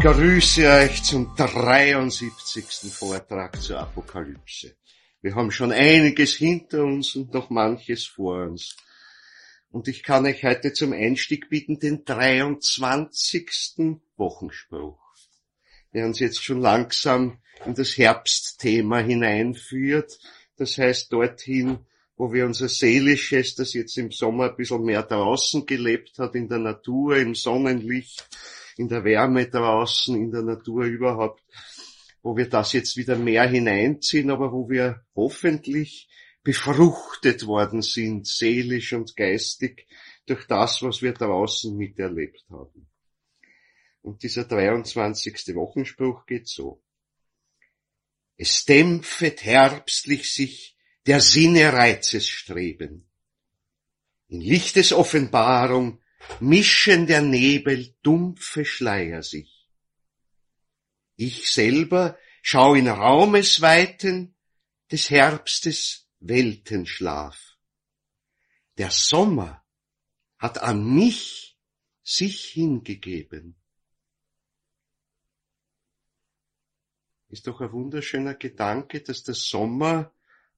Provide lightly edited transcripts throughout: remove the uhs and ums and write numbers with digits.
begrüße euch zum 73. Vortrag zur Apokalypse. Wir haben schon einiges hinter uns und noch manches vor uns. Und ich kann euch heute zum Einstieg bieten den 23. Wochenspruch, der uns jetzt schon langsam in das Herbstthema hineinführt. Das heißt dorthin, wo wir unser Seelisches, das jetzt im Sommer ein bisschen mehr draußen gelebt hat, in der Natur, im Sonnenlicht, in der Wärme draußen, in der Natur überhaupt, wo wir das jetzt wieder mehr hineinziehen, aber wo wir hoffentlich befruchtet worden sind, seelisch und geistig, durch das, was wir draußen miterlebt haben. Und dieser 23. Wochenspruch geht so. Es dämpfet herbstlich sich der Sinne Reizesstreben. In Lichtes Offenbarung mischen der Nebel dumpfe Schleier sich. Ich selber schau in Raumesweiten des Herbstes Weltenschlaf. Der Sommer hat an mich sich hingegeben. Ist doch ein wunderschöner Gedanke, dass der Sommer,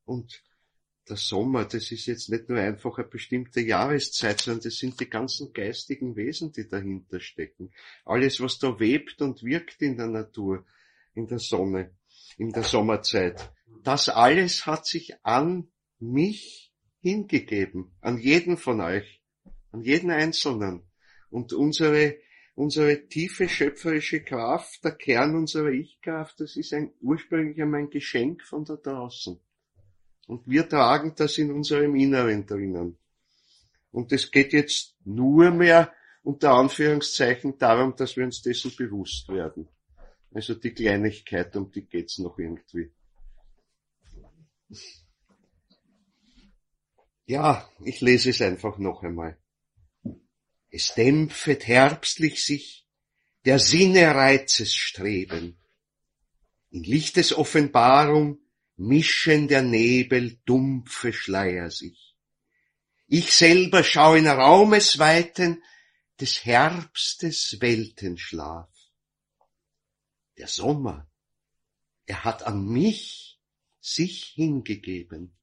das ist jetzt nicht nur einfach eine bestimmte Jahreszeit, sondern das sind die ganzen geistigen Wesen, die dahinter stecken. Alles, was da webt und wirkt in der Natur, in der Sonne, in der Sommerzeit, das alles hat sich an mich hingegeben, an jeden von euch, an jeden Einzelnen. Und unsere tiefe schöpferische Kraft, der Kern unserer Ich-Kraft, das ist ursprünglich ein Geschenk von da draußen. Und wir tragen das in unserem Inneren drinnen. Und es geht jetzt nur mehr unter Anführungszeichen darum, dass wir uns dessen bewusst werden. Also die Kleinigkeit, um die geht's noch irgendwie. Ja, ich lese es einfach noch einmal. Es dämpfet herbstlich sich der Sinne Reizesstreben. In Lichtes Offenbarung mischen der Nebel dumpfe Schleier sich. Ich selber schau in Raumesweiten des Herbstes Weltenschlaf. Der Sommer, er hat an mich sich hingegeben.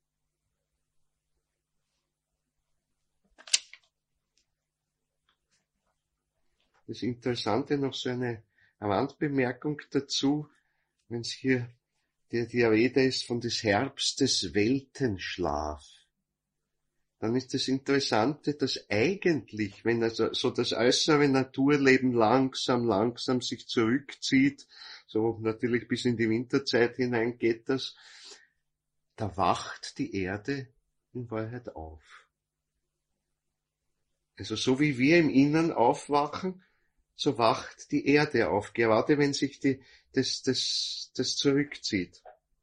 Das Interessante, noch so eine Randbemerkung dazu, wenn es hier die Rede ist von des Herbstes Weltenschlaf, dann ist das Interessante, dass eigentlich, wenn also so das äußere Naturleben langsam sich zurückzieht, so natürlich bis in die Winterzeit hinein geht das, da wacht die Erde in Wahrheit auf. Also so wie wir im Innern aufwachen, so wacht die Erde auf, gerade wenn sich das zurückzieht.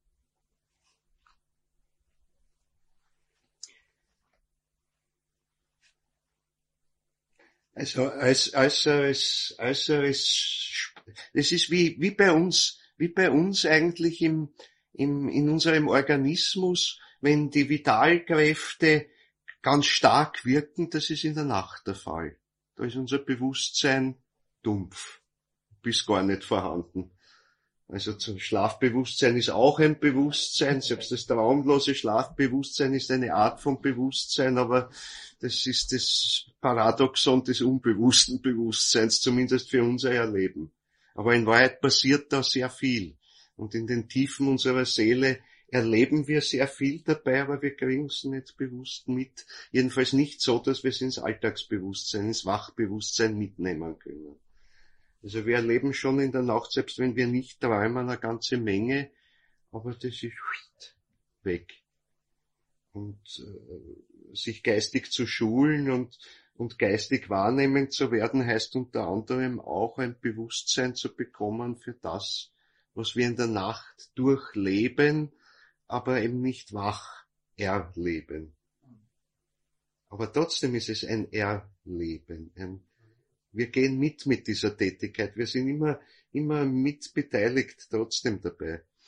Also äußeres, das ist wie bei uns eigentlich in unserem Organismus, wenn die Vitalkräfte ganz stark wirken, das ist in der Nacht der Fall. Da ist unser Bewusstsein dumpf, bis gar nicht vorhanden. Also zum Schlafbewusstsein ist auch ein Bewusstsein, selbst das traumlose Schlafbewusstsein ist eine Art von Bewusstsein, aber das ist das Paradoxon des unbewussten Bewusstseins, zumindest für unser Erleben. Aber in Wahrheit passiert da sehr viel. Und in den Tiefen unserer Seele erleben wir sehr viel dabei, aber wir kriegen es nicht bewusst mit. Jedenfalls nicht so, dass wir es ins Alltagsbewusstsein, ins Wachbewusstsein mitnehmen können. Also wir erleben schon in der Nacht, selbst wenn wir nicht träumen, eine ganze Menge, aber das ist weg. Und sich geistig zu schulen und geistig wahrnehmend zu werden, heißt unter anderem auch ein Bewusstsein zu bekommen für das, was wir in der Nacht durchleben, aber eben nicht wach erleben. Aber trotzdem ist es ein Erleben, wir gehen mit dieser Tätigkeit. Wir sind immer mit beteiligt trotzdem dabei.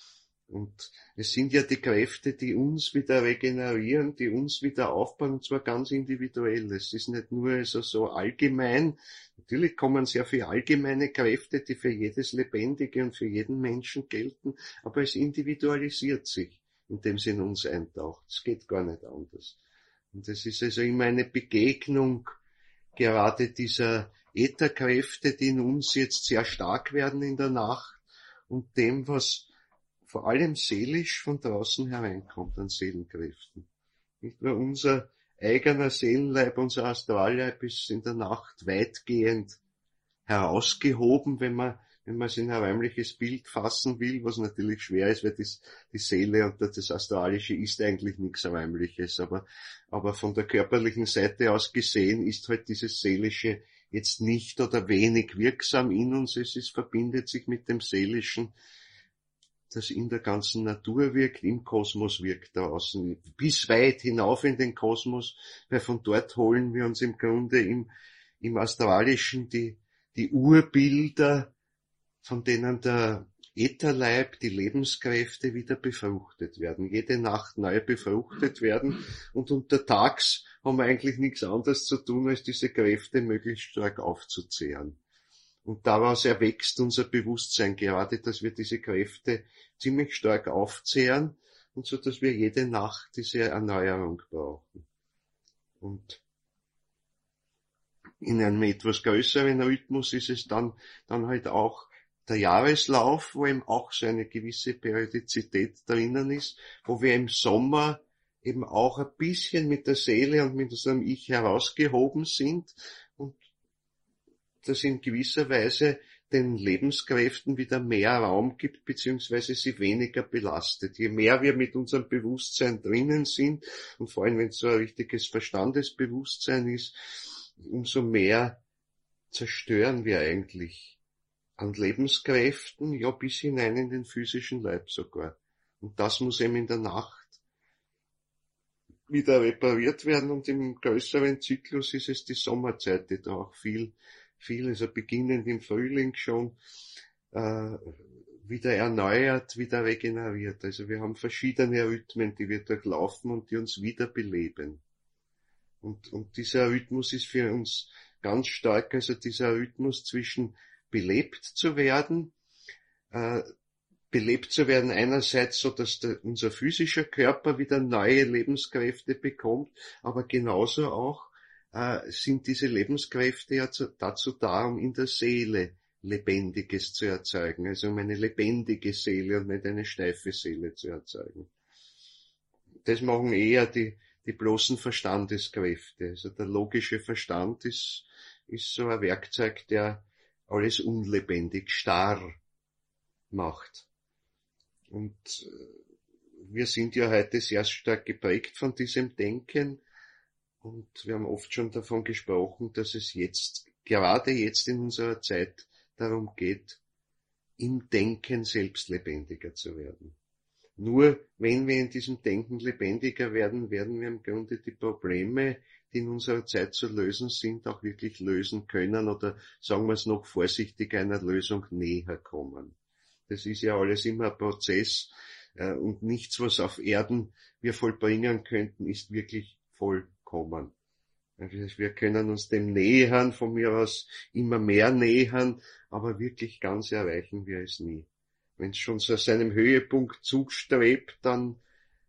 Und es sind ja die Kräfte, die uns wieder regenerieren, die uns wieder aufbauen, und zwar ganz individuell. Es ist nicht nur so allgemein. Natürlich kommen sehr viele allgemeine Kräfte, die für jedes Lebendige und für jeden Menschen gelten, aber es individualisiert sich, indem es in uns eintaucht. Es geht gar nicht anders. Und es ist also immer eine Begegnung gerade dieser Ätherkräfte, die in uns jetzt sehr stark werden in der Nacht, und dem, was vor allem seelisch von draußen hereinkommt an Seelenkräften. Nicht nur unser eigener Seelenleib, unser Astralleib ist in der Nacht weitgehend herausgehoben, wenn man es in ein räumliches Bild fassen will, was natürlich schwer ist, weil die Seele und das Astralische ist eigentlich nichts Räumliches, aber von der körperlichen Seite aus gesehen ist halt dieses Seelische jetzt nicht oder wenig wirksam in uns, verbindet sich mit dem Seelischen, das in der ganzen Natur wirkt, im Kosmos wirkt da außen, bis weit hinauf in den Kosmos, weil von dort holen wir uns im Grunde im Astralischen die Urbilder, von denen der Ätherleib, die Lebenskräfte wieder befruchtet werden, jede Nacht neu befruchtet werden, und untertags haben wir eigentlich nichts anderes zu tun, als diese Kräfte möglichst stark aufzuzehren. Und daraus erwächst unser Bewusstsein gerade, dass wir diese Kräfte ziemlich stark aufzehren, und so, dass wir jede Nacht diese Erneuerung brauchen. Und in einem etwas größeren Rhythmus ist es dann halt auch der Jahreslauf, wo eben auch so eine gewisse Periodizität drinnen ist, wo wir im Sommer eben auch ein bisschen mit der Seele und mit unserem Ich herausgehoben sind und das in gewisser Weise den Lebenskräften wieder mehr Raum gibt, beziehungsweise sie weniger belastet. Je mehr wir mit unserem Bewusstsein drinnen sind, und vor allem wenn es so ein richtiges Verstandesbewusstsein ist, umso mehr zerstören wir eigentlich an Lebenskräften, ja bis hinein in den physischen Leib sogar. Und das muss eben in der Nacht wieder repariert werden, und im größeren Zyklus ist es die Sommerzeit, die da auch viel, also beginnend im Frühling schon, wieder erneuert, wieder regeneriert. Also wir haben verschiedene Rhythmen, die wir durchlaufen und die uns wieder beleben. Und dieser Rhythmus ist für uns ganz stark, also dieser Rhythmus zwischen belebt zu werden einerseits so, dass unser physischer Körper wieder neue Lebenskräfte bekommt, aber genauso auch sind diese Lebenskräfte ja dazu da, um in der Seele Lebendiges zu erzeugen, also um eine lebendige Seele und nicht eine steife Seele zu erzeugen. Das machen eher die bloßen Verstandeskräfte. Also der logische Verstand ist so ein Werkzeug, der alles unlebendig, starr macht. Und wir sind ja heute sehr stark geprägt von diesem Denken, und wir haben oft schon davon gesprochen, dass es gerade jetzt in unserer Zeit darum geht, im Denken selbst lebendiger zu werden. Nur wenn wir in diesem Denken lebendiger werden, werden wir im Grunde die Probleme, die in unserer Zeit zu lösen sind, auch wirklich lösen können, oder sagen wir es noch vorsichtig, einer Lösung näher kommen. Das ist ja alles immer ein Prozess, und nichts, was auf Erden wir vollbringen könnten, ist wirklich vollkommen. Wir können uns dem nähern, von mir aus immer mehr nähern, aber wirklich ganz erreichen wir es nie. Wenn es schon zu seinem Höhepunkt zustrebt, dann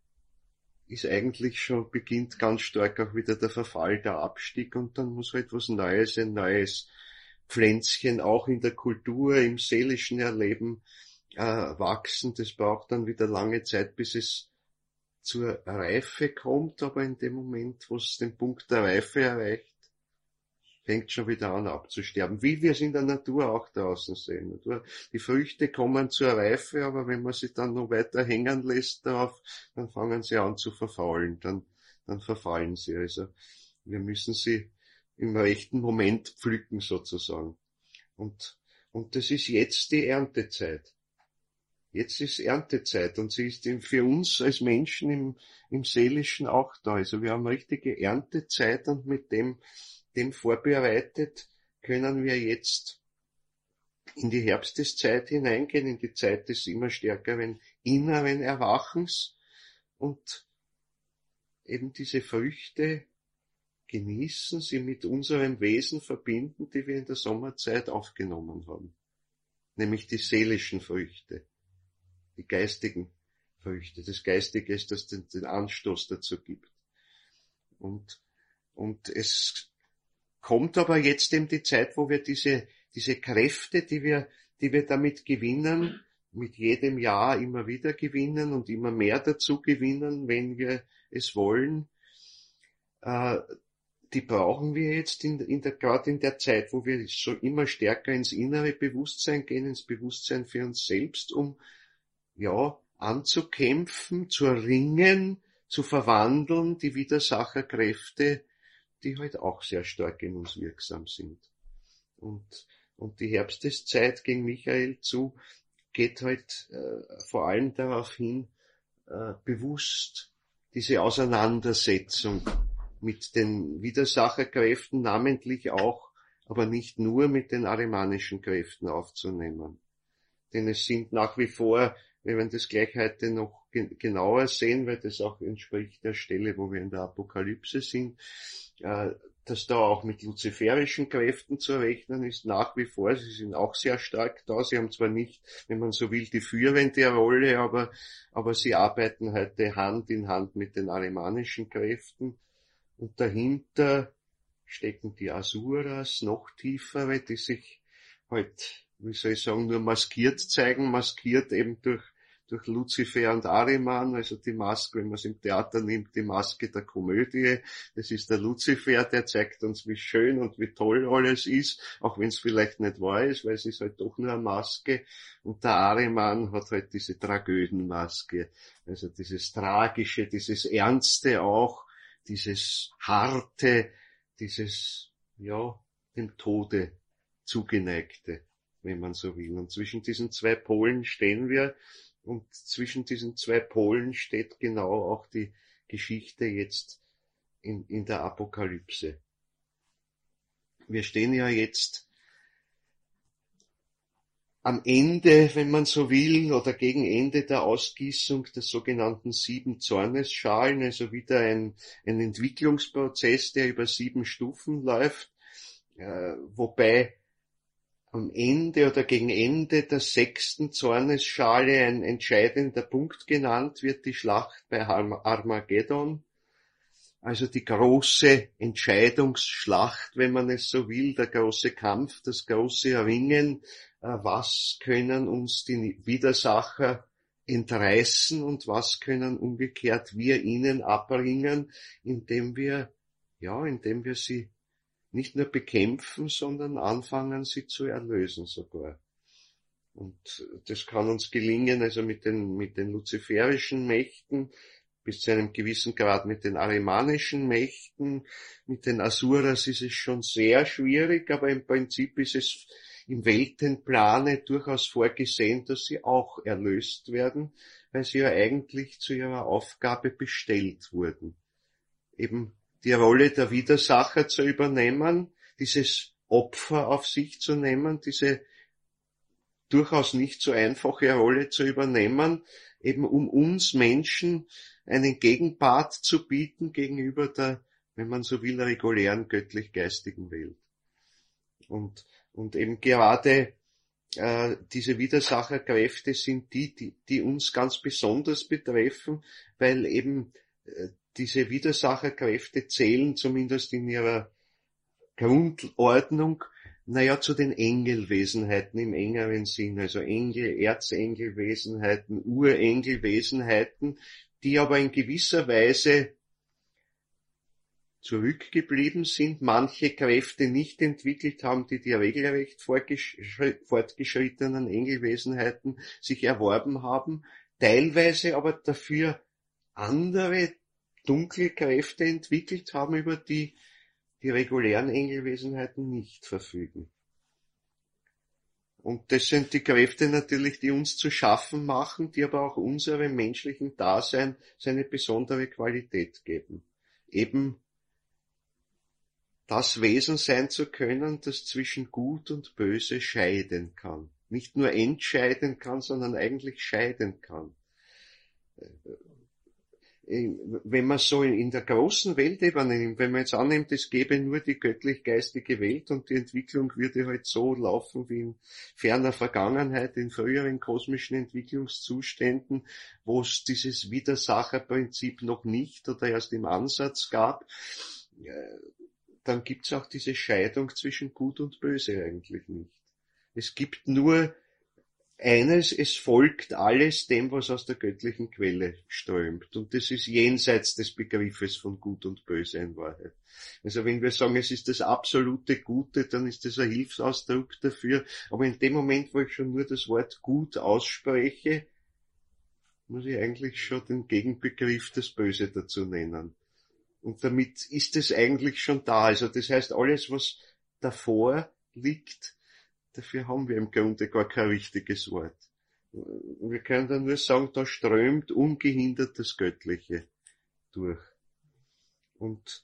ist eigentlich schon, beginnt ganz stark auch wieder der Verfall, der Abstieg, und dann muss halt was Neues, ein neues Pflänzchen auch in der Kultur, im seelischen Erleben wachsen. Das braucht dann wieder lange Zeit, bis es zur Reife kommt, aber in dem Moment, wo es den Punkt der Reife erreicht, fängt schon wieder an abzusterben, wie wir es in der Natur auch draußen sehen. Die Früchte kommen zur Reife, aber wenn man sie dann noch weiter hängen lässt darauf, dann fangen sie an zu verfaulen, dann verfallen sie. Also wir müssen sie im rechten Moment pflücken sozusagen. Und das ist jetzt die Erntezeit. Jetzt ist Erntezeit, und sie ist für uns als Menschen im Seelischen auch da. Also wir haben richtige Erntezeit, und mit dem vorbereitet können wir jetzt in die Herbsteszeit hineingehen, in die Zeit des immer stärkeren inneren Erwachens und eben diese Früchte genießen, sie mit unserem Wesen verbinden, die wir in der Sommerzeit aufgenommen haben. Nämlich die seelischen Früchte, die geistigen Früchte. Das Geistige ist, das den Anstoß dazu gibt. Und es kommt aber jetzt eben die Zeit, wo wir diese Kräfte, die wir damit gewinnen, mit jedem Jahr immer wieder gewinnen und immer mehr dazu gewinnen, wenn wir es wollen, die brauchen wir jetzt gerade in der Zeit, wo wir so immer stärker ins innere Bewusstsein gehen, ins Bewusstsein für uns selbst, um, ja, anzukämpfen, zu ringen, zu verwandeln, die Widersacherkräfte, die halt auch sehr stark in uns wirksam sind. Und die Herbsteszeit gegen Michael zu geht halt vor allem darauf hin, bewusst diese Auseinandersetzung mit den Widersacherkräften, namentlich auch, aber nicht nur mit den arimanischen Kräften aufzunehmen. Denn es sind nach wie vor, wir werden das gleich heute noch genauer sehen, weil das auch entspricht der Stelle, wo wir in der Apokalypse sind, dass da auch mit luziferischen Kräften zu rechnen ist, nach wie vor. Sie sind auch sehr stark da. Sie haben zwar nicht, wenn man so will, die führende Rolle, aber sie arbeiten heute Hand in Hand mit den arimanischen Kräften. Und dahinter stecken die Asuras, noch tiefere, die sich halt, wie soll ich sagen, nur maskiert zeigen, maskiert eben durch Luzifer und Ahriman, also die Maske, wenn man es im Theater nimmt, die Maske der Komödie, das ist der Luzifer, der zeigt uns, wie schön und wie toll alles ist, auch wenn es vielleicht nicht wahr ist, weil es ist halt doch nur eine Maske, und der Ahriman hat halt diese Tragödenmaske, also dieses Tragische, dieses Ernste auch, dieses Harte, dieses, ja, dem Tode zugeneigte, wenn man so will. Und zwischen diesen zwei Polen stehen wir, und zwischen diesen zwei Polen steht genau auch die Geschichte jetzt in der Apokalypse. Wir stehen ja jetzt am Ende, wenn man so will, oder gegen Ende der Ausgießung der sogenannten 7 Zornesschalen, also wieder ein Entwicklungsprozess, der über 7 Stufen läuft, wobei am Ende oder gegen Ende der 6. Zornesschale ein entscheidender Punkt genannt wird, die Schlacht bei Armageddon. Also die große Entscheidungsschlacht, wenn man es so will, der große Kampf, das große Erringen, was können uns die Widersacher entreißen und was können umgekehrt wir ihnen abringen, indem wir sie nicht nur bekämpfen, sondern anfangen, sie zu erlösen sogar. Und das kann uns gelingen, also mit den luziferischen Mächten, bis zu einem gewissen Grad mit den arimanischen Mächten, mit den Asuras ist es schon sehr schwierig, aber im Prinzip ist es im Weltenplane durchaus vorgesehen, dass sie auch erlöst werden, weil sie ja eigentlich zu ihrer Aufgabe bestellt wurden. Eben die Rolle der Widersacher zu übernehmen, dieses Opfer auf sich zu nehmen, diese durchaus nicht so einfache Rolle zu übernehmen, eben um uns Menschen einen Gegenpart zu bieten gegenüber der, wenn man so will, regulären göttlich-geistigen Welt. Und eben gerade diese Widersacherkräfte sind die uns ganz besonders betreffen, weil eben diese Widersacherkräfte zählen zumindest in ihrer Grundordnung, zu den Engelwesenheiten im engeren Sinn, also Engel, Erzengelwesenheiten, Urengelwesenheiten, die aber in gewisser Weise zurückgeblieben sind, manche Kräfte nicht entwickelt haben, die regelrecht fortgeschrittenen Engelwesenheiten sich erworben haben, teilweise aber dafür andere dunkle Kräfte entwickelt haben, über die regulären Engelwesenheiten nicht verfügen. Und das sind die Kräfte natürlich, die uns zu schaffen machen, die aber auch unserem menschlichen Dasein seine besondere Qualität geben. Eben das Wesen sein zu können, das zwischen Gut und Böse scheiden kann. Nicht nur entscheiden kann, sondern eigentlich scheiden kann. Wenn man so in der großen Weltebene nimmt, wenn man jetzt annimmt, es gäbe nur die göttlich-geistige Welt und die Entwicklung würde halt so laufen wie in ferner Vergangenheit, in früheren kosmischen Entwicklungszuständen, wo es dieses Widersacherprinzip noch nicht oder erst im Ansatz gab, dann gibt es auch diese Scheidung zwischen Gut und Böse eigentlich nicht. Es gibt nur eines, es folgt alles dem, was aus der göttlichen Quelle strömt. Und das ist jenseits des Begriffes von Gut und Böse in Wahrheit. Also wenn wir sagen, es ist das absolute Gute, dann ist das ein Hilfsausdruck dafür. Aber in dem Moment, wo ich schon nur das Wort gut ausspreche, muss ich eigentlich schon den Gegenbegriff das Böse dazu nennen. Und damit ist es eigentlich schon da. Also das heißt, alles, was davor liegt, dafür haben wir im Grunde gar kein richtiges Wort. Wir können dann nur sagen, da strömt ungehindert das Göttliche durch. Und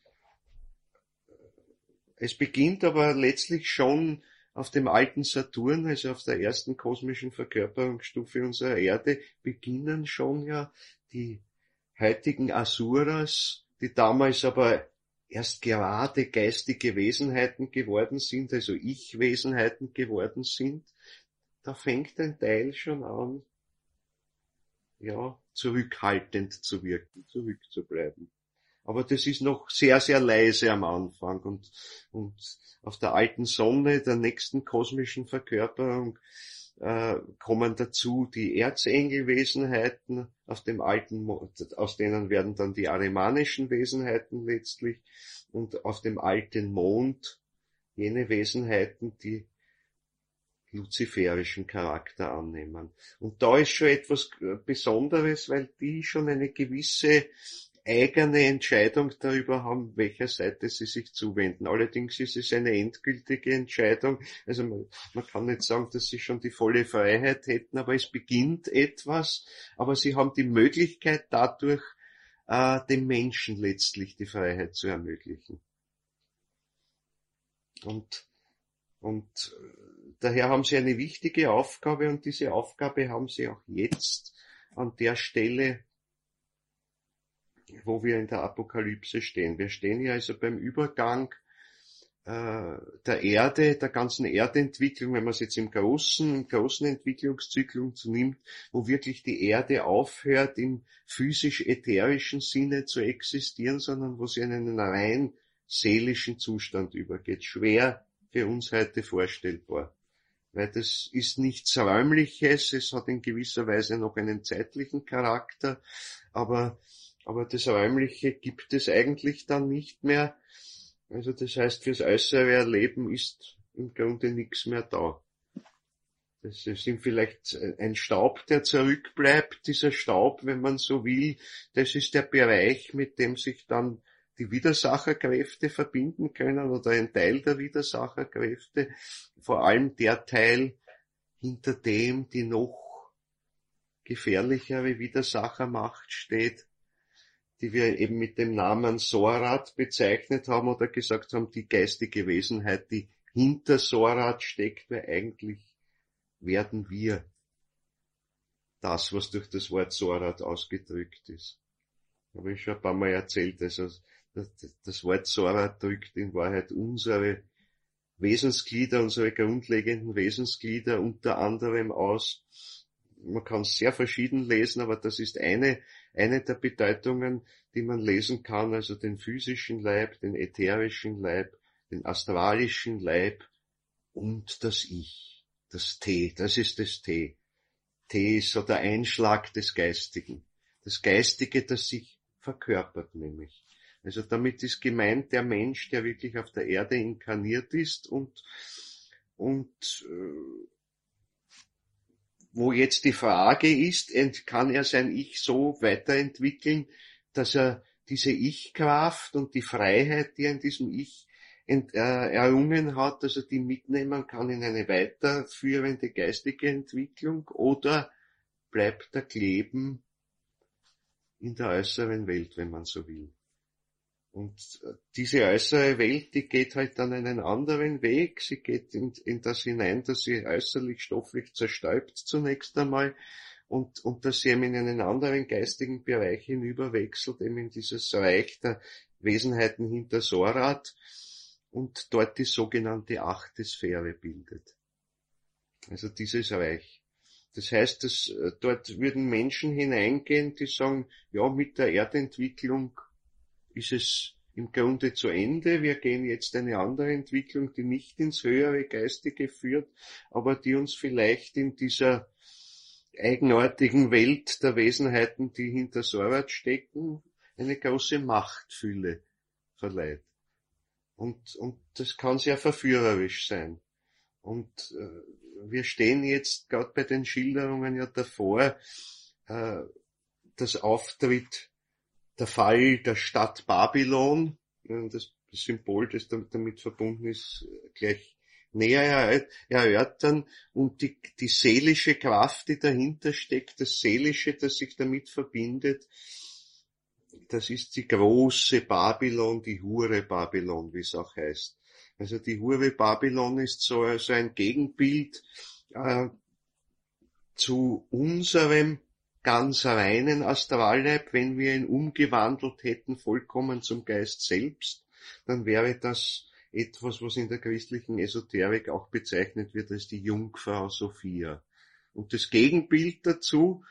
es beginnt aber letztlich schon auf dem alten Saturn, also auf der ersten kosmischen Verkörperungsstufe unserer Erde, beginnen schon ja die heutigen Asuras, die damals aber erst gerade geistige Wesenheiten geworden sind, also Ich-Wesenheiten geworden sind, da fängt ein Teil schon an, ja, zurückhaltend zu wirken, zurückzubleiben. Aber das ist noch sehr, sehr leise am Anfang und auf der alten Sonne, der nächsten kosmischen Verkörperung, kommen dazu die Erzengelwesenheiten aus dem alten, aus denen werden dann die arimanischen Wesenheiten letztlich und auf dem alten Mond jene Wesenheiten, die luziferischen Charakter annehmen. Und da ist schon etwas Besonderes, weil die schon eine gewisse eigene Entscheidung darüber haben, welcher Seite sie sich zuwenden. Allerdings ist es eine endgültige Entscheidung. Also man kann nicht sagen, dass sie schon die volle Freiheit hätten, aber es beginnt etwas. Aber sie haben die Möglichkeit dadurch, dem Menschen letztlich die Freiheit zu ermöglichen. Und daher haben sie eine wichtige Aufgabe und diese Aufgabe haben sie auch jetzt an der Stelle, wo wir in der Apokalypse stehen. Wir stehen hier also beim Übergang der Erde, der ganzen Erdentwicklung, wenn man es jetzt im großen Entwicklungszyklus nimmt, wo wirklich die Erde aufhört, im physisch-ätherischen Sinne zu existieren, sondern wo sie in einen rein seelischen Zustand übergeht. Schwer für uns heute vorstellbar. Weil das ist nichts Räumliches, es hat in gewisser Weise noch einen zeitlichen Charakter, aber das Räumliche gibt es eigentlich dann nicht mehr. Also das heißt, fürs äußere Erleben ist im Grunde nichts mehr da. Das sind vielleicht ein Staub, der zurückbleibt. Dieser Staub, wenn man so will, das ist der Bereich, mit dem sich dann die Widersacherkräfte verbinden können oder ein Teil der Widersacherkräfte. Vor allem der Teil, hinter dem die noch gefährlichere Widersachermacht steht, die wir eben mit dem Namen Sorat bezeichnet haben oder gesagt haben, die geistige Wesenheit, die hinter Sorat steckt, weil eigentlich werden wir das, was durch das Wort Sorat ausgedrückt ist. Habe ich schon ein paar Mal erzählt, also das Wort Sorat drückt in Wahrheit unsere Wesensglieder, unsere grundlegenden Wesensglieder unter anderem aus. Man kann es sehr verschieden lesen, aber das ist eine der Bedeutungen, die man lesen kann, also den physischen Leib, den ätherischen Leib, den astralischen Leib und das Ich, das T, das ist das T. T ist so der Einschlag des Geistigen. Das Geistige, das sich verkörpert nämlich. Also damit ist gemeint der Mensch, der wirklich auf der Erde inkarniert ist und wo jetzt die Frage ist, kann er sein Ich so weiterentwickeln, dass er diese Ich-Kraft und die Freiheit, die er in diesem Ich errungen hat, dass er die mitnehmen kann in eine weiterführende geistige Entwicklung, oder bleibt er kleben in der äußeren Welt, wenn man so will. Und diese äußere Welt, die geht halt dann einen anderen Weg. Sie geht in das hinein, dass sie äußerlich stofflich zerstäubt zunächst einmal und dass sie eben in einen anderen geistigen Bereich hinüberwechselt, eben in dieses Reich der Wesenheiten hinter Sorat und dort die sogenannte achte Sphäre bildet. Also dieses Reich. Das heißt, dort würden Menschen hineingehen, die sagen, ja, mit der Erdentwicklung ist es im Grunde zu Ende. Wir gehen jetzt eine andere Entwicklung, die nicht ins höhere Geistige führt, aber die uns vielleicht in dieser eigenartigen Welt der Wesenheiten, die hinter Sorat stecken, eine große Machtfülle verleiht. Und das kann sehr verführerisch sein. Und wir stehen jetzt gerade bei den Schilderungen ja davor, das Auftritt, der Fall der Stadt Babylon, das Symbol, das damit verbunden ist, gleich näher erörtern und die seelische Kraft, die dahinter steckt, das Seelische, das sich damit verbindet, das ist die große Babylon, die Hure Babylon, wie es auch heißt. Also die Hure Babylon ist so ein Gegenbild zu unserem ganz reinen Astralleib. Wenn wir ihn umgewandelt hätten, vollkommen zum Geist selbst, dann wäre das etwas, was in der christlichen Esoterik auch bezeichnet wird als die Jungfrau Sophia. Und das Gegenbild dazu,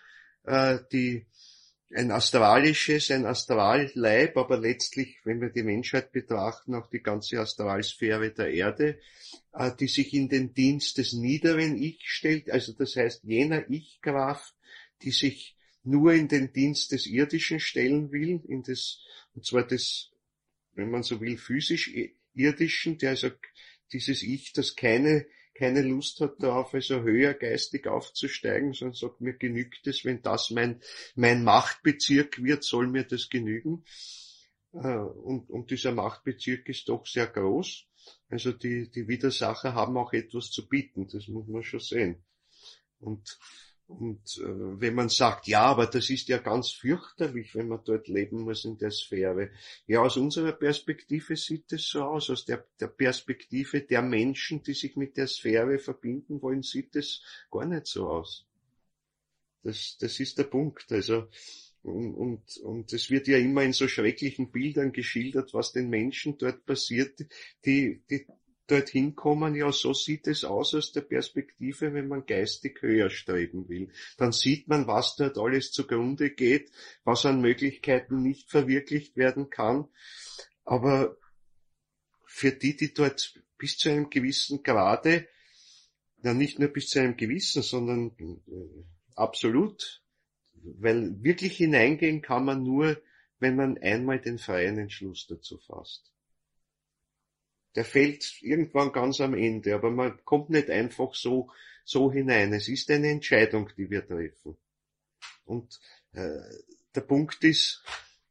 ein Astralleib, aber letztlich, wenn wir die Menschheit betrachten, auch die ganze Astralsphäre der Erde, die sich in den Dienst des niederen Ich stellt, also das heißt jener Ich-Kraft, die sich nur in den Dienst des Irdischen stellen will, und zwar des, wenn man so will, physisch Irdischen, der also dieses Ich, das keine Lust hat darauf, also höher geistig aufzusteigen, sondern sagt, mir genügt es, wenn das mein Machtbezirk wird, soll mir das genügen. Und dieser Machtbezirk ist doch sehr groß. Also die Widersacher haben auch etwas zu bieten, das muss man schon sehen. Und wenn man sagt, ja, aber das ist ja ganz fürchterlich, wenn man dort leben muss in der Sphäre. Ja, aus unserer Perspektive sieht es so aus. Aus der Perspektive der Menschen, die sich mit der Sphäre verbinden wollen, sieht es gar nicht so aus. Das ist der Punkt. Also, und es wird ja immer in so schrecklichen Bildern geschildert, was den Menschen dort passiert, die dorthin kommen. Ja, so sieht es aus der Perspektive, wenn man geistig höher streben will. Dann sieht man, was dort alles zugrunde geht, was an Möglichkeiten nicht verwirklicht werden kann. Aber für die dort bis zu einem gewissen Grade, ja nicht nur bis zu einem gewissen, sondern absolut, weil wirklich hineingehen kann man nur, wenn man einmal den freien Entschluss dazu fasst. Der fällt irgendwann ganz am Ende, aber man kommt nicht einfach so hinein. Es ist eine Entscheidung, die wir treffen. Und der Punkt ist,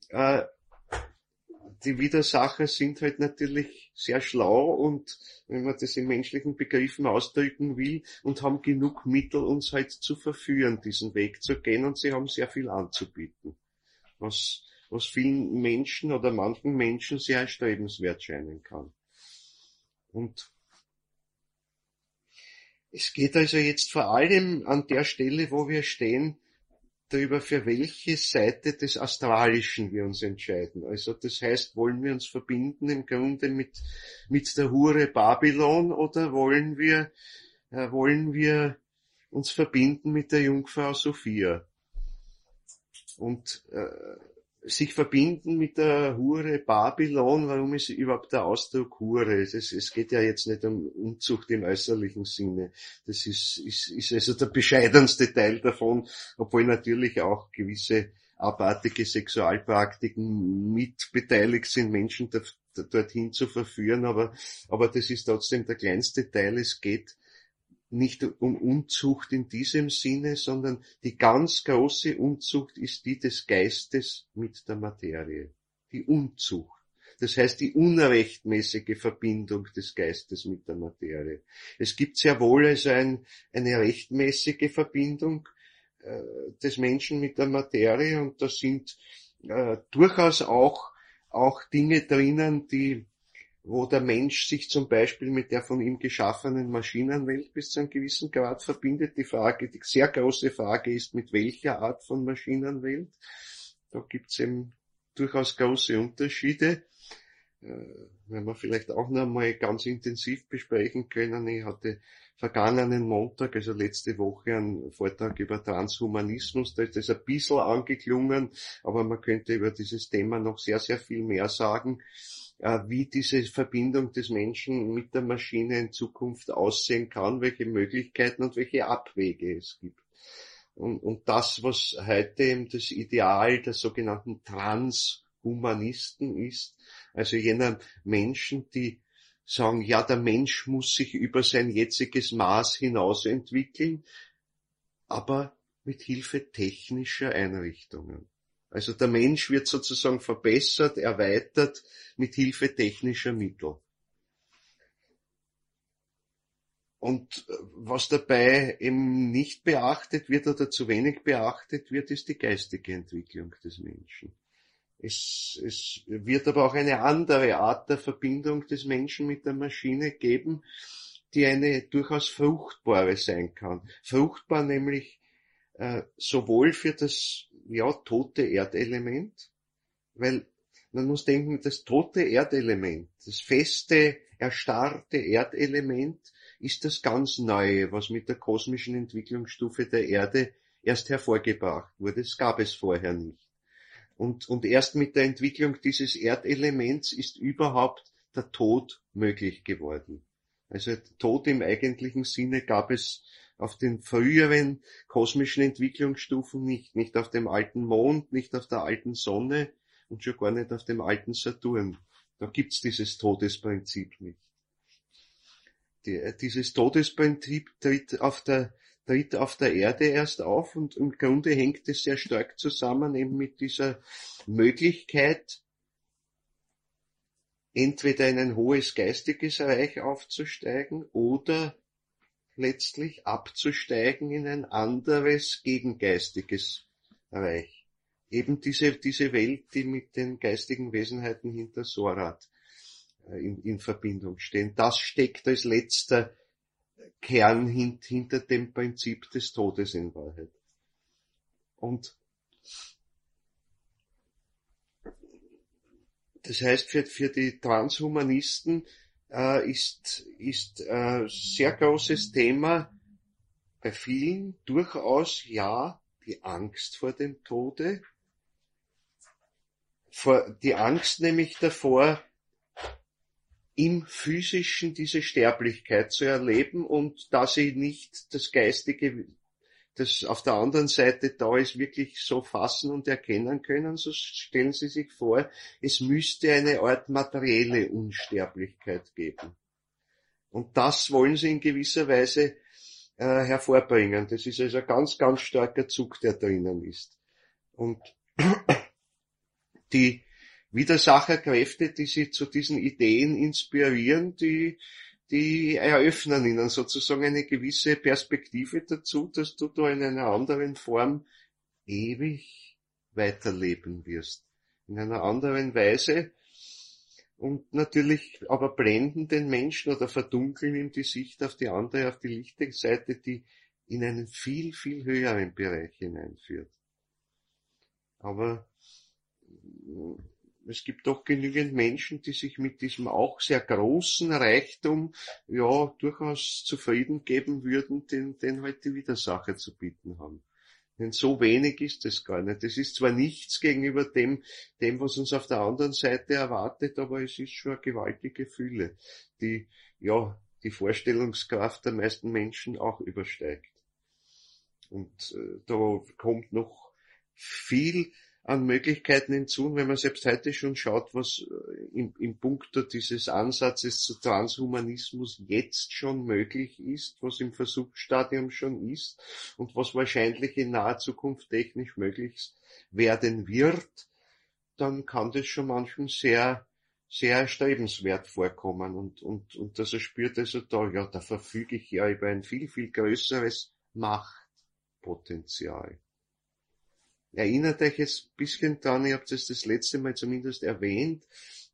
die Widersacher sind halt natürlich sehr schlau und, wenn man das in menschlichen Begriffen ausdrücken will, und haben genug Mittel, uns halt zu verführen, diesen Weg zu gehen, und sie haben sehr viel anzubieten, was vielen Menschen oder manchen Menschen sehr erstrebenswert scheinen kann. Und es geht also jetzt vor allem an der Stelle, wo wir stehen, darüber, für welche Seite des Astralischen wir uns entscheiden. Also das heißt, wollen wir uns verbinden im Grunde mit der Hure Babylon, oder wollen wir uns verbinden mit der Jungfrau Sophia? Und sich verbinden mit der Hure Babylon, warum ist überhaupt der Ausdruck Hure? Es geht ja jetzt nicht um Unzucht im äußerlichen Sinne. Das ist also der bescheidenste Teil davon, obwohl natürlich auch gewisse abartige Sexualpraktiken mitbeteiligt sind, Menschen dorthin zu verführen, aber das ist trotzdem der kleinste Teil. Es geht nicht um Unzucht in diesem Sinne, sondern die ganz große Unzucht ist die des Geistes mit der Materie. Die Unzucht. Das heißt, die unrechtmäßige Verbindung des Geistes mit der Materie. Es gibt sehr wohl also eine rechtmäßige Verbindung des Menschen mit der Materie, und das sind durchaus auch auch Dinge drinnen, wo der Mensch sich zum Beispiel mit der von ihm geschaffenen Maschinenwelt bis zu einem gewissen Grad verbindet. Die sehr große Frage ist, mit welcher Art von Maschinenwelt. Da gibt's eben durchaus große Unterschiede. Wenn wir vielleicht auch noch mal ganz intensiv besprechen können. Ich hatte vergangenen Montag, also letzte Woche, einen Vortrag über Transhumanismus. Da ist das ein bisschen angeklungen, aber man könnte über dieses Thema noch sehr, sehr viel mehr sagen, wie diese Verbindung des Menschen mit der Maschine in Zukunft aussehen kann, welche Möglichkeiten und welche Abwege es gibt. Und das, was heute eben das Ideal der sogenannten Transhumanisten ist, also jener Menschen, die sagen, ja, der Mensch muss sich über sein jetziges Maß hinaus entwickeln, aber mit Hilfe technischer Einrichtungen. Also der Mensch wird sozusagen verbessert, erweitert mit Hilfe technischer Mittel. Und was dabei eben nicht beachtet wird oder zu wenig beachtet wird, ist die geistige Entwicklung des Menschen. Es wird aber auch eine andere Art der Verbindung des Menschen mit der Maschine geben, die eine durchaus fruchtbare sein kann. Fruchtbar nämlich sowohl für das tote Erdelement, weil man muss denken, das tote Erdelement, das feste, erstarrte Erdelement ist das ganz Neue, was mit der kosmischen Entwicklungsstufe der Erde erst hervorgebracht wurde. Das gab es vorher nicht. Und erst mit der Entwicklung dieses Erdelements ist überhaupt der Tod möglich geworden. Also Tod im eigentlichen Sinne gab es auf den früheren kosmischen Entwicklungsstufen nicht. Nicht auf dem alten Mond, nicht auf der alten Sonne und schon gar nicht auf dem alten Saturn. Da gibt's dieses Todesprinzip nicht. Dieses Todesprinzip tritt auf der Erde erst auf und im Grunde hängt es sehr stark zusammen eben mit dieser Möglichkeit, entweder in ein hohes geistiges Reich aufzusteigen oder letztlich abzusteigen in ein anderes gegengeistiges Reich. Eben diese Welt, die mit den geistigen Wesenheiten hinter Sorat in Verbindung stehen. Das steckt als letzter Kern hinter dem Prinzip des Todes in Wahrheit. Und das heißt, für die Transhumanisten ist sehr großes Thema bei vielen durchaus die Angst vor dem Tode, die Angst nämlich davor, im Physischen diese Sterblichkeit zu erleben und da sie nicht das Geistige, das auf der anderen Seite da ist, wirklich so fassen und erkennen können, so stellen sie sich vor, es müsste eine Art materielle Unsterblichkeit geben. Und das wollen sie in gewisser Weise hervorbringen. Das ist also ein ganz, ganz starker Zug, der drinnen ist. Und die Widersacherkräfte, die sie zu diesen Ideen inspirieren, die eröffnen ihnen sozusagen eine gewisse Perspektive dazu, dass du da in einer anderen Form ewig weiterleben wirst. In einer anderen Weise. Und natürlich aber blenden den Menschen oder verdunkeln ihm die Sicht auf die andere, auf die lichte Seite, die in einen viel, viel höheren Bereich hineinführt. Aber es gibt doch genügend Menschen, die sich mit diesem auch sehr großen Reichtum durchaus zufrieden geben würden, den halt die Widersacher zu bieten haben. Denn so wenig ist es gar nicht. Es ist zwar nichts gegenüber dem, was uns auf der anderen Seite erwartet, aber es ist schon eine gewaltige Fülle, die die Vorstellungskraft der meisten Menschen auch übersteigt. Und da kommt noch viel an Möglichkeiten hinzu, wenn man selbst heute schon schaut, was im Punkto dieses Ansatzes zu Transhumanismus jetzt schon möglich ist, was im Versuchsstadium schon ist und was wahrscheinlich in naher Zukunft technisch möglich werden wird, dann kann das schon manchem sehr, sehr erstrebenswert vorkommen und dass er spürt, also da verfüge ich ja über ein viel, viel größeres Machtpotenzial. erinnert euch jetzt ein bisschen dran, ich habe das letzte Mal zumindest erwähnt,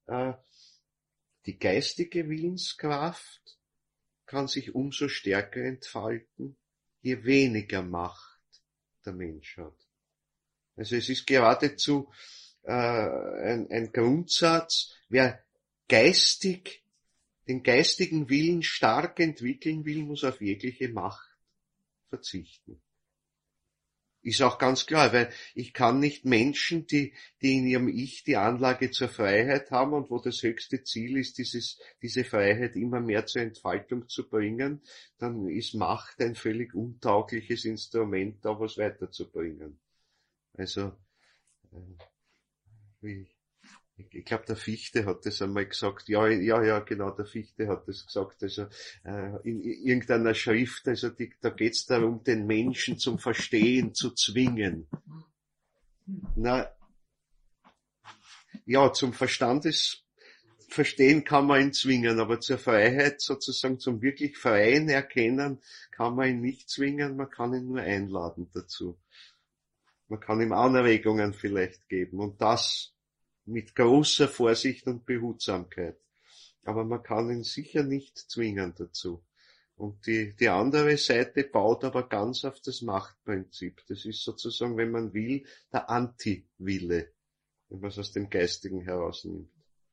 die geistige Willenskraft kann sich umso stärker entfalten, je weniger Macht der Mensch hat. Also es ist geradezu ein Grundsatz, wer den geistigen Willen stark entwickeln will, muss auf jegliche Macht verzichten. Ist auch ganz klar, weil ich kann nicht Menschen, die in ihrem Ich die Anlage zur Freiheit haben und wo das höchste Ziel ist, diese Freiheit immer mehr zur Entfaltung zu bringen, dann ist Macht ein völlig untaugliches Instrument, da was weiterzubringen. Also, ich glaube, der Fichte hat das einmal gesagt. Ja, genau, der Fichte hat das gesagt. Also in irgendeiner Schrift, also da geht es darum, den Menschen zum Verstehen zu zwingen. Na, ja, zum Verstehen kann man ihn zwingen, aber zur Freiheit, sozusagen zum wirklich freien Erkennen, kann man ihn nicht zwingen, man kann ihn nur einladen dazu. Man kann ihm Anregungen vielleicht geben und das mit großer Vorsicht und Behutsamkeit. Aber man kann ihn sicher nicht zwingen dazu. Und die andere Seite baut aber ganz auf das Machtprinzip. Das ist sozusagen, wenn man will, der Anti-Wille, wenn man es aus dem Geistigen herausnimmt.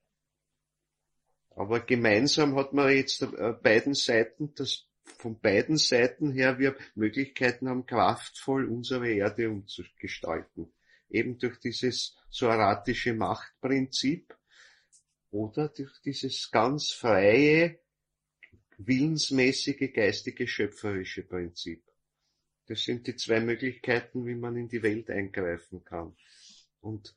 Aber gemeinsam hat man jetzt beiden Seiten, dass von beiden Seiten her wir Möglichkeiten haben, kraftvoll unsere Erde umzugestalten. Eben durch dieses soaratische Machtprinzip oder durch dieses ganz freie, willensmäßige, geistige, schöpferische Prinzip. Das sind die zwei Möglichkeiten, wie man in die Welt eingreifen kann. Und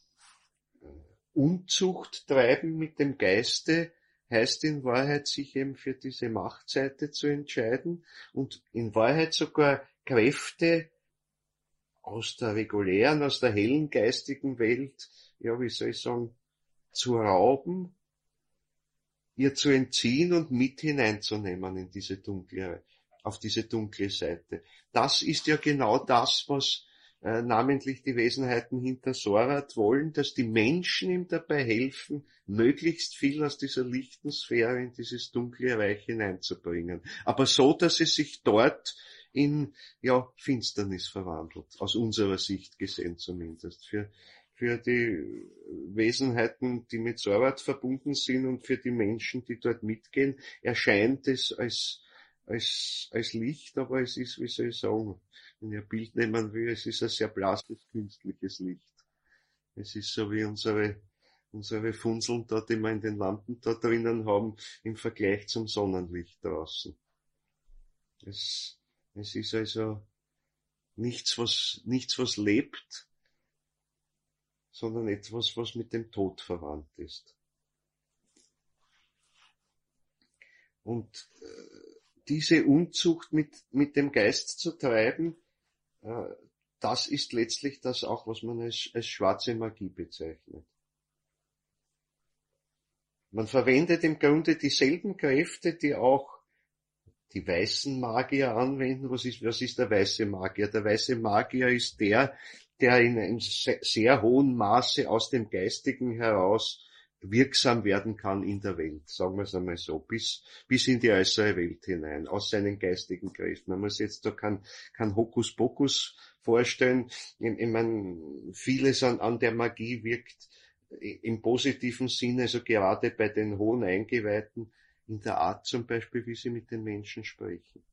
Unzucht treiben mit dem Geiste heißt in Wahrheit, sich eben für diese Machtseite zu entscheiden und in Wahrheit sogar Kräfte aus der regulären, aus der hellen geistigen Welt, ja, wie soll ich sagen, zu rauben, ihr zu entziehen und mit hineinzunehmen in diese auf diese dunkle Seite. Das ist ja genau das, was namentlich die Wesenheiten hinter Sorath wollen, dass die Menschen ihm dabei helfen, möglichst viel aus dieser lichten Sphäre in dieses dunkle Reich hineinzubringen. Aber so, dass es sich dort in Finsternis verwandelt, aus unserer Sicht gesehen zumindest. Für die Wesenheiten, die mit Sorath verbunden sind und für die Menschen, die dort mitgehen, erscheint es als Licht, aber es ist, wie soll ich sagen, wenn ich ein Bild nehmen will, es ist ein sehr blasses, künstliches Licht. Es ist so wie unsere Funzeln dort, die wir in den Lampen da drinnen haben, im Vergleich zum Sonnenlicht draußen. Es ist also nichts, was lebt, sondern etwas, was mit dem Tod verwandt ist. Und diese Unzucht mit dem Geist zu treiben, das ist letztlich das auch, was man als schwarze Magie bezeichnet. Man verwendet im Grunde dieselben Kräfte, die auch die weißen Magier anwenden. Was ist der weiße Magier? Der weiße Magier ist der in einem sehr hohen Maße aus dem Geistigen heraus wirksam werden kann in der Welt, sagen wir es einmal so, bis in die äußere Welt hinein, aus seinen geistigen Kräften. Man muss jetzt da kein Hokuspokus vorstellen. Ich meine, vieles an der Magie wirkt im positiven Sinne, also gerade bei den hohen Eingeweihten, in der Art zum Beispiel, wie sie mit den Menschen sprechen.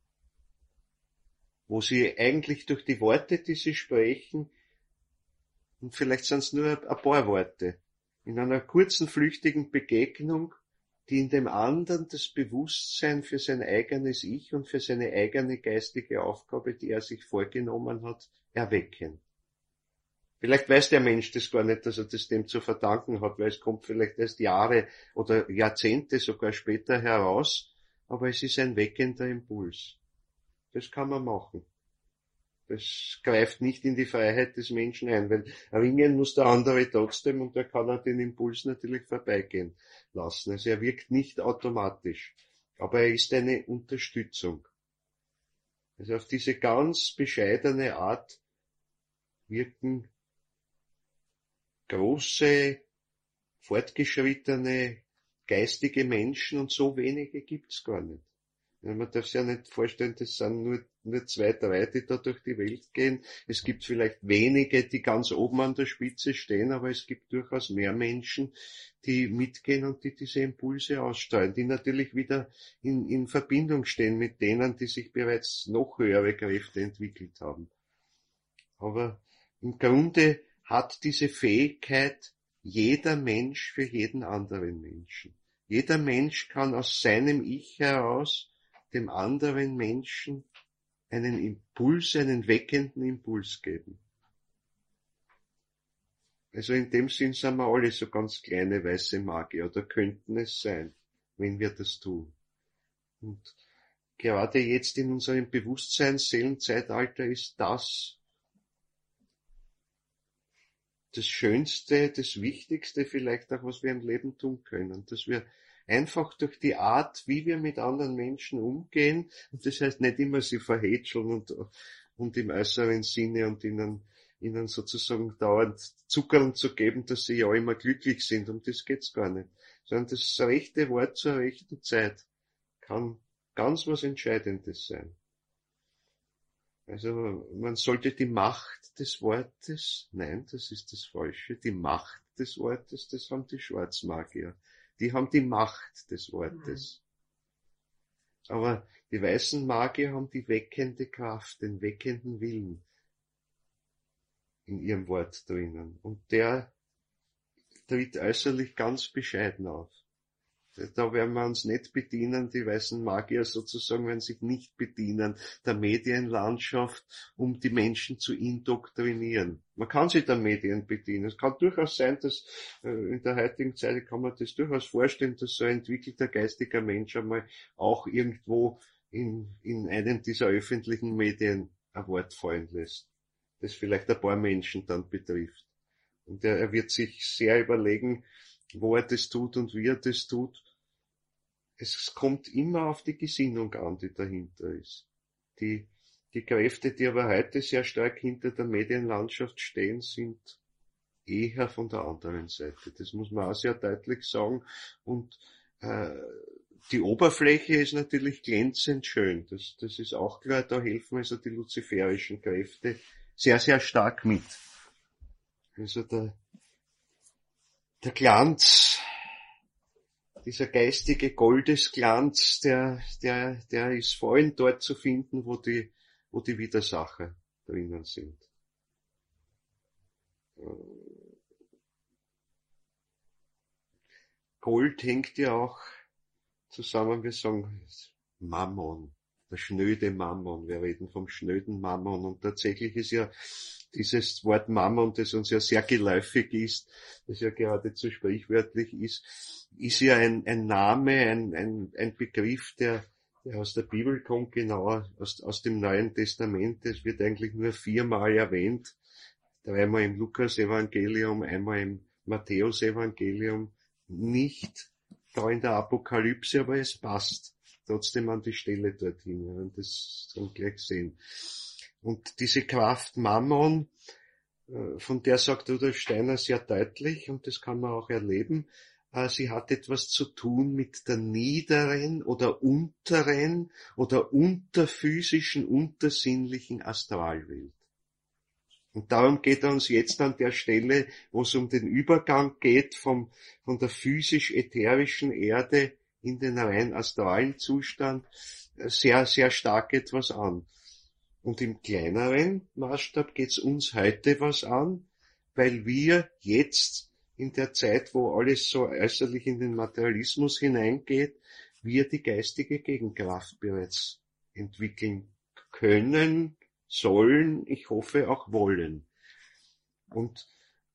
Wo sie eigentlich durch die Worte, die sie sprechen, und vielleicht sind es nur ein paar Worte, in einer kurzen, flüchtigen Begegnung, die in dem anderen das Bewusstsein für sein eigenes Ich und für seine eigene geistige Aufgabe, die er sich vorgenommen hat, erwecken. Vielleicht weiß der Mensch das gar nicht, dass er das dem zu verdanken hat, weil es kommt vielleicht erst Jahre oder Jahrzehnte sogar später heraus, aber es ist ein weckender Impuls. Das kann man machen. Das greift nicht in die Freiheit des Menschen ein, weil ringen muss der andere trotzdem und er kann auch den Impuls natürlich vorbeigehen lassen. Also er wirkt nicht automatisch, aber er ist eine Unterstützung. Also auf diese ganz bescheidene Art wirken große, fortgeschrittene, geistige Menschen und so wenige gibt's gar nicht. Ja, man darf sich ja nicht vorstellen, das sind nur 2, 3, die da durch die Welt gehen. Es gibt vielleicht wenige, die ganz oben an der Spitze stehen, aber es gibt durchaus mehr Menschen, die mitgehen und die diese Impulse ausstrahlen, die natürlich wieder in Verbindung stehen mit denen, die sich bereits noch höhere Kräfte entwickelt haben. Aber im Grunde hat diese Fähigkeit jeder Mensch für jeden anderen Menschen. Jeder Mensch kann aus seinem Ich heraus dem anderen Menschen einen Impuls, einen weckenden Impuls geben. Also in dem Sinn sind wir alle so ganz kleine weiße Magier, oder könnten es sein, wenn wir das tun. Und gerade jetzt in unserem Bewusstseinsseelenzeitalter ist das Schönste, das Wichtigste vielleicht auch, was wir im Leben tun können, dass wir einfach durch die Art, wie wir mit anderen Menschen umgehen, und das heißt nicht immer sie verhätscheln und im äußeren Sinne und ihnen sozusagen dauernd Zuckerl zu geben, dass sie ja immer glücklich sind, um das geht's gar nicht, sondern das rechte Wort zur rechten Zeit kann ganz was Entscheidendes sein. Also man sollte die Macht des Wortes, nein, das ist das Falsche, die Macht des Wortes, das haben die Schwarzmagier. Die haben die Macht des Wortes. Aber die weißen Magier haben die weckende Kraft, den weckenden Willen in ihrem Wort drinnen. Und der tritt äußerlich ganz bescheiden auf. Da werden wir uns nicht bedienen, die weißen Magier sozusagen werden sich nicht bedienen der Medienlandschaft, um die Menschen zu indoktrinieren. Man kann sich der Medien bedienen. Es kann durchaus sein, dass in der heutigen Zeit kann man das durchaus vorstellen, dass so ein entwickelter geistiger Mensch einmal auch irgendwo in einem dieser öffentlichen Medien ein Wort fallen lässt, das vielleicht ein paar Menschen dann betrifft. Und er wird sich sehr überlegen, wo er das tut und wie er das tut. Es kommt immer auf die Gesinnung an, die dahinter ist. Die Kräfte, die aber heute sehr stark hinter der Medienlandschaft stehen, sind eher von der anderen Seite. Das muss man auch sehr deutlich sagen. Und die Oberfläche ist natürlich glänzend schön. Das ist auch klar. Da helfen also die luziferischen Kräfte sehr, sehr stark mit. Also der Glanz, dieser geistige Goldesglanz, der ist vor allem dort zu finden, wo die Widersacher drinnen sind. Gold hängt ja auch zusammen, wir sagen Mammon, der schnöde Mammon, wir reden vom schnöden Mammon, und tatsächlich ist ja dieses Wort Mammon, das uns ja sehr geläufig ist, das ja geradezu sprichwörtlich ist ja ein Name, ein Begriff, der aus der Bibel kommt, genauer aus dem Neuen Testament. Es wird eigentlich nur 4-mal erwähnt, 3-mal im Lukas-Evangelium, einmal im Matthäus-Evangelium, nicht da in der Apokalypse, aber es passt trotzdem an die Stelle dorthin. Wir werden das dann gleich sehen. Und diese Kraft Mammon, von der sagt Rudolf Steiner sehr deutlich, und das kann man auch erleben, sie hat etwas zu tun mit der niederen oder unteren oder unterphysischen, untersinnlichen Astralwelt. Und darum geht er uns jetzt an der Stelle, wo es um den Übergang geht von der physisch-ätherischen Erde in den rein astralen Zustand, sehr, sehr stark etwas an. Und im kleineren Maßstab geht's uns heute was an, weil wir jetzt in der Zeit, wo alles so äußerlich in den Materialismus hineingeht, wir die geistige Gegenkraft bereits entwickeln können, sollen, ich hoffe auch wollen. Und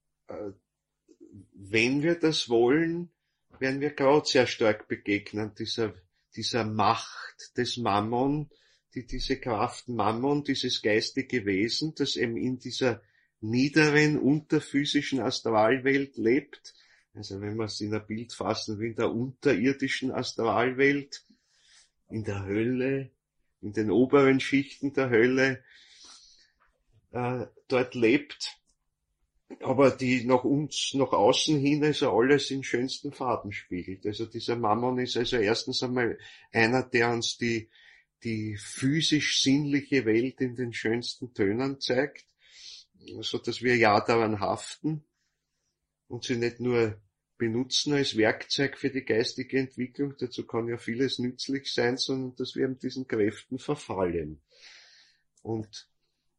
wenn wir das wollen, werden wir gerade sehr stark begegnen dieser Macht des Mammon, diese Kraft Mammon, dieses geistige Wesen, das eben in dieser niederen, unterphysischen Astralwelt lebt. Also wenn wir es in ein Bild fassen, wie in der unterirdischen Astralwelt, in der Hölle, in den oberen Schichten der Hölle, dort lebt, aber die nach uns, nach außen hin, also alles in schönsten Farben spiegelt. Also dieser Mammon ist also erstens einmal einer, der uns die physisch-sinnliche Welt in den schönsten Tönen zeigt, so dass wir ja daran haften und sie nicht nur benutzen als Werkzeug für die geistige Entwicklung, dazu kann ja vieles nützlich sein, sondern dass wir eben diesen Kräften verfallen. Und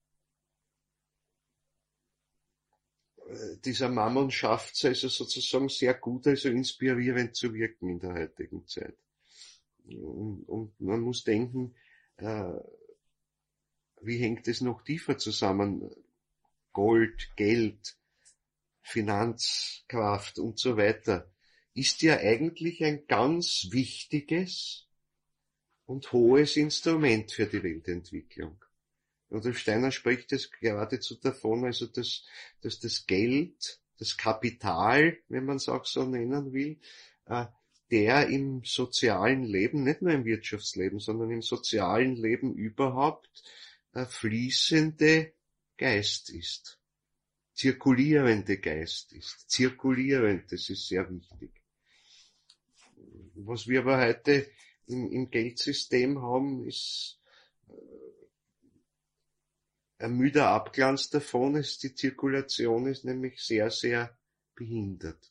dieser Mammon schafft es also sozusagen sehr gut, also inspirierend zu wirken in der heutigen Zeit. Und man muss denken, wie hängt es noch tiefer zusammen? Gold, Geld, Finanzkraft und so weiter, ist ja eigentlich ein ganz wichtiges und hohes Instrument für die Weltentwicklung. Oder Steiner spricht es geradezu davon, also dass das Geld, das Kapital, wenn man es auch so nennen will, der im sozialen Leben, nicht nur im Wirtschaftsleben, sondern im sozialen Leben überhaupt, fließende Geist ist. Zirkulierende Geist ist. Zirkulierend, das ist sehr wichtig. Was wir aber heute im Geldsystem haben, ist ein müder Abglanz davon, ist die Zirkulation ist nämlich sehr, sehr behindert.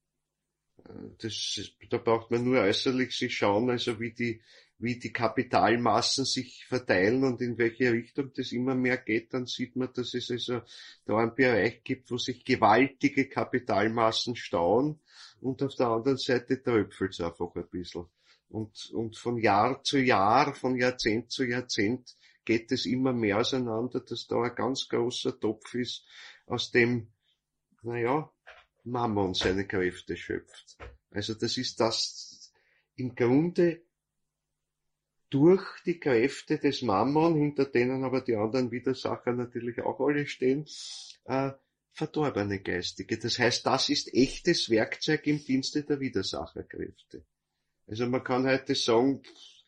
Da braucht man nur äußerlich sich schauen, also wie die Kapitalmassen sich verteilen und in welche Richtung das immer mehr geht, dann sieht man, dass es also da einen Bereich gibt, wo sich gewaltige Kapitalmassen stauen und auf der anderen Seite tröpfelt es einfach ein bisschen. Und von Jahr zu Jahr, von Jahrzehnt zu Jahrzehnt geht es immer mehr auseinander, dass da ein ganz großer Topf ist, aus dem, Mammon seine Kräfte schöpft. Also das ist das im Grunde durch die Kräfte des Mammon, hinter denen aber die anderen Widersacher natürlich auch alle stehen, verdorbene Geistige. Das heißt, das ist echtes Werkzeug im Dienste der Widersacherkräfte. Also man kann heute sagen,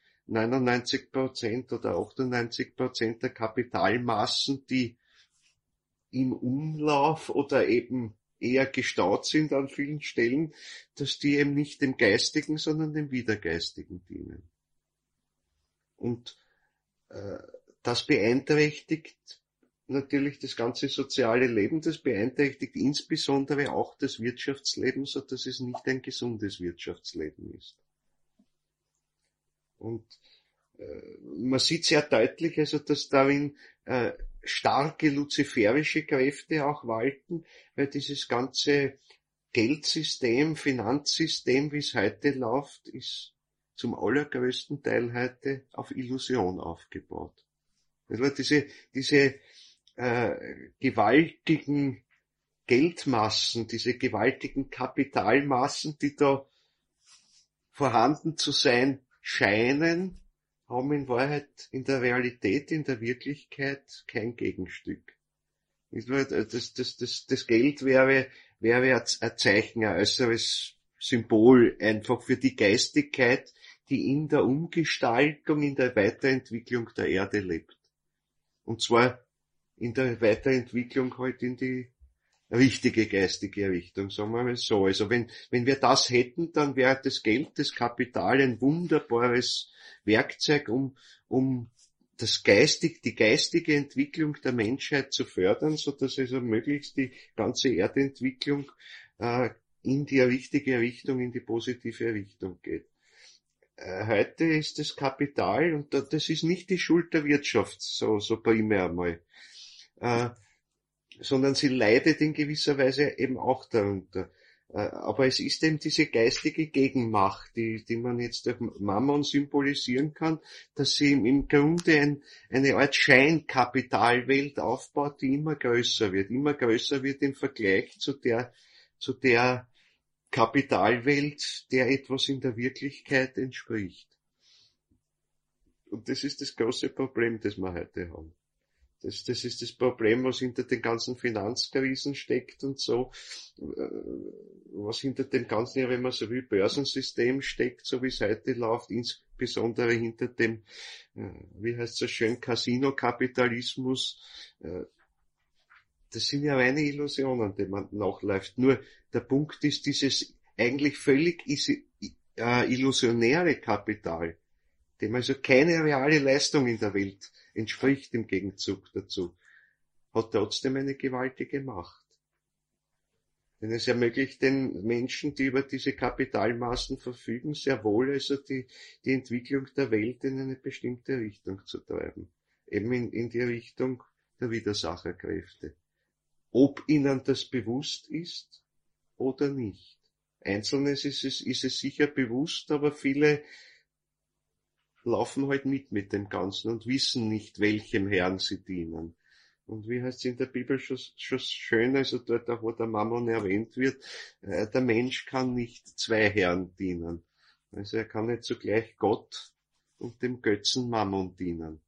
99% oder 98% der Kapitalmassen, die im Umlauf oder eben eher gestaut sind an vielen Stellen, dass die eben nicht dem Geistigen, sondern dem Widergeistigen dienen. Und das beeinträchtigt natürlich das ganze soziale Leben, das beeinträchtigt insbesondere auch das Wirtschaftsleben, so dass es nicht ein gesundes Wirtschaftsleben ist. Und man sieht sehr deutlich, also dass darin starke luziferische Kräfte auch walten, weil dieses ganze Geldsystem, Finanzsystem, wie es heute läuft, ist zum allergrößten Teil heute auf Illusion aufgebaut. Also diese gewaltigen Geldmassen, diese gewaltigen Kapitalmassen, die da vorhanden zu sein scheinen, haben in Wahrheit in der Realität, in der Wirklichkeit kein Gegenstück. Das Geld wäre ein Zeichen, ein äußeres Symbol einfach für die Geistigkeit, die in der Umgestaltung, in der Weiterentwicklung der Erde lebt. Und zwar in der Weiterentwicklung halt in die richtige geistige Richtung, sagen wir mal so. Also wenn wir das hätten, dann wäre das Geld, das Kapital ein wunderbares Werkzeug, um die geistige Entwicklung der Menschheit zu fördern, so dass also möglichst die ganze Erdentwicklung in die richtige Richtung, in die positive Richtung geht. Heute ist das Kapital, und das ist nicht die Schuld der Wirtschaft, so primär mal, sondern sie leidet in gewisser Weise eben auch darunter. Aber es ist eben diese geistige Gegenmacht, die man jetzt durch Mammon symbolisieren kann, dass sie im Grunde eine Art Scheinkapitalwelt aufbaut, die immer größer wird im Vergleich zu der Kapitalwelt, der etwas in der Wirklichkeit entspricht. Und das ist das große Problem, das wir heute haben. Das ist das Problem, was hinter den ganzen Finanzkrisen steckt und so, was hinter dem ganzen, ja, wenn man so will, Börsensystem steckt, so wie es heute läuft, insbesondere hinter dem, wie heißt es so schön, Casino-Kapitalismus, das sind ja reine Illusionen, die man nachläuft. Nur der Punkt ist, dieses eigentlich völlig illusionäre Kapital, dem also keine reale Leistung in der Welt entspricht im Gegenzug dazu, hat trotzdem eine gewaltige Macht. Denn es ermöglicht den Menschen, die über diese Kapitalmassen verfügen, sehr wohl also die Entwicklung der Welt in eine bestimmte Richtung zu treiben. Eben in die Richtung der Widersacherkräfte. Ob ihnen das bewusst ist oder nicht. Einzelnes ist es sicher bewusst, aber viele laufen halt mit dem Ganzen und wissen nicht, welchem Herrn sie dienen. Und wie heißt es in der Bibel schon schön, also dort auch, wo der Mammon erwähnt wird, der Mensch kann nicht zwei Herren dienen. Also er kann nicht zugleich Gott und dem Götzen Mammon dienen.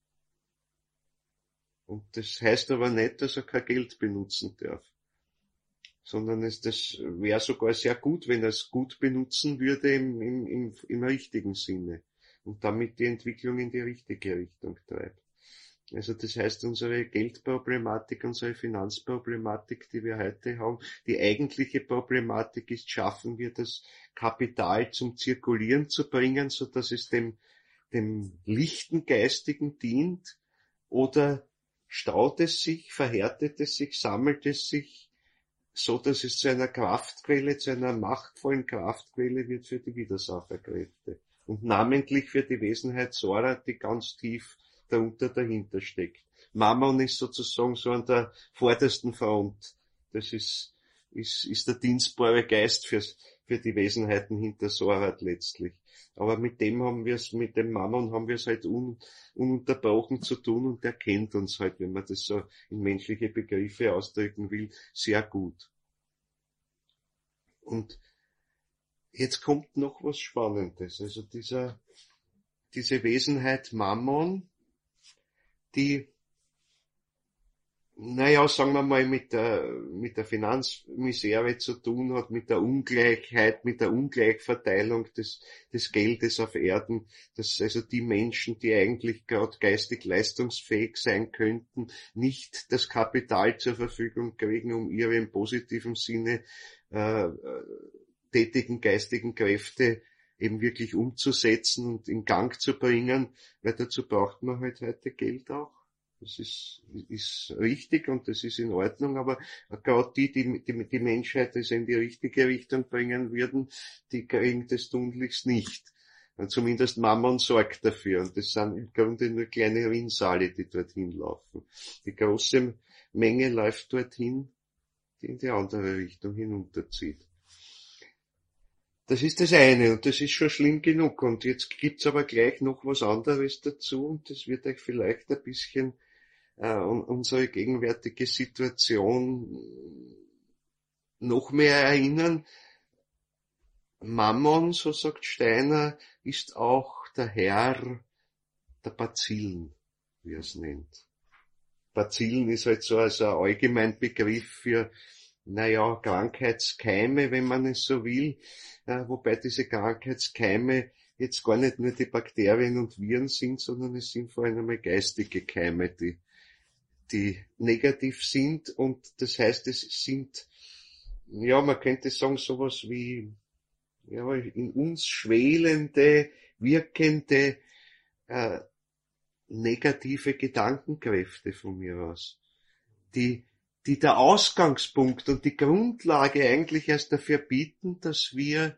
Und das heißt aber nicht, dass er kein Geld benutzen darf. Sondern das wäre sogar sehr gut, wenn er es gut benutzen würde im richtigen Sinne. Und damit die Entwicklung in die richtige Richtung treibt. Also das heißt, unsere Geldproblematik, unsere Finanzproblematik, die wir heute haben, die eigentliche Problematik ist, schaffen wir das Kapital zum Zirkulieren zu bringen, so dass es dem lichten Geistigen dient, oder staut es sich, verhärtet es sich, sammelt es sich, so dass es zu einer Kraftquelle, zu einer machtvollen Kraftquelle wird für die Widersacherkräfte. Und namentlich für die Wesenheit Sora, die ganz tief darunter dahinter steckt. Mammon ist sozusagen so an der vordersten Front. Das ist der dienstbare Geist für die Wesenheiten hinter Sorat letztlich. Aber mit dem Mammon haben wir es halt ununterbrochen zu tun, und der kennt uns halt, wenn man das so in menschliche Begriffe ausdrücken will, sehr gut. Und jetzt kommt noch was Spannendes. Also diese Wesenheit Mammon, die, sagen wir mal, mit der Finanzmisere zu tun hat, mit der Ungleichheit, mit der Ungleichverteilung des Geldes auf Erden, dass also die Menschen, die eigentlich gerade geistig leistungsfähig sein könnten, nicht das Kapital zur Verfügung kriegen, um ihre im positiven Sinne tätigen geistigen Kräfte eben wirklich umzusetzen und in Gang zu bringen, weil dazu braucht man halt heute Geld auch. Das ist richtig und das ist in Ordnung, aber gerade die Menschheit das in die richtige Richtung bringen würden, die kriegen das tunlichst nicht. Und zumindest Mammon sorgt dafür, und das sind im Grunde nur kleine Rinnsale, die dorthin laufen. Die große Menge läuft dorthin, die in die andere Richtung hinunterzieht. Das ist das eine, und das ist schon schlimm genug. Und jetzt gibt's aber gleich noch was anderes dazu, und das wird euch vielleicht ein bisschen unsere gegenwärtige Situation noch mehr erinnern. Mammon, so sagt Steiner, ist auch der Herr der Bazillen, wie er es nennt. Bazillen ist halt so also ein Allgemeinbegriff für Krankheitskeime, wenn man es so will, wobei diese Krankheitskeime jetzt gar nicht nur die Bakterien und Viren sind, sondern es sind vor allem einmal geistige Keime, die negativ sind, und das heißt, es sind, man könnte sagen, sowas wie, in uns schwelende, wirkende, negative Gedankenkräfte von mir aus, die der Ausgangspunkt und die Grundlage eigentlich erst dafür bieten, dass wir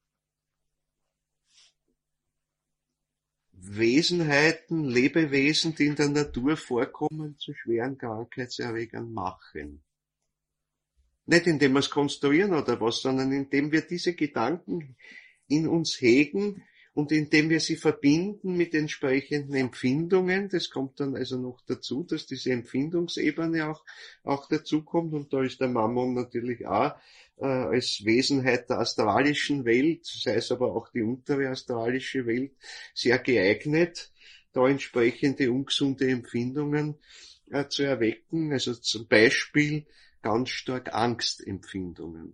Wesenheiten, Lebewesen, die in der Natur vorkommen, zu schweren Krankheitserregern machen. Nicht indem wir es konstruieren oder was, sondern indem wir diese Gedanken in uns hegen und indem wir sie verbinden mit entsprechenden Empfindungen. Das kommt dann also noch dazu, dass diese Empfindungsebene auch dazu kommt, und da ist der Mammon natürlich auch als Wesenheit der astralischen Welt, sei es aber auch die untere astralische Welt, sehr geeignet, da entsprechende ungesunde Empfindungen zu erwecken. Also zum Beispiel ganz stark Angstempfindungen.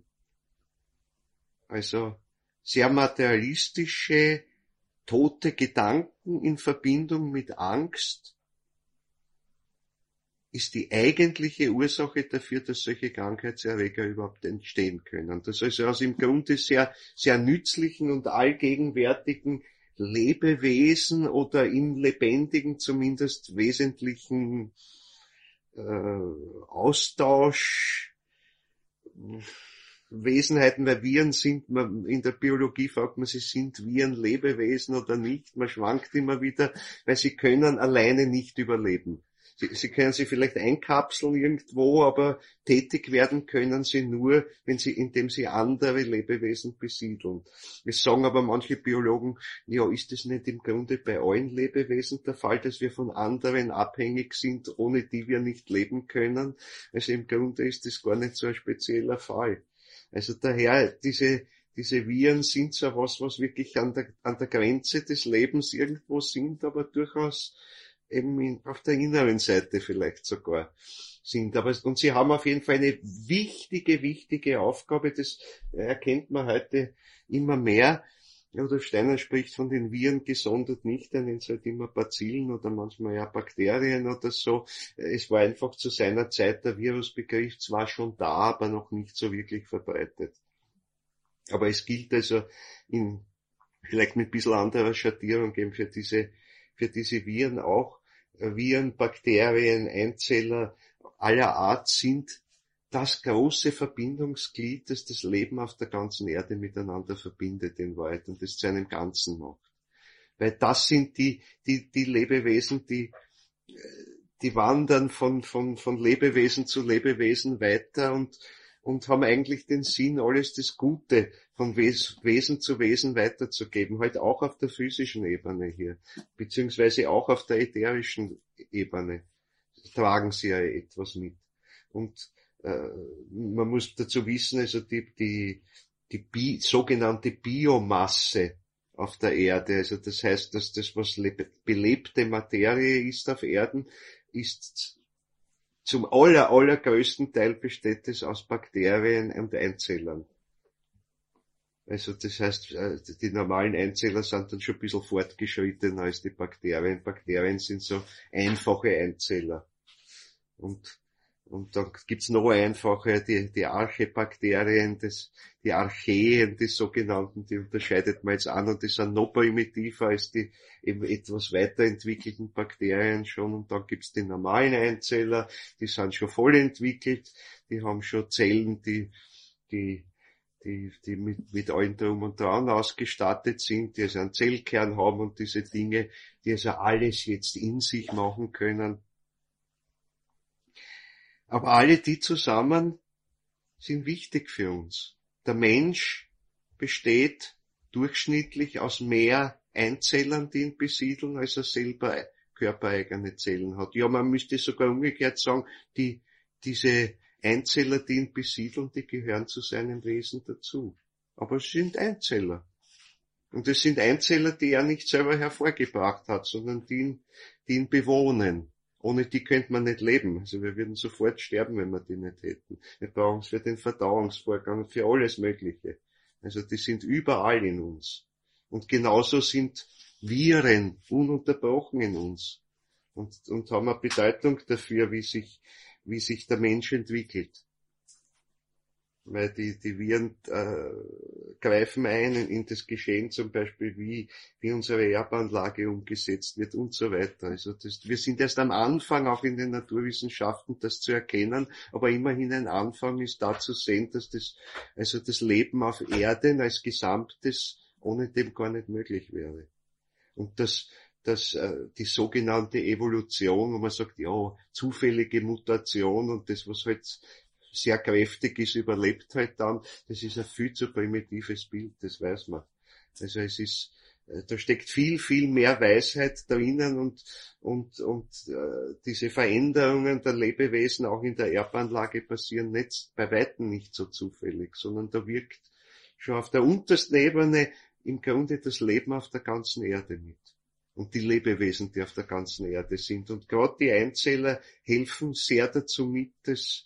Also sehr materialistische, tote Gedanken in Verbindung mit Angst ist die eigentliche Ursache dafür, dass solche Krankheitserreger überhaupt entstehen können. Das also aus im Grunde sehr, sehr nützlichen und allgegenwärtigen Lebewesen oder im lebendigen zumindest wesentlichen Austausch Wesenheiten, weil Viren sind, in der Biologie fragt man, sie sind Viren Lebewesen oder nicht, man schwankt immer wieder, weil sie können alleine nicht überleben. Sie können sie vielleicht einkapseln irgendwo, aber tätig werden können sie nur, indem sie andere Lebewesen besiedeln. Es sagen aber manche Biologen, ja, ist es nicht im Grunde bei allen Lebewesen der Fall, dass wir von anderen abhängig sind, ohne die wir nicht leben können? Also im Grunde ist das gar nicht so ein spezieller Fall. Also daher, diese Viren sind so was wirklich an der Grenze des Lebens irgendwo sind, aber durchaus eben auf der inneren Seite vielleicht sogar sind. Und sie haben auf jeden Fall eine wichtige Aufgabe, das erkennt man heute immer mehr. Rudolf Steiner spricht von den Viren gesondert nicht, er nennt es halt immer Bazillen oder manchmal ja Bakterien oder so. Es war einfach zu seiner Zeit der Virusbegriff zwar schon da, aber noch nicht so wirklich verbreitet. Aber es gilt also vielleicht mit ein bisschen anderer Schattierung eben für diese Viren auch. Viren, Bakterien, Einzeller aller Art sind das große Verbindungsglied, das das Leben auf der ganzen Erde miteinander verbindet in Wahrheit und das zu einem Ganzen macht. Weil das sind die Lebewesen, die wandern von Lebewesen zu Lebewesen weiter und haben eigentlich den Sinn, alles das Gute von Wesen zu Wesen weiterzugeben, halt auch auf der physischen Ebene hier, beziehungsweise auch auf der ätherischen Ebene tragen sie ja etwas mit. Und man muss dazu wissen, also die sogenannte Biomasse auf der Erde, also das heißt, dass das, was belebte Materie ist auf Erden, ist zum allergrößten Teil besteht es aus Bakterien und Einzellern. Also das heißt, die normalen Einzeller sind dann schon ein bisschen fortgeschrittener als die Bakterien. Bakterien sind so einfache Einzeller. Und dann gibt's noch einfache, die Archebakterien, die Archeen, die sogenannten, die unterscheidet man jetzt an und die sind noch primitiver als die eben etwas weiterentwickelten Bakterien schon. Und dann gibt's die normalen Einzeller, die sind schon voll entwickelt, die haben schon Zellen, die mit allem Drum und Dran ausgestattet sind, die also einen Zellkern haben und diese Dinge, die also alles jetzt in sich machen können. Aber alle die zusammen sind wichtig für uns. Der Mensch besteht durchschnittlich aus mehr Einzellern, die ihn besiedeln, als er selber körpereigene Zellen hat. Ja, man müsste sogar umgekehrt sagen, diese Einzeller, die ihn besiedeln, die gehören zu seinem Wesen dazu. Aber es sind Einzeller. Und es sind Einzeller, die er nicht selber hervorgebracht hat, sondern die ihn bewohnen. Ohne die könnte man nicht leben. Also wir würden sofort sterben, wenn wir die nicht hätten. Wir brauchen es für den Verdauungsvorgang, für alles Mögliche. Also die sind überall in uns. Und genauso sind Viren ununterbrochen in uns. Und haben eine Bedeutung dafür, wie sich der Mensch entwickelt. Weil die Viren greifen ein in das Geschehen, zum Beispiel wie unsere Erbanlage umgesetzt wird und so weiter. Also wir sind erst am Anfang, auch in den Naturwissenschaften, das zu erkennen, aber immerhin ein Anfang ist da zu sehen, dass das Leben auf Erden als Gesamtes ohne dem gar nicht möglich wäre. Und dass die sogenannte Evolution, wo man sagt, ja, zufällige Mutation und das, was halt sehr kräftig ist, überlebt halt dann, das ist ein viel zu primitives Bild, das weiß man. Also da steckt viel mehr Weisheit drinnen und diese Veränderungen der Lebewesen auch in der Erbanlage passieren bei weitem nicht so zufällig, sondern da wirkt schon auf der untersten Ebene im Grunde das Leben auf der ganzen Erde mit. Und die Lebewesen, die auf der ganzen Erde sind. Und gerade die Einzeller helfen sehr dazu mit,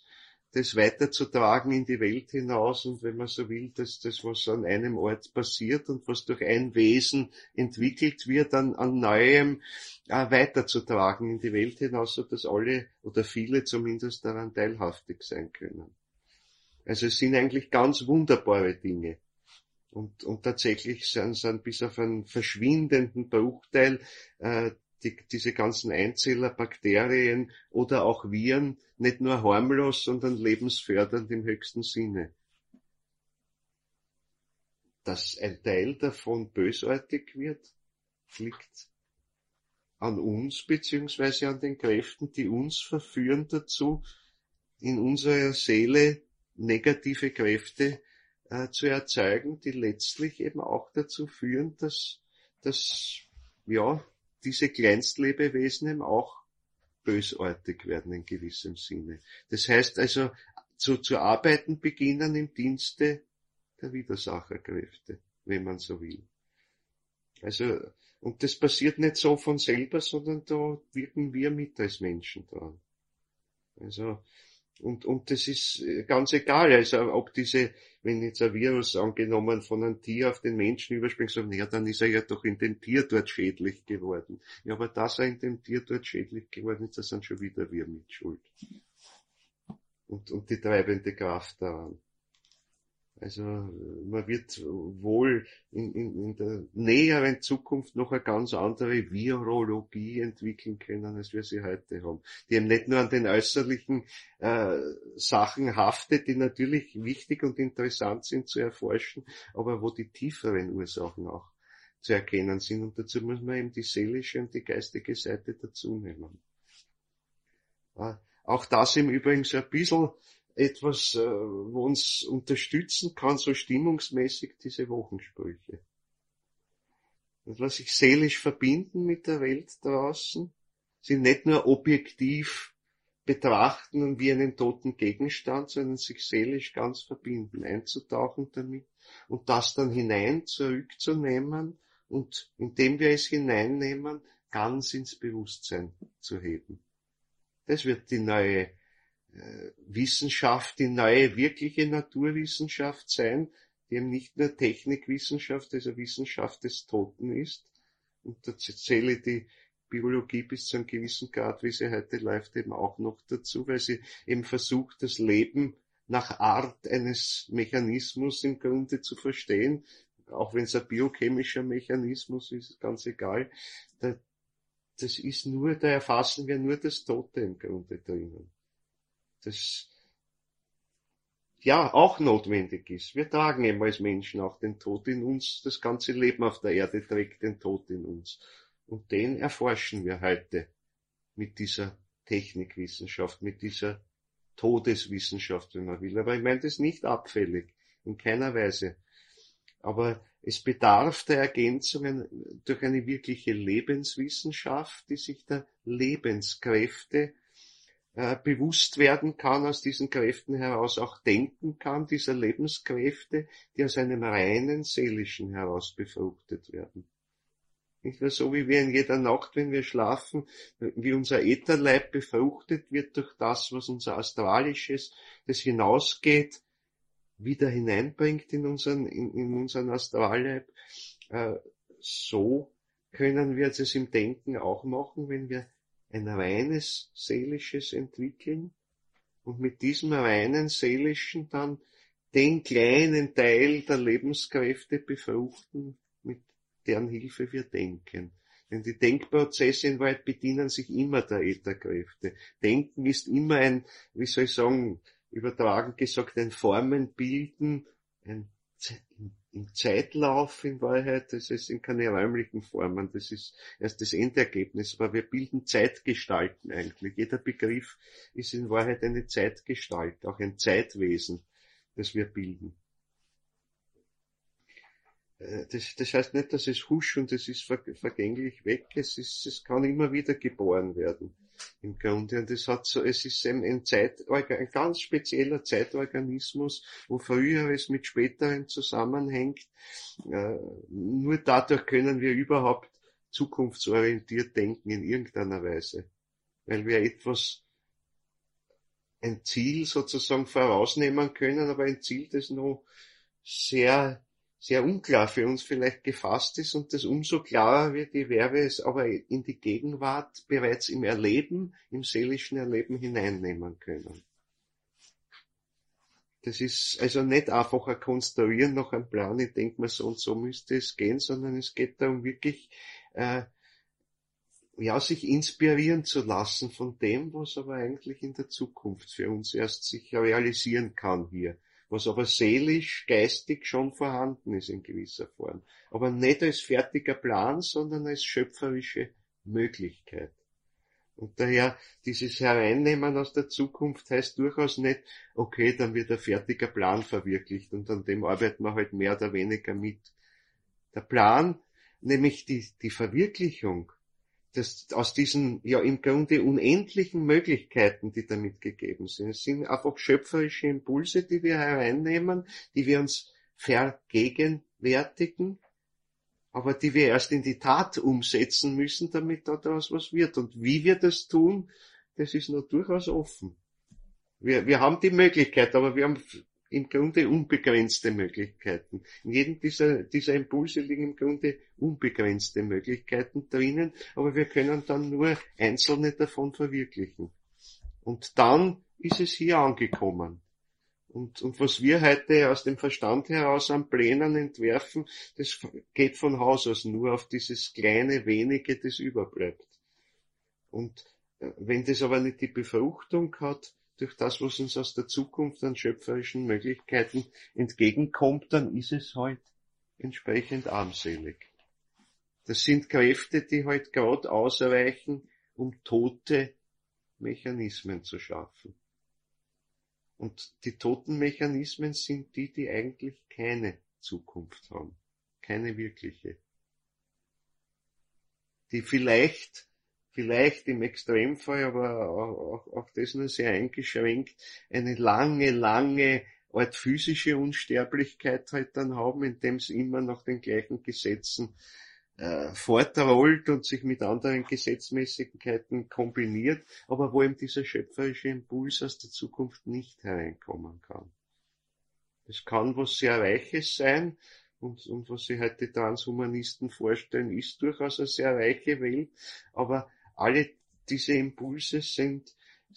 das weiterzutragen in die Welt hinaus und wenn man so will, dass das, was an einem Ort passiert und was durch ein Wesen entwickelt wird, an Neuem weiterzutragen in die Welt hinaus, so dass alle oder viele zumindest daran teilhaftig sein können. Also es sind eigentlich ganz wunderbare Dinge. Und tatsächlich sind bis auf einen verschwindenden Bruchteil diese ganzen Einzeller, Bakterien oder auch Viren nicht nur harmlos, sondern lebensfördernd im höchsten Sinne. Dass ein Teil davon bösartig wird, liegt an uns beziehungsweise an den Kräften, die uns verführen dazu, in unserer Seele negative Kräfte zu erzeugen, die letztlich eben auch dazu führen, dass diese Kleinstlebewesen eben auch bösartig werden in gewissem Sinne. Das heißt also, zu arbeiten beginnen im Dienste der Widersacherkräfte, wenn man so will. Also, und das passiert nicht so von selber, sondern da wirken wir mit als Menschen dran. Also, und das ist ganz egal, also ob wenn jetzt ein Virus angenommen von einem Tier auf den Menschen überspringt, sagen, ja, dann ist er ja doch in dem Tier dort schädlich geworden. Ja, aber dass er in dem Tier dort schädlich geworden ist, das sind schon wieder wir mit Schuld. Und die treibende Kraft daran. Also man wird wohl in der näheren Zukunft noch eine ganz andere Virologie entwickeln können, als wir sie heute haben. Die eben nicht nur an den äußerlichen Sachen haftet, die natürlich wichtig und interessant sind zu erforschen, aber wo die tieferen Ursachen auch zu erkennen sind. Und dazu muss man eben die seelische und die geistige Seite dazu nehmen. Auch das im Übrigen so ein bisschen etwas, wo uns unterstützen kann, so stimmungsmäßig diese Wochensprüche. Und was sich seelisch verbinden mit der Welt draußen, sind nicht nur objektiv betrachten und wie einen toten Gegenstand, sondern sich seelisch ganz verbinden, einzutauchen damit und das dann hinein zurückzunehmen und indem wir es hineinnehmen, ganz ins Bewusstsein zu heben. Das wird die neue Wissenschaft, die neue wirkliche Naturwissenschaft sein, die eben nicht nur Technikwissenschaft, also Wissenschaft des Toten ist. Und da zähle die Biologie bis zu einem gewissen Grad, wie sie heute läuft, eben auch noch dazu, weil sie eben versucht, das Leben nach Art eines Mechanismus im Grunde zu verstehen, auch wenn es ein biochemischer Mechanismus ist, ganz egal. Da erfassen wir nur das Tote im Grunde drinnen. Das ja auch notwendig ist. Wir tragen eben als Menschen auch den Tod in uns. Das ganze Leben auf der Erde trägt den Tod in uns. Und den erforschen wir heute mit dieser Technikwissenschaft, mit dieser Todeswissenschaft, wenn man will. Aber ich meine das nicht abfällig, in keiner Weise. Aber es bedarf der Ergänzungen durch eine wirkliche Lebenswissenschaft, die sich der Lebenskräfte bewusst werden kann, aus diesen Kräften heraus auch denken kann, dieser Lebenskräfte, die aus einem reinen Seelischen heraus befruchtet werden. Nicht mehr so, wie wir in jeder Nacht, wenn wir schlafen, wie unser Ätherleib befruchtet wird durch das, was unser Astralisches, das hinausgeht, wieder hineinbringt in unseren Astralleib. So können wir das im Denken auch machen, wenn wir ein reines Seelisches entwickeln und mit diesem reinen Seelischen dann den kleinen Teil der Lebenskräfte befruchten, mit deren Hilfe wir denken. Denn die Denkprozesse in Wahrheit bedienen sich immer der Ätherkräfte. Denken ist immer ein, wie soll ich sagen, übertragen gesagt, ein Formenbilden, ein im Zeitlauf in Wahrheit, das ist in keine räumlichen Formen, das ist erst das Endergebnis, aber wir bilden Zeitgestalten eigentlich. Jeder Begriff ist in Wahrheit eine Zeitgestalt, auch ein Zeitwesen, das wir bilden. Das heißt nicht, dass es husch und es ist vergänglich weg, es kann immer wieder geboren werden. Im Grunde. Und es ist ein ganz spezieller Zeitorganismus, wo Früheres mit Späterem zusammenhängt. Nur dadurch können wir überhaupt zukunftsorientiert denken in irgendeiner Weise. Weil wir etwas ein Ziel sozusagen vorausnehmen können, aber ein Ziel, das noch sehr, sehr unklar für uns vielleicht gefasst ist und das umso klarer wird, je mehr wir es aber in die Gegenwart bereits im Erleben, im seelischen Erleben hineinnehmen können. Das ist also nicht einfach ein Konstruieren nach einem Plan, ich denke mir, so und so müsste es gehen, sondern es geht darum wirklich, sich inspirieren zu lassen von dem, was aber eigentlich in der Zukunft für uns erst sich realisieren kann hier. Was aber seelisch, geistig schon vorhanden ist in gewisser Form. Aber nicht als fertiger Plan, sondern als schöpferische Möglichkeit. Und daher, dieses Hereinnehmen aus der Zukunft heißt durchaus nicht, okay, dann wird ein fertiger Plan verwirklicht und an dem arbeiten wir halt mehr oder weniger mit. Der Plan, nämlich die Verwirklichung, aus diesen, ja, im Grunde unendlichen Möglichkeiten, die damit gegeben sind. Es sind einfach schöpferische Impulse, die wir hereinnehmen, die wir uns vergegenwärtigen, aber die wir erst in die Tat umsetzen müssen, damit daraus was wird. Und wie wir das tun, das ist noch durchaus offen. Wir haben die Möglichkeit, aber wir haben im Grunde unbegrenzte Möglichkeiten. In jedem dieser Impulse liegen im Grunde unbegrenzte Möglichkeiten drinnen, aber wir können dann nur einzelne davon verwirklichen. Und dann ist es hier angekommen. Und was wir heute aus dem Verstand heraus an Plänen entwerfen, das geht von Haus aus nur auf dieses kleine wenige, das überbleibt. Und wenn das aber nicht die Befruchtung hat, durch das, was uns aus der Zukunft an schöpferischen Möglichkeiten entgegenkommt, dann ist es halt entsprechend armselig. Das sind Kräfte, die halt gerade ausreichen, um tote Mechanismen zu schaffen. Und die toten Mechanismen sind die eigentlich keine Zukunft haben. Keine wirkliche. Die vielleicht im Extremfall, aber auch das nur sehr eingeschränkt, eine lange Art physische Unsterblichkeit halt dann haben, indem sie immer nach den gleichen Gesetzen fortrollt und sich mit anderen Gesetzmäßigkeiten kombiniert, aber wo eben dieser schöpferische Impuls aus der Zukunft nicht hereinkommen kann. Das kann was sehr Reiches sein, und was sich heute die Transhumanisten vorstellen, ist durchaus eine sehr reiche Welt, aber alle diese Impulse sind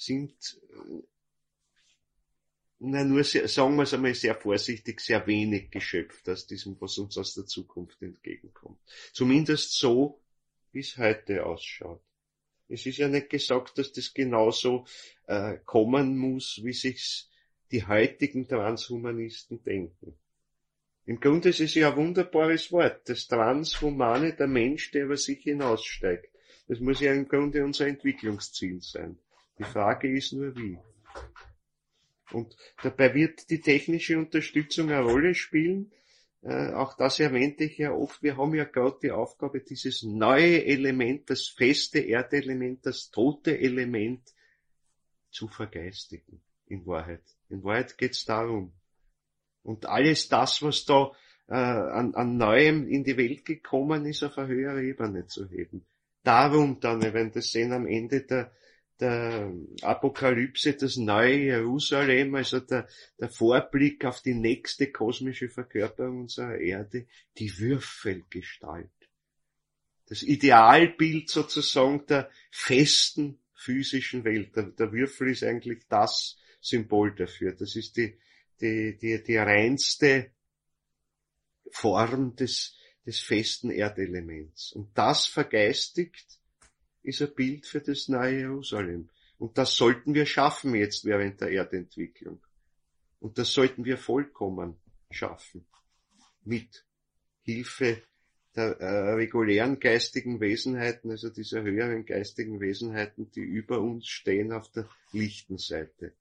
nur sehr, sagen wir es einmal sehr vorsichtig, sehr wenig geschöpft aus diesem, was uns aus der Zukunft entgegenkommt. Zumindest so, wie es heute ausschaut. Es ist ja nicht gesagt, dass das genauso kommen muss, wie sich's die heutigen Transhumanisten denken. Im Grunde ist es ja ein wunderbares Wort, das Transhumane, der Mensch, der über sich hinaussteigt. Das muss ja im Grunde unser Entwicklungsziel sein. Die Frage ist nur wie. Und dabei wird die technische Unterstützung eine Rolle spielen. Auch das erwähnte ich ja oft. Wir haben ja gerade die Aufgabe, dieses neue Element, das feste Erdelement, das tote Element zu vergeistigen. In Wahrheit. In Wahrheit geht's darum. Und alles das, was da an Neuem in die Welt gekommen ist, auf eine höhere Ebene zu heben. Darum dann, wenn das sehen am Ende der Apokalypse, das neue Jerusalem, also der Vorblick auf die nächste kosmische Verkörperung unserer Erde, die Würfelgestalt. Das Idealbild sozusagen der festen physischen Welt. Der Würfel ist eigentlich das Symbol dafür. Das ist die reinste Form des festen Erdelements. Und das vergeistigt ist ein Bild für das neue Jerusalem. Und das sollten wir schaffen jetzt während der Erdentwicklung. Und das sollten wir vollkommen schaffen. Mit Hilfe der regulären geistigen Wesenheiten, also dieser höheren geistigen Wesenheiten, die über uns stehen auf der lichten Seite.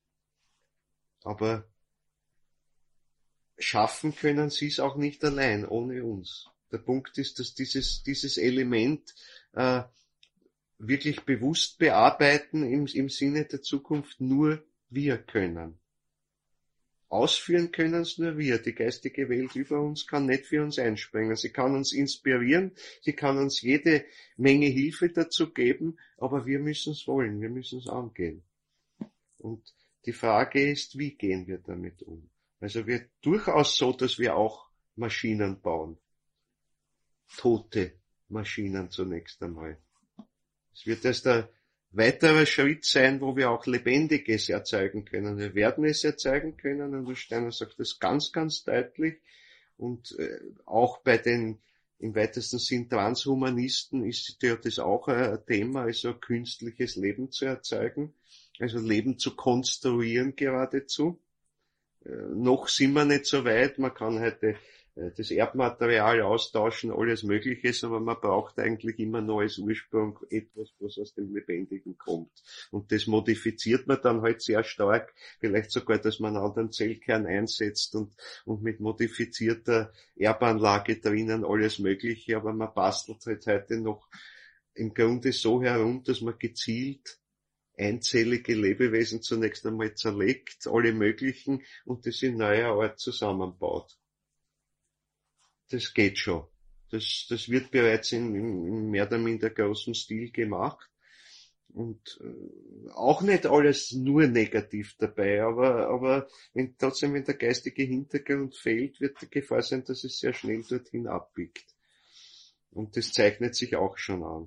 Aber schaffen können sie es auch nicht allein, ohne uns. Der Punkt ist, dass dieses Element wirklich bewusst bearbeiten im Sinne der Zukunft nur wir können. Ausführen können es nur wir. Die geistige Welt über uns kann nicht für uns einspringen. Sie kann uns inspirieren, sie kann uns jede Menge Hilfe dazu geben, aber wir müssen es wollen, wir müssen es angehen. Und die Frage ist, wie gehen wir damit um? Also wir durchaus so, dass wir auch Maschinen bauen. Tote Maschinen zunächst einmal. Es wird erst ein weiterer Schritt sein, wo wir auch Lebendiges erzeugen können. Wir werden es erzeugen können, und Steiner sagt das ganz, ganz deutlich. Und auch bei den im weitesten Sinn Transhumanisten ist ja das auch ein Thema, also künstliches Leben zu erzeugen, also Leben zu konstruieren geradezu. Noch sind wir nicht so weit, man kann heute das Erbmaterial austauschen, alles Mögliche, aber man braucht eigentlich immer noch als Ursprung etwas, was aus dem Lebendigen kommt. Und das modifiziert man dann halt sehr stark, vielleicht sogar, dass man einen anderen Zellkern einsetzt und mit modifizierter Erbanlage drinnen alles Mögliche, aber man bastelt halt heute noch im Grunde so herum, dass man gezielt einzellige Lebewesen zunächst einmal zerlegt, alle möglichen, und das in neuer Art zusammenbaut. Das geht schon. Das wird bereits in mehr oder minder großem Stil gemacht. Und auch nicht alles nur negativ dabei, aber trotzdem, wenn der geistige Hintergrund fehlt, wird die Gefahr sein, dass es sehr schnell dorthin abbiegt. Und das zeichnet sich auch schon an.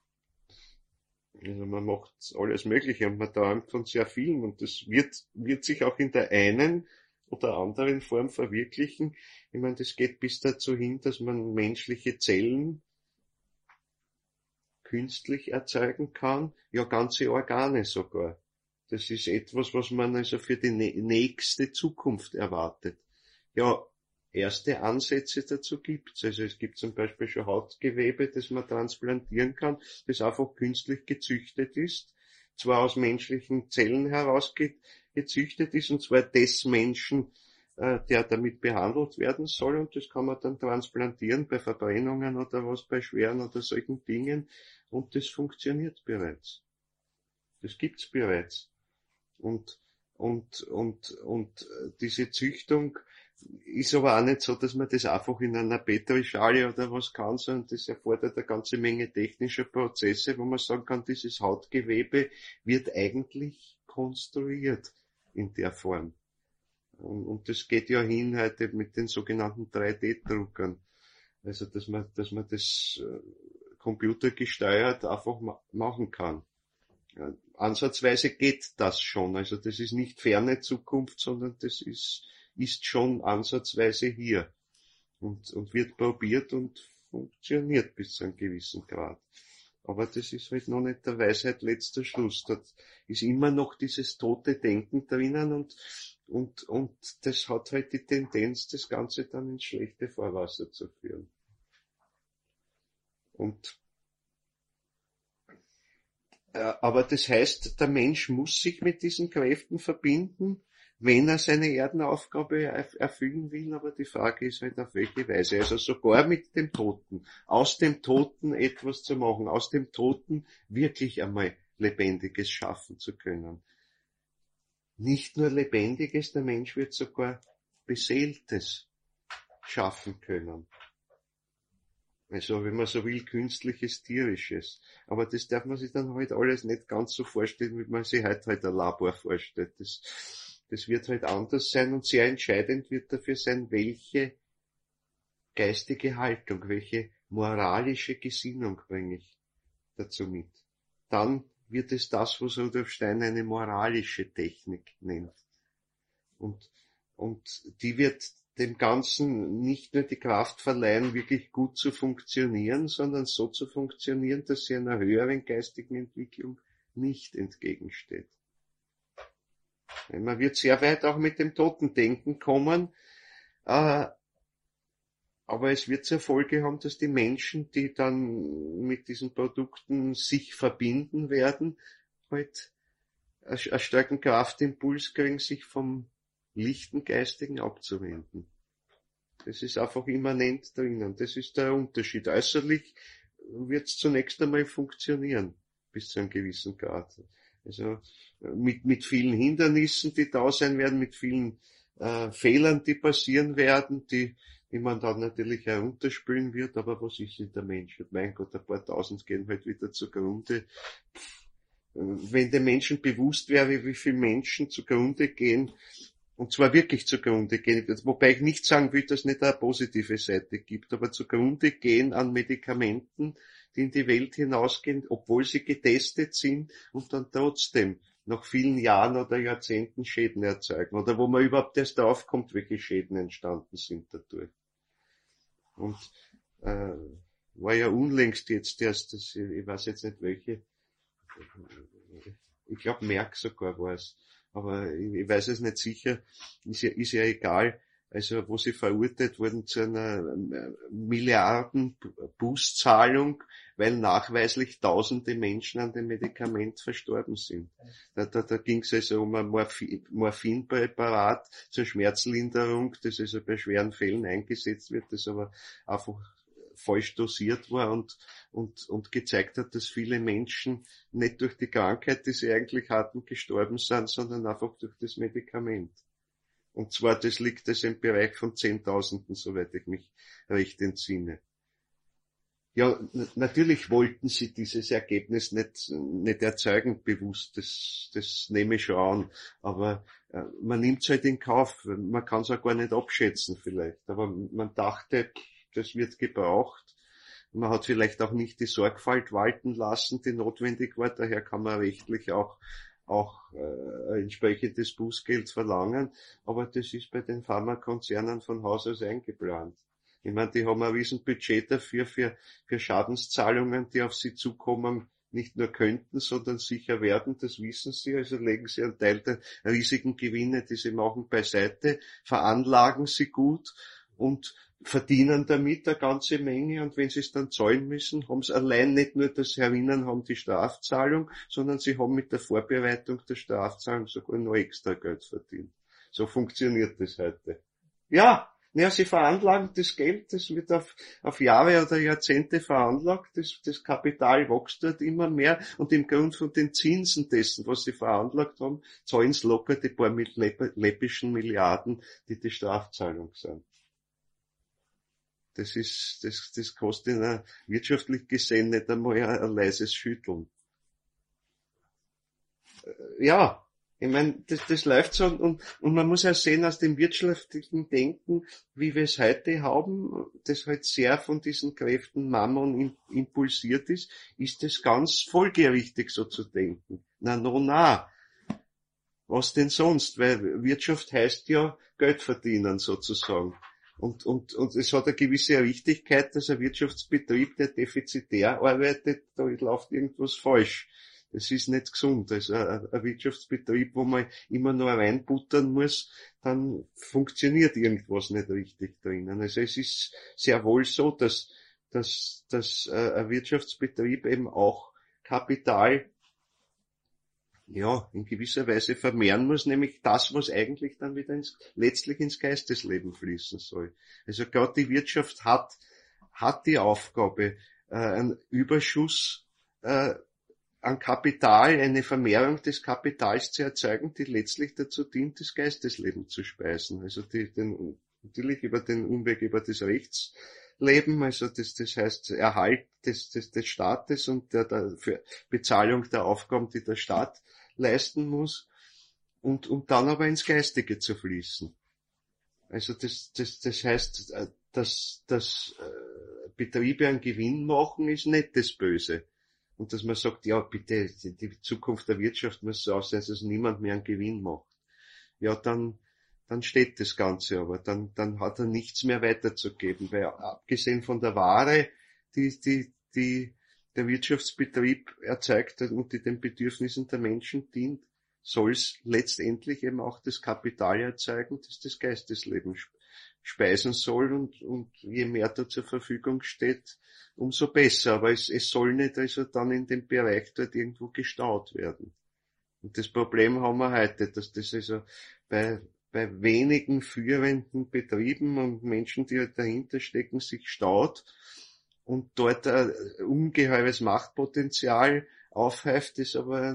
Also man macht alles Mögliche und man träumt von sehr vielen, und das wird sich auch in der einen oder anderen Form verwirklichen. Ich meine, das geht bis dazu hin, dass man menschliche Zellen künstlich erzeugen kann, ja ganze Organe sogar. Das ist etwas, was man also für die nächste Zukunft erwartet. Ja, erste Ansätze dazu gibt's. Also es gibt zum Beispiel schon Hautgewebe, das man transplantieren kann, das einfach künstlich gezüchtet ist, zwar aus menschlichen Zellen heraus gezüchtet ist, und zwar des Menschen, der damit behandelt werden soll, und das kann man dann transplantieren bei Verbrennungen oder was, bei schweren oder solchen Dingen, und das funktioniert bereits. Das gibt's bereits. Und diese Züchtung ist aber auch nicht so, dass man das einfach in einer Petrischale oder was kann, sondern das erfordert eine ganze Menge technischer Prozesse, wo man sagen kann, dieses Hautgewebe wird eigentlich konstruiert in der Form. Und das geht ja hin heute mit den sogenannten 3D-Druckern. Also, dass man das computergesteuert einfach machen kann. Ja, ansatzweise geht das schon. Also das ist nicht ferne Zukunft, sondern das ist schon ansatzweise hier. Und wird probiert und funktioniert bis zu einem gewissen Grad. Aber das ist halt noch nicht der Weisheit letzter Schluss. Da ist immer noch dieses tote Denken drinnen, und das hat halt die Tendenz, das Ganze dann ins schlechte Fahrwasser zu führen. Aber das heißt, der Mensch muss sich mit diesen Kräften verbinden, wenn er seine Erdenaufgabe erfüllen will, aber die Frage ist halt, auf welche Weise. Also sogar mit dem Toten. Aus dem Toten etwas zu machen, aus dem Toten wirklich einmal Lebendiges schaffen zu können. Nicht nur Lebendiges, der Mensch wird sogar Beseeltes schaffen können. Also, wenn man so will, künstliches, tierisches. Aber das darf man sich dann halt alles nicht ganz so vorstellen, wie man sich heute halt ein Labor vorstellt. Das wird halt anders sein, und sehr entscheidend wird dafür sein, welche geistige Haltung, welche moralische Gesinnung bringe ich dazu mit. Dann wird es das, was Rudolf Steiner eine moralische Technik nennt. Und die wird dem Ganzen nicht nur die Kraft verleihen, wirklich gut zu funktionieren, sondern so zu funktionieren, dass sie einer höheren geistigen Entwicklung nicht entgegensteht. Man wird sehr weit auch mit dem Totendenken kommen, aber es wird zur Folge haben, dass die Menschen, die dann mit diesen Produkten sich verbinden werden, halt einen starken Kraftimpuls kriegen, sich vom lichten Geistigen abzuwenden. Das ist einfach immanent drinnen. Das ist der Unterschied. Äußerlich wird es zunächst einmal funktionieren, bis zu einem gewissen Grad. Also mit vielen Hindernissen, die da sein werden, mit vielen Fehlern, die passieren werden, die man dann natürlich herunterspülen wird. Aber was ist denn der Mensch? Mein Gott, ein paar Tausend gehen halt wieder zugrunde. wenn den Menschen bewusst wäre, wie viele Menschen zugrunde gehen, und zwar wirklich zugrunde gehen, wobei ich nicht sagen will, dass es nicht eine positive Seite gibt, aber zugrunde gehen an Medikamenten, die in die Welt hinausgehen, obwohl sie getestet sind und dann trotzdem nach vielen Jahren oder Jahrzehnten Schäden erzeugen, oder wo man überhaupt erst draufkommt, welche Schäden entstanden sind dadurch. Und war ja unlängst jetzt erst, ich weiß jetzt nicht welche, ich glaube Merck sogar war es, aber ich weiß es nicht sicher, ist ja egal, also wo sie verurteilt wurden zu einer Milliarden-Bußzahlung, weil nachweislich tausende Menschen an dem Medikament verstorben sind. Da ging es also um ein Morphinpräparat zur Schmerzlinderung, das also bei schweren Fällen eingesetzt wird, das aber einfach falsch dosiert war und gezeigt hat, dass viele Menschen nicht durch die Krankheit, die sie eigentlich hatten, gestorben sind, sondern einfach durch das Medikament. Und zwar, das liegt also im Bereich von Zehntausenden, soweit ich mich recht entsinne. Ja, natürlich wollten sie dieses Ergebnis nicht erzeugen, bewusst, das nehme ich schon an, aber man nimmt es halt in Kauf, man kann es auch gar nicht abschätzen vielleicht, aber man dachte, das wird gebraucht. Man hat vielleicht auch nicht die Sorgfalt walten lassen, die notwendig war. Daher kann man rechtlich auch entsprechendes Bußgeld verlangen. Aber das ist bei den Pharmakonzernen von Haus aus eingeplant. Ich meine, die haben ein Riesenbudget dafür für Schadenszahlungen, die auf sie zukommen, nicht nur könnten, sondern sicher werden. Das wissen sie. Also legen sie einen Teil der riesigen Gewinne, die sie machen, beiseite, veranlagen sie gut und verdienen damit eine ganze Menge, und wenn sie es dann zahlen müssen, haben sie allein nicht nur das Herinnen haben die Strafzahlung, sondern sie haben mit der Vorbereitung der Strafzahlung sogar noch extra Geld verdient. So funktioniert das heute. Ja, sie veranlagen das Geld, das wird auf Jahre oder Jahrzehnte veranlagt, das Kapital wächst dort immer mehr, und im Grund von den Zinsen dessen, was sie veranlagt haben, zahlen sie locker die paar läppischen Milliarden, die Strafzahlung sind. Das kostet ihnen wirtschaftlich gesehen nicht einmal ein leises Schütteln. Ja, ich meine, das läuft so, und man muss ja sehen, aus dem wirtschaftlichen Denken, wie wir es heute haben, das halt sehr von diesen Kräften Mammon impulsiert ist es ganz folgerichtig, so zu denken. Na. Was denn sonst? Weil Wirtschaft heißt ja Geld verdienen, sozusagen. Und es hat eine gewisse Richtigkeit, dass ein Wirtschaftsbetrieb, der defizitär arbeitet, da läuft irgendwas falsch. Das ist nicht gesund. Also ein Wirtschaftsbetrieb, wo man immer nur reinbuttern muss, dann funktioniert irgendwas nicht richtig drinnen. Also es ist sehr wohl so, dass ein Wirtschaftsbetrieb eben auch Kapital in gewisser Weise vermehren muss, nämlich das, was eigentlich dann wieder letztlich ins Geistesleben fließen soll. Also gerade die Wirtschaft hat die Aufgabe, einen Überschuss an Kapital, eine Vermehrung des Kapitals zu erzeugen, die letztlich dazu dient, das Geistesleben zu speisen. Also natürlich über den Umweg über das Rechtsleben, also das heißt Erhalt des Staates und der für Bezahlung der Aufgaben, die der Staat leisten muss, und dann aber ins Geistige zu fließen. Also das heißt, dass Betriebe einen Gewinn machen, ist nicht das Böse. Und dass man sagt, ja bitte, die Zukunft der Wirtschaft muss so aussehen, dass niemand mehr einen Gewinn macht. Ja, dann steht das Ganze, aber dann hat er nichts mehr weiterzugeben, weil abgesehen von der Ware, die der Wirtschaftsbetrieb erzeugt und die den Bedürfnissen der Menschen dient, soll es letztendlich eben auch das Kapital erzeugen, das Geistesleben speisen soll, und je mehr da zur Verfügung steht, umso besser. Aber es soll nicht also dann in dem Bereich dort irgendwo gestaut werden. Und das Problem haben wir heute, dass das also bei wenigen führenden Betrieben und Menschen, die halt dahinter stecken, sich staut und dort ein ungeheures Machtpotenzial aufhäuft, das aber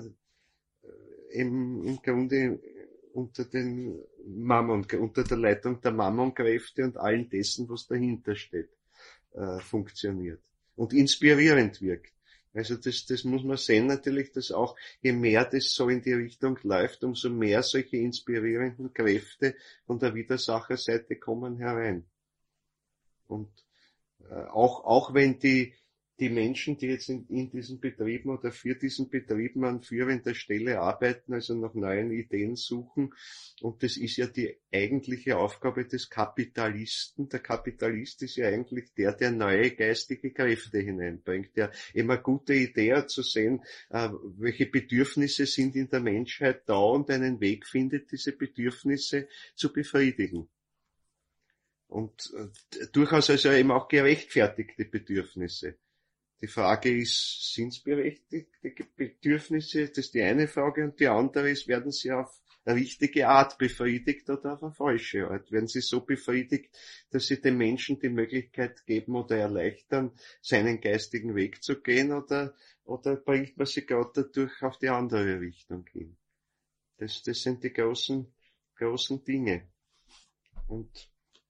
im Grunde unter der Leitung der Mammonkräfte und allen dessen, was dahinter steht, funktioniert und inspirierend wirkt. Also das muss man sehen natürlich, dass auch je mehr das so in die Richtung läuft, umso mehr solche inspirierenden Kräfte von der Widersacherseite kommen herein. Und auch wenn die Menschen, die jetzt in diesen Betrieben oder für diesen Betrieben an führender Stelle arbeiten, also nach neuen Ideen suchen. Und das ist ja die eigentliche Aufgabe des Kapitalisten. Der Kapitalist ist ja eigentlich der neue geistige Kräfte hineinbringt, der immer eine gute Idee hat zu sehen, welche Bedürfnisse sind in der Menschheit da und einen Weg findet, diese Bedürfnisse zu befriedigen. Und durchaus also eben auch gerechtfertigte Bedürfnisse. Die Frage ist, sind es berechtigte Bedürfnisse? Das ist die eine Frage. Und die andere ist, werden sie auf eine richtige Art befriedigt oder auf eine falsche Art? Werden sie so befriedigt, dass sie dem Menschen die Möglichkeit geben oder erleichtern, seinen geistigen Weg zu gehen, oder bringt man sie gerade dadurch auf die andere Richtung hin? Das sind die großen Dinge. Und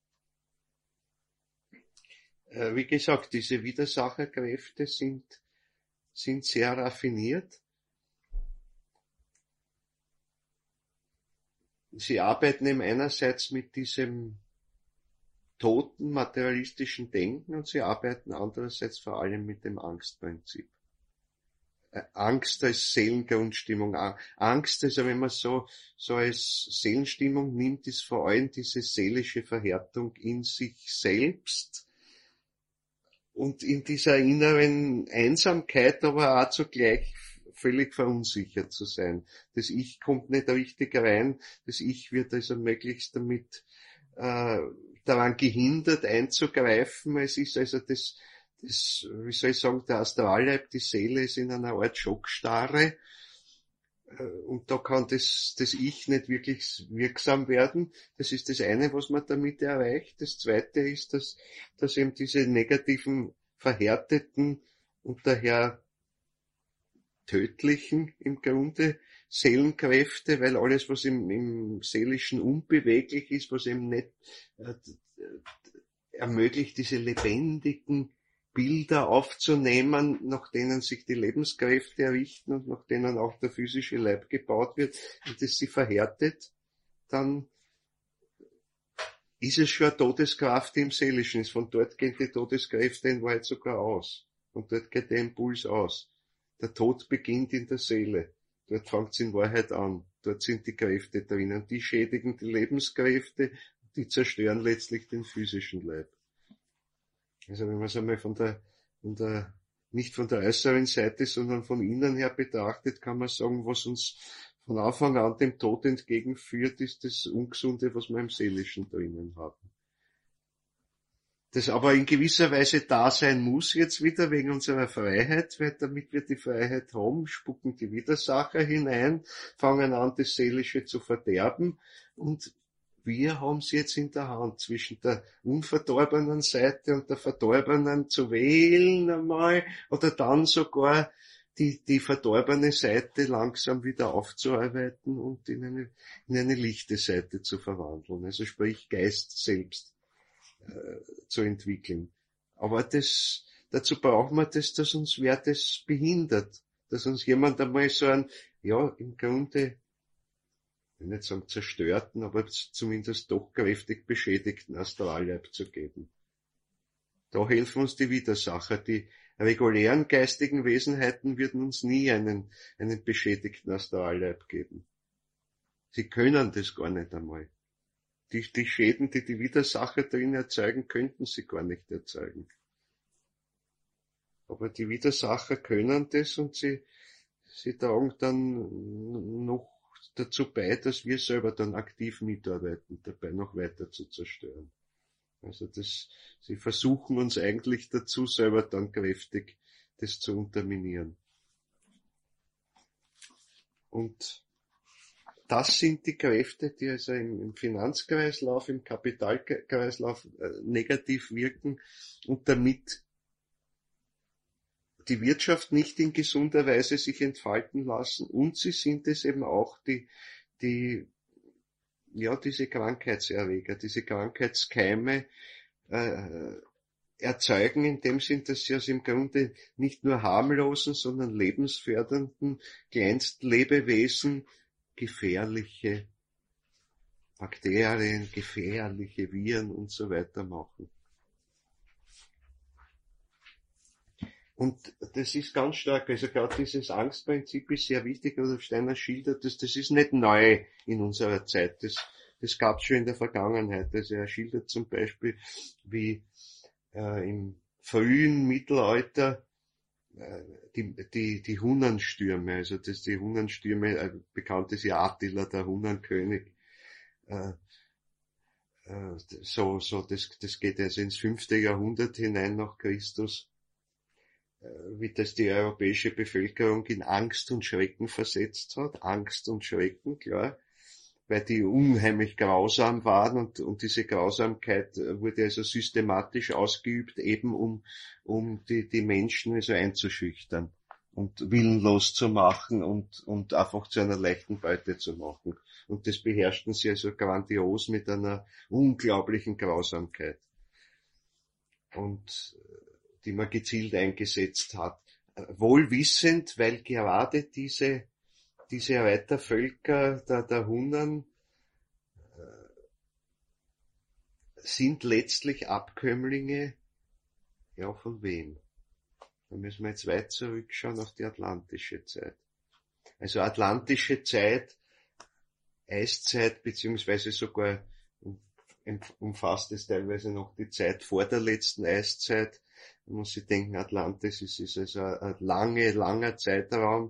wie gesagt, diese Widersacherkräfte sind sehr raffiniert. Sie arbeiten eben einerseits mit diesem toten materialistischen Denken und sie arbeiten andererseits vor allem mit dem Angstprinzip. Angst als Seelengrundstimmung. Angst, also wenn man so als Seelenstimmung nimmt, ist vor allem diese seelische Verhärtung in sich selbst. Und in dieser inneren Einsamkeit aber auch zugleich völlig verunsichert zu sein. Das Ich kommt nicht richtig rein, das Ich wird also möglichst damit daran gehindert einzugreifen. Es ist also das, wie soll ich sagen, der Astralleib, die Seele ist in einer Art Schockstarre. Und da kann das Ich nicht wirklich wirksam werden. Das ist das eine, was man damit erreicht. Das zweite ist, dass eben diese negativen, verhärteten und daher tödlichen im Grunde Seelenkräfte, weil alles, was im Seelischen unbeweglich ist, was eben nicht ermöglicht, diese lebendigen Bilder aufzunehmen, nach denen sich die Lebenskräfte errichten und nach denen auch der physische Leib gebaut wird, und das sie verhärtet, dann ist es schon eine Todeskraft, die im Seelischen ist. Von dort gehen die Todeskräfte in Wahrheit sogar aus. Und dort geht der Impuls aus. Der Tod beginnt in der Seele. Dort fängt es in Wahrheit an. Dort sind die Kräfte drinnen. Die schädigen die Lebenskräfte, die zerstören letztlich den physischen Leib. Also wenn man es einmal nicht von der äußeren Seite, sondern von innen her betrachtet, kann man sagen, was uns von Anfang an dem Tod entgegenführt, ist das Ungesunde, was wir im Seelischen drinnen haben. Das aber in gewisser Weise da sein muss jetzt wieder wegen unserer Freiheit, weil damit wir die Freiheit haben, spucken die Widersacher hinein, fangen an, das Seelische zu verderben, und wir haben es jetzt in der Hand, zwischen der unverdorbenen Seite und der verdorbenen zu wählen einmal, oder dann sogar die verdorbene Seite langsam wieder aufzuarbeiten und in eine lichte Seite zu verwandeln. Also sprich Geist selbst zu entwickeln. Aber dazu brauchen wir das, dass uns wer das behindert. Dass uns jemand einmal so einen, ja, im Grunde, ich will nicht sagen zerstörten, aber zumindest doch kräftig beschädigten Astralleib zu geben. Da helfen uns die Widersacher. Die regulären geistigen Wesenheiten würden uns nie einen beschädigten Astralleib geben. Sie können das gar nicht einmal. Die Schäden, die die Widersacher drin erzeugen, könnten sie gar nicht erzeugen. Aber die Widersacher können das, und sie tragen dann noch dazu bei, dass wir selber dann aktiv mitarbeiten, dabei noch weiter zu zerstören. Also sie versuchen uns eigentlich dazu, selber dann kräftig das zu unterminieren. Und das sind die Kräfte, die also im Finanzkreislauf, im Kapitalkreislauf negativ wirken und damit die Wirtschaft nicht in gesunder Weise sich entfalten lassen. Und sie sind es eben auch, diese Krankheitserreger, diese Krankheitskeime erzeugen in dem Sinn, dass sie aus im Grunde nicht nur harmlosen, sondern lebensfördernden Kleinstlebewesen gefährliche Bakterien, gefährliche Viren und so weiter machen. Und das ist ganz stark, also gerade dieses Angstprinzip ist sehr wichtig, Rudolf Steiner schildert das ist nicht neu in unserer Zeit, das gab es schon in der Vergangenheit. Also er schildert zum Beispiel, wie im frühen Mittelalter die Hunnenstürme, also die Hunnenstürme, bekannt ist ja Attila, der Hunnenkönig, das geht also ins 5. Jahrhundert hinein nach Christus, wie das die europäische Bevölkerung in Angst und Schrecken versetzt hat. Angst und Schrecken, klar, weil die unheimlich grausam waren und diese Grausamkeit wurde also systematisch ausgeübt, eben um die Menschen also einzuschüchtern und willenlos zu machen und einfach zu einer leichten Beute zu machen. Und das beherrschten sie also grandios mit einer unglaublichen Grausamkeit. Und die man gezielt eingesetzt hat. Wohl wissend, weil gerade diese Reitervölker der Hunnen sind letztlich Abkömmlinge, ja, von wem? Da müssen wir jetzt weit zurückschauen auf die atlantische Zeit. Also atlantische Zeit, Eiszeit, beziehungsweise sogar umfasst es teilweise noch die Zeit vor der letzten Eiszeit. Man muss sich denken, Atlantis ist also ein langer Zeitraum.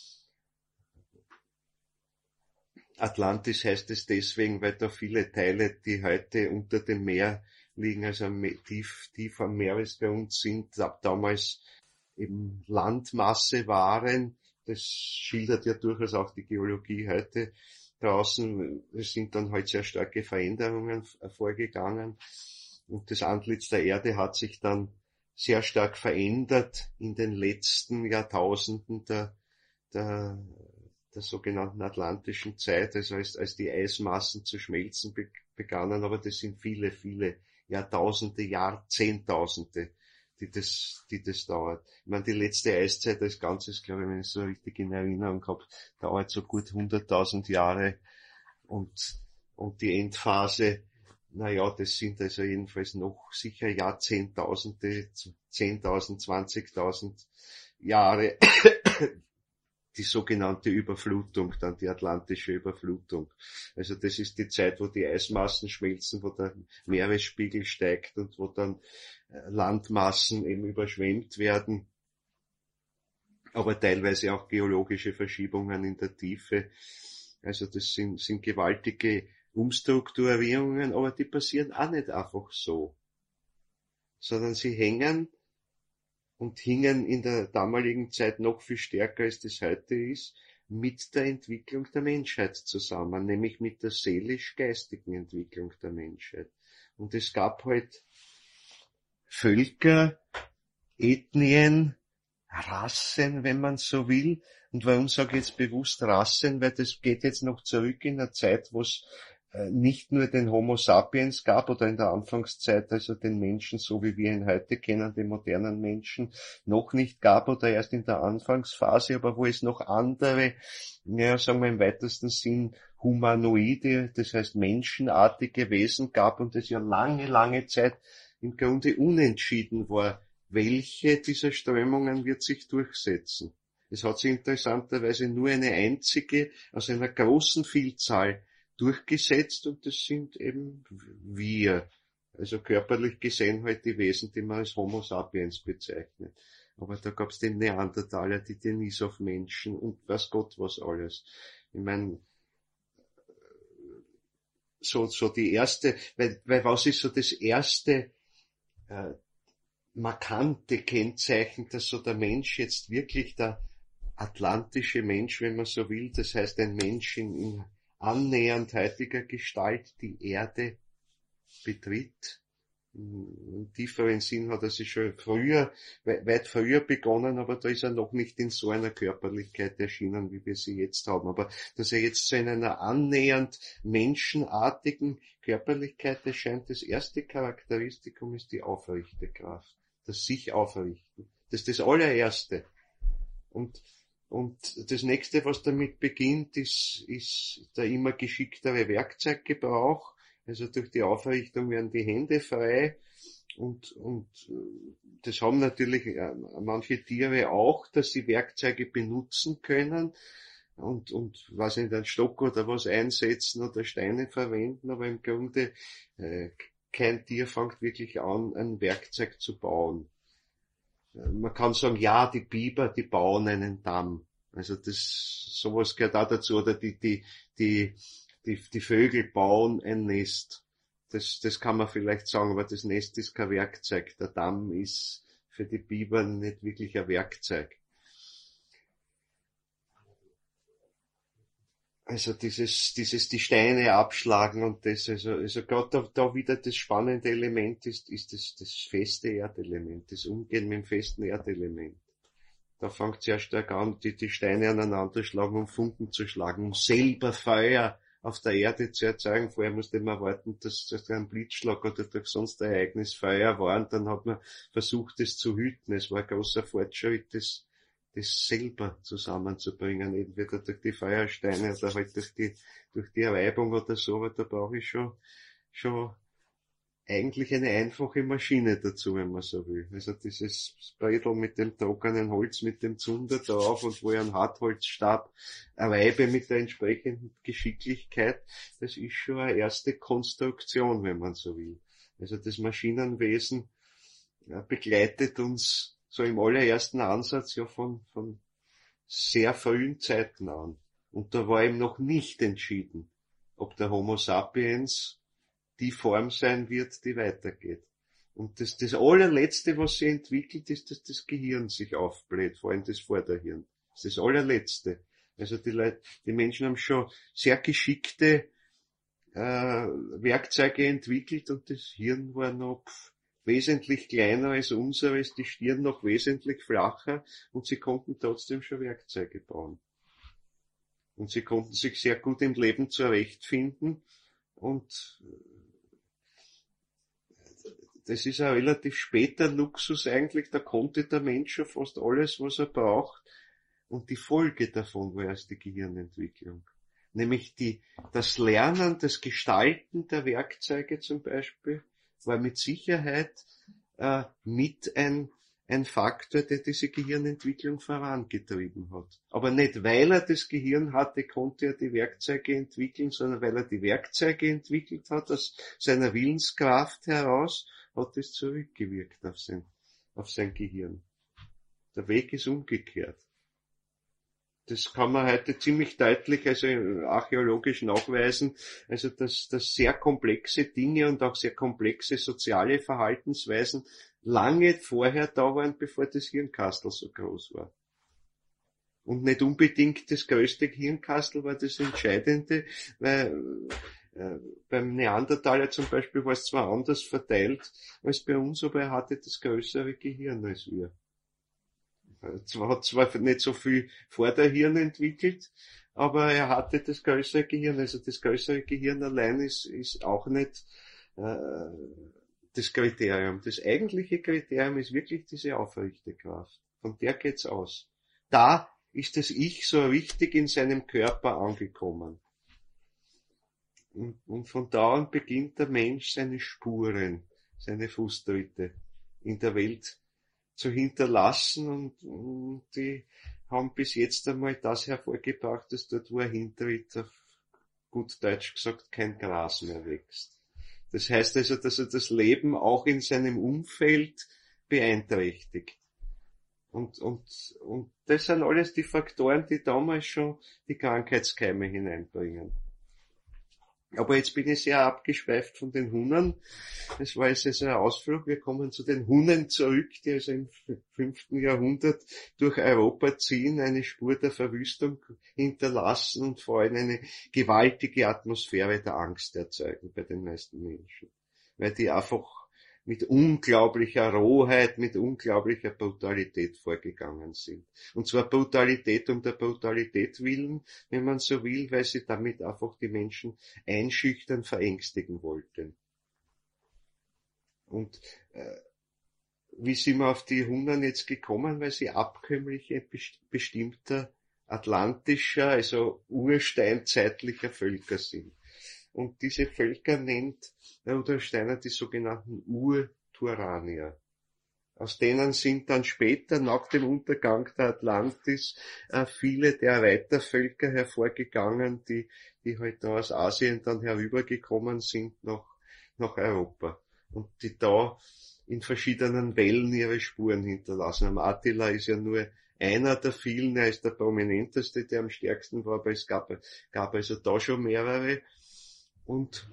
Atlantis heißt es deswegen, weil da viele Teile, die heute unter dem Meer liegen, also tief am Meeresgrund sind, damals eben Landmasse waren. Das schildert ja durchaus auch die Geologie heute draußen. Es sind dann halt sehr starke Veränderungen vorgegangen. Und das Antlitz der Erde hat sich dann sehr stark verändert in den letzten Jahrtausenden der sogenannten atlantischen Zeit, also als die Eismassen zu schmelzen begannen, aber das sind viele Jahrtausende, Jahrzehntausende, die das dauert. Ich meine, die letzte Eiszeit als Ganzes, glaube ich, wenn ich so richtig in Erinnerung habe, dauert so gut 100.000 Jahre und die Endphase, naja, das sind also jedenfalls noch sicher Jahrzehntausende, 10.000, 20.000 Jahre, die sogenannte Überflutung, dann die atlantische Überflutung. Also das ist die Zeit, wo die Eismassen schmelzen, wo der Meeresspiegel steigt und wo dann Landmassen eben überschwemmt werden, aber teilweise auch geologische Verschiebungen in der Tiefe. Also das sind gewaltige Umstrukturierungen, aber die passieren auch nicht einfach so, sondern sie hingen in der damaligen Zeit noch viel stärker, als das heute ist, mit der Entwicklung der Menschheit zusammen, nämlich mit der seelisch-geistigen Entwicklung der Menschheit. Und es gab halt Völker, Ethnien, Rassen, wenn man so will. Und warum sage ich jetzt bewusst Rassen? Weil das geht jetzt noch zurück in eine Zeit, wo es nicht nur den Homo sapiens gab oder in der Anfangszeit, also den Menschen, so wie wir ihn heute kennen, den modernen Menschen, noch nicht gab oder erst in der Anfangsphase, aber wo es noch andere, ja, sagen wir im weitesten Sinn, Humanoide, das heißt menschenartige Wesen gab und es ja lange Zeit im Grunde unentschieden war, welche dieser Strömungen wird sich durchsetzen. Es hat sich interessanterweise nur eine einzige aus einer großen Vielzahl durchgesetzt und das sind eben wir. Also körperlich gesehen halt die Wesen, die man als Homo sapiens bezeichnet. Aber da gab's den Neandertaler, die Denisov-Menschen und weiß Gott was alles. Ich meine, so die erste, weil was ist so das erste markante Kennzeichen, dass so der Mensch jetzt wirklich der atlantische Mensch, wenn man so will, das heißt ein Mensch in annähernd heutiger Gestalt die Erde betritt, Im tieferen Sinn hat er sich schon früher, weit früher begonnen, aber da ist er noch nicht in so einer Körperlichkeit erschienen, wie wir sie jetzt haben. Aber dass er jetzt so in einer annähernd menschenartigen Körperlichkeit erscheint, das erste Charakteristikum ist die aufrechte Kraft, das sich aufrichten. Das ist das allererste. Und das nächste, was damit beginnt, ist der immer geschicktere Werkzeuggebrauch. Also durch die Aufrichtung werden die Hände frei und das haben natürlich manche Tiere auch, dass sie Werkzeuge benutzen können und was in den Stock oder was einsetzen oder Steine verwenden, aber im Grunde kein Tier fängt wirklich an, ein Werkzeug zu bauen. Man kann sagen, ja, die Biber, die bauen einen Damm. Also sowas gehört auch dazu, oder die Vögel bauen ein Nest. Das kann man vielleicht sagen, aber das Nest ist kein Werkzeug. Der Damm ist für die Biber nicht wirklich ein Werkzeug. Also die Steine abschlagen und das, also gerade da wieder das spannende Element ist das feste Erdelement, das Umgehen mit dem festen Erdelement. Da fängt es sehr stark an, die Steine aneinander schlagen, um Funken zu schlagen, um selber Feuer auf der Erde zu erzeugen. Vorher musste man warten, dass ein Blitzschlag oder durch sonst ein Ereignis Feuer war, und dann hat man versucht, das zu hüten. Es war ein großer Fortschritt, das selber zusammenzubringen, entweder durch die Feuersteine oder halt durch die Reibung oder so, aber da brauche ich schon eigentlich eine einfache Maschine dazu, wenn man so will. Also dieses Bredel mit dem trockenen Holz, mit dem Zunder drauf und wo ich einen Hartholzstab reibe mit der entsprechenden Geschicklichkeit, das ist schon eine erste Konstruktion, wenn man so will. Also das Maschinenwesen begleitet uns so im allerersten Ansatz ja von sehr frühen Zeiten an. Und da war ihm noch nicht entschieden, ob der Homo sapiens die Form sein wird, die weitergeht. Und das allerletzte, was sie entwickelt, ist, dass das Gehirn sich aufbläht, vor allem das Vorderhirn. Das ist das allerletzte. Also die Menschen haben schon sehr geschickte Werkzeuge entwickelt, und das Hirn war noch wesentlich kleiner als unseres, die Stirn noch wesentlich flacher, und sie konnten trotzdem schon Werkzeuge bauen. Und sie konnten sich sehr gut im Leben zurechtfinden, und das ist ein relativ später Luxus eigentlich, da konnte der Mensch schon fast alles, was er braucht, und die Folge davon war erst die Gehirnentwicklung. Nämlich das Lernen, das Gestalten der Werkzeuge zum Beispiel, war mit Sicherheit mit ein Faktor, der diese Gehirnentwicklung vorangetrieben hat. Aber nicht, weil er das Gehirn hatte, konnte er die Werkzeuge entwickeln, sondern weil er die Werkzeuge entwickelt hat, aus seiner Willenskraft heraus, hat es zurückgewirkt auf sein Gehirn. Der Weg ist umgekehrt. Das kann man heute ziemlich deutlich, also archäologisch nachweisen, also dass sehr komplexe Dinge und auch sehr komplexe soziale Verhaltensweisen lange vorher da waren, bevor das Hirnkastel so groß war. Und nicht unbedingt das größte Hirnkastel war das Entscheidende, weil beim Neandertaler zum Beispiel war es zwar anders verteilt als bei uns, aber er hatte das größere Gehirn als wir. Hat zwar nicht so viel Vorderhirn entwickelt, aber er hatte das größere Gehirn. Also das größere Gehirn allein ist auch nicht das Kriterium. Das eigentliche Kriterium ist wirklich diese aufrechte Kraft. Von der geht's aus. Da ist das Ich so richtig in seinem Körper angekommen. Und von da an beginnt der Mensch seine Spuren, seine Fußtritte in der Welt zu hinterlassen, und die haben bis jetzt einmal das hervorgebracht, dass dort, wo er hintritt, auf gut Deutsch gesagt, kein Gras mehr wächst. Das heißt also, dass er das Leben auch in seinem Umfeld beeinträchtigt. Und das sind alles die Faktoren, die damals schon die Krankheitskeime hineinbringen. Aber jetzt bin ich sehr abgeschweift von den Hunnen. Das war jetzt also ein Ausflug. Wir kommen zu den Hunnen zurück, die also im 5. Jahrhundert durch Europa ziehen, eine Spur der Verwüstung hinterlassen und vor allem eine gewaltige Atmosphäre der Angst erzeugen bei den meisten Menschen. Weil die einfach mit unglaublicher Rohheit, mit unglaublicher Brutalität vorgegangen sind. Und zwar Brutalität um der Brutalität willen, wenn man so will, weil sie damit einfach die Menschen einschüchtern, verängstigen wollten. Und wie sind wir auf die Hunnen jetzt gekommen? Weil sie Abkömmliche bestimmter atlantischer, also ursteinzeitlicher Völker sind. Und diese Völker nennt Rudolf Steiner die sogenannten Urturanier. Aus denen sind dann später, nach dem Untergang der Atlantis, viele der Reitervölker hervorgegangen, die halt da aus Asien dann herübergekommen sind nach Europa. Und die da in verschiedenen Wellen ihre Spuren hinterlassen haben. Attila ist ja nur einer der vielen, er ist der prominenteste, der am stärksten war, aber es gab also da schon mehrere. Und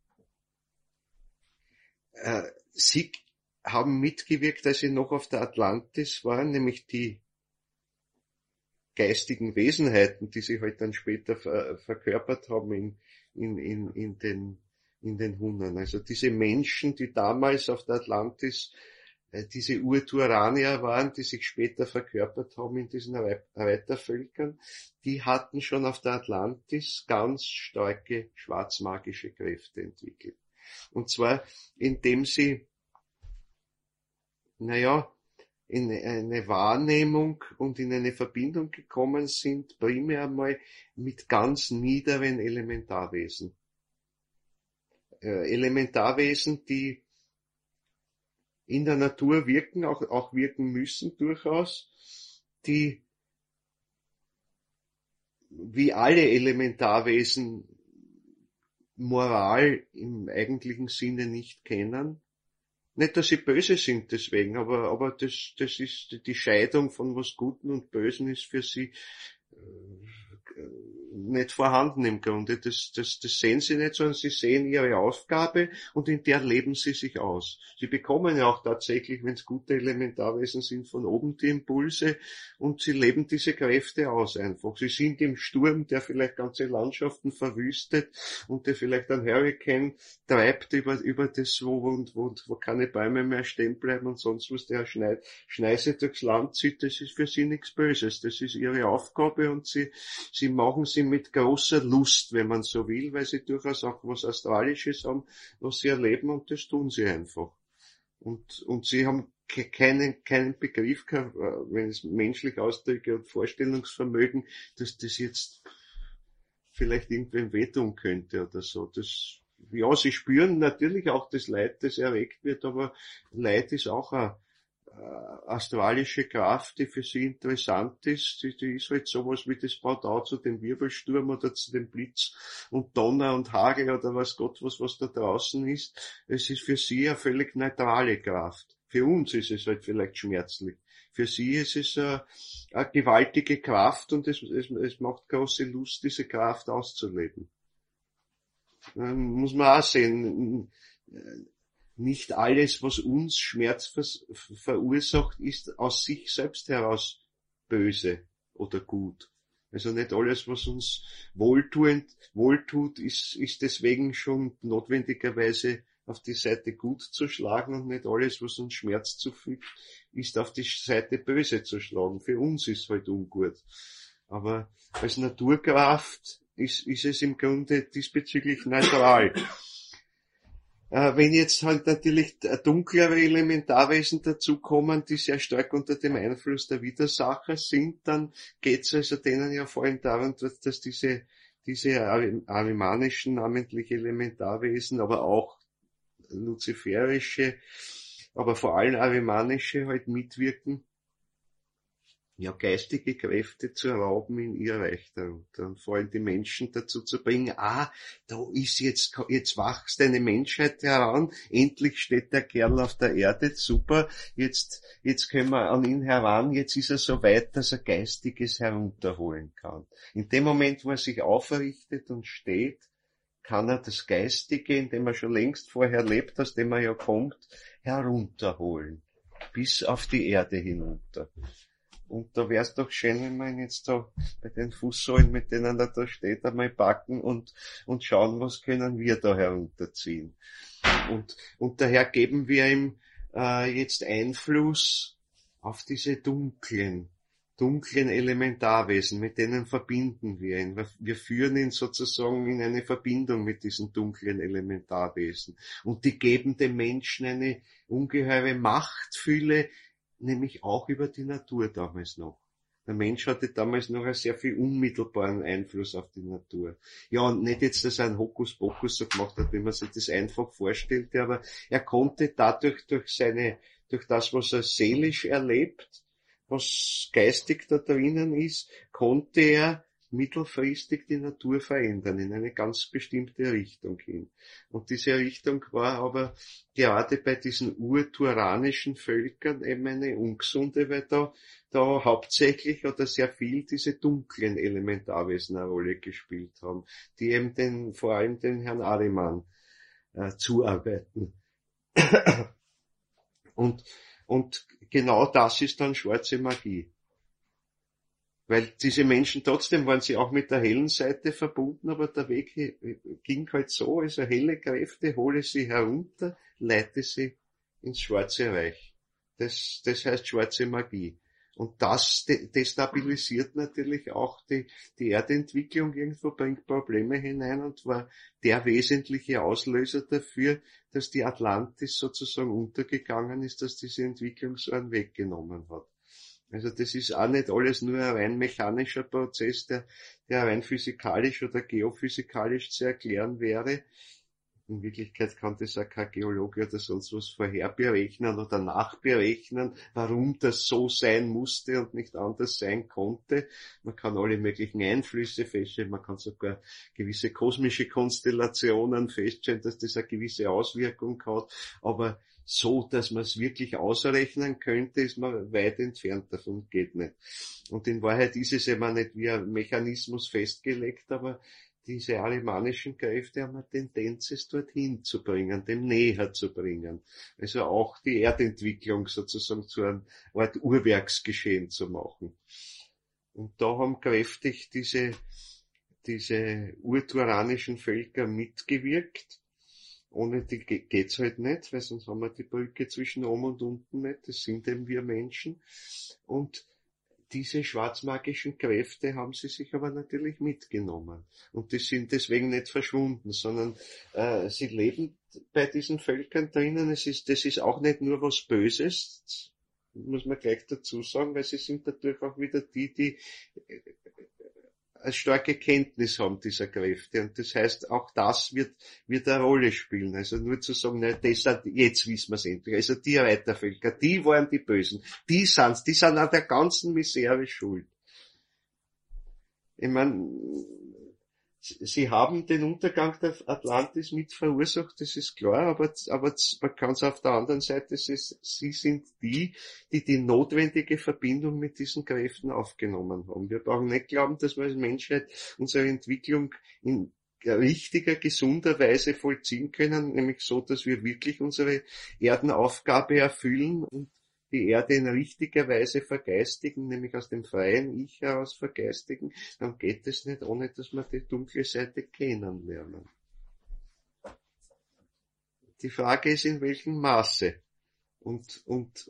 sie haben mitgewirkt, als sie noch auf der Atlantis waren, nämlich die geistigen Wesenheiten, die sie halt dann später verkörpert haben in den Hunnen. Also diese Menschen, die damals auf der Atlantis diese Urturanier waren, die sich später verkörpert haben in diesen Reitervölkern, die hatten schon auf der Atlantis ganz starke schwarzmagische Kräfte entwickelt. Und zwar, indem sie, in eine Wahrnehmung und in eine Verbindung gekommen sind, primär mal mit ganz niederen Elementarwesen. Elementarwesen, die in der Natur wirken, auch wirken müssen durchaus, die wie alle Elementarwesen Moral im eigentlichen Sinne nicht kennen. Nicht, dass sie böse sind deswegen, aber das ist die Scheidung von was Guten und Bösen ist für sie nicht vorhanden im Grunde. Das sehen sie nicht, sondern sie sehen ihre Aufgabe und in der leben sie sich aus. Sie bekommen ja auch tatsächlich, wenn es gute Elementarwesen sind, von oben die Impulse und sie leben diese Kräfte aus einfach. Sie sind im Sturm, der vielleicht ganze Landschaften verwüstet und der vielleicht ein Hurricane treibt über das, wo keine Bäume mehr stehen bleiben und sonst was, der Schneise durchs Land zieht, das ist für sie nichts Böses. Das ist ihre Aufgabe und sie machen sie mit großer Lust, wenn man so will, weil sie durchaus auch was Astralisches haben, was sie erleben und das tun sie einfach. Und sie haben keinen Begriff, wenn ich es menschlich ausdrücke, und Vorstellungsvermögen, dass das jetzt vielleicht irgendwem wehtun könnte oder so. Ja, sie spüren natürlich auch das Leid, das erregt wird, aber Leid ist auch eine astralische Kraft, die für sie interessant ist, die ist halt sowas wie das Pendant zu dem Wirbelsturm oder zu dem Blitz und Donner und Hagel oder was Gott was da draußen ist. Es ist für sie eine völlig neutrale Kraft. Für uns ist es halt vielleicht schmerzlich. Für sie ist es eine gewaltige Kraft und es macht große Lust, diese Kraft auszuleben. Muss man auch sehen, nicht alles, was uns Schmerz verursacht, ist aus sich selbst heraus böse oder gut. Also nicht alles, was uns wohltut, ist deswegen schon notwendigerweise auf die Seite gut zu schlagen und nicht alles, was uns Schmerz zufügt, ist auf die Seite böse zu schlagen. Für uns ist halt ungut. Aber als Naturkraft ist es im Grunde diesbezüglich neutral. Wenn jetzt halt natürlich dunklere Elementarwesen dazukommen, die sehr stark unter dem Einfluss der Widersacher sind, dann geht's also denen ja vor allem darum, dass diese arimanischen, namentlich Elementarwesen, aber auch luziferische, aber vor allem arimanische halt mitwirken, ja, geistige Kräfte zu rauben in ihr Reich darunter und vor allem die Menschen dazu zu bringen, da ist jetzt wachst eine Menschheit heran, endlich steht der Kerl auf der Erde, super, jetzt können wir an ihn heran, jetzt ist er so weit, dass er Geistiges herunterholen kann. In dem Moment, wo er sich aufrichtet und steht, kann er das Geistige, in dem er schon längst vorher lebt, aus dem er ja kommt, herunterholen, bis auf die Erde hinunter. Und da wär's doch schön, wenn wir ihn jetzt da bei den Fußsohlen, mit denen er da steht, einmal packen und schauen, was können wir da herunterziehen. Und daher geben wir ihm jetzt Einfluss auf diese dunklen Elementarwesen, mit denen verbinden wir ihn. Wir führen ihn sozusagen in eine Verbindung mit diesen dunklen Elementarwesen. Und die geben dem Menschen eine ungeheure Machtfülle, nämlich auch über die Natur damals noch. Der Mensch hatte damals noch einen sehr viel unmittelbaren Einfluss auf die Natur. Ja, und nicht jetzt, dass er einen Hokuspokus so gemacht hat, wie man sich das einfach vorstellte, aber er konnte dadurch durch das, was er seelisch erlebt, was geistig da drinnen ist, konnte er mittelfristig die Natur verändern, in eine ganz bestimmte Richtung hin. Und diese Richtung war aber gerade bei diesen urturanischen Völkern eben eine ungesunde, weil da hauptsächlich oder sehr viel diese dunklen Elementarwesen eine Rolle gespielt haben, die eben vor allem den Herrn Ahriman zuarbeiten. Und genau das ist dann schwarze Magie. Weil diese Menschen, trotzdem waren sie auch mit der hellen Seite verbunden, aber der Weg ging halt so, also helle Kräfte, hole sie herunter, leite sie ins schwarze Reich. Das heißt schwarze Magie. Und das destabilisiert natürlich auch die Erdentwicklung irgendwo, bringt Probleme hinein und war der wesentliche Auslöser dafür, dass die Atlantis sozusagen untergegangen ist, dass diese Entwicklung so einen Weg genommen hat. Also das ist auch nicht alles nur ein rein mechanischer Prozess, der rein physikalisch oder geophysikalisch zu erklären wäre. In Wirklichkeit kann das auch kein Geologe oder sonst was vorherberechnen oder nachberechnen, warum das so sein musste und nicht anders sein konnte. Man kann alle möglichen Einflüsse feststellen, man kann sogar gewisse kosmische Konstellationen feststellen, dass das eine gewisse Auswirkung hat, aber so, dass man es wirklich ausrechnen könnte, ist man weit entfernt davon, geht nicht. Und in Wahrheit ist es eben nicht wie ein Mechanismus festgelegt, aber diese arimanischen Kräfte haben eine Tendenz, es dorthin zu bringen, dem näher zu bringen. Also auch die Erdentwicklung sozusagen zu einer Art Uhrwerksgeschehen zu machen. Und da haben kräftig diese urturanischen Völker mitgewirkt. Ohne die geht's halt nicht, weil sonst haben wir die Brücke zwischen oben und unten nicht. Das sind eben wir Menschen. Und diese schwarzmagischen Kräfte haben sie sich aber natürlich mitgenommen. Und die sind deswegen nicht verschwunden, sondern sie leben bei diesen Völkern drinnen. Das ist auch nicht nur was Böses, muss man gleich dazu sagen, weil sie sind dadurch auch wieder die eine starke Kenntnis haben dieser Kräfte. Und das heißt, auch das wird eine Rolle spielen. Also nur zu sagen, na, jetzt wissen wir es endlich. Also die Reitervölker, die waren die Bösen. Die sind an der ganzen Misere schuld. Ich meine, sie haben den Untergang der Atlantis mit verursacht, das ist klar, aber man kann es auf der anderen Seite, sie sind die notwendige Verbindung mit diesen Kräften aufgenommen haben. Wir brauchen nicht glauben, dass wir als Menschheit unsere Entwicklung in richtiger, gesunder Weise vollziehen können, nämlich so, dass wir wirklich unsere Erdenaufgabe erfüllen und die Erde in richtiger Weise vergeistigen, nämlich aus dem freien Ich heraus vergeistigen, dann geht es nicht, ohne dass wir die dunkle Seite kennenlernen. Die Frage ist, in welchem Maße. Und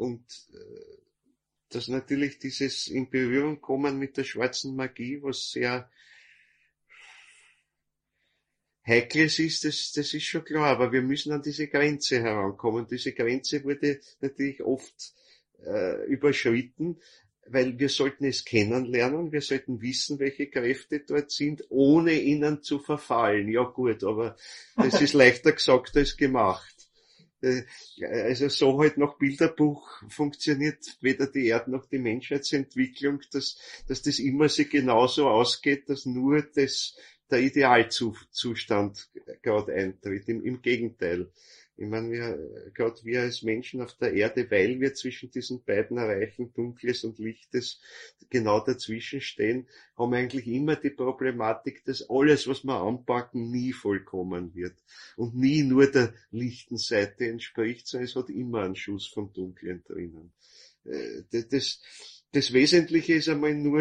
dass natürlich dieses in Berührung kommen mit der schwarzen Magie, was sehr Heikles ist, das ist schon klar, aber wir müssen an diese Grenze herankommen. Diese Grenze wurde natürlich oft überschritten, weil wir sollten es kennenlernen, wir sollten wissen, welche Kräfte dort sind, ohne ihnen zu verfallen. Ja gut, aber das ist leichter gesagt als gemacht. Also so halt nach Bilderbuch funktioniert weder die Erde noch die Menschheitsentwicklung, dass das immer sich genauso ausgeht, dass nur der Idealzustand gerade eintritt. Im Gegenteil. Ich meine, wir als Menschen auf der Erde, weil wir zwischen diesen beiden Reichen Dunkles und Lichtes genau dazwischen stehen, haben eigentlich immer die Problematik, dass alles, was wir anpacken, nie vollkommen wird und nie nur der lichten Seite entspricht, sondern es hat immer einen Schuss vom Dunklen drinnen. Das Wesentliche ist einmal nur,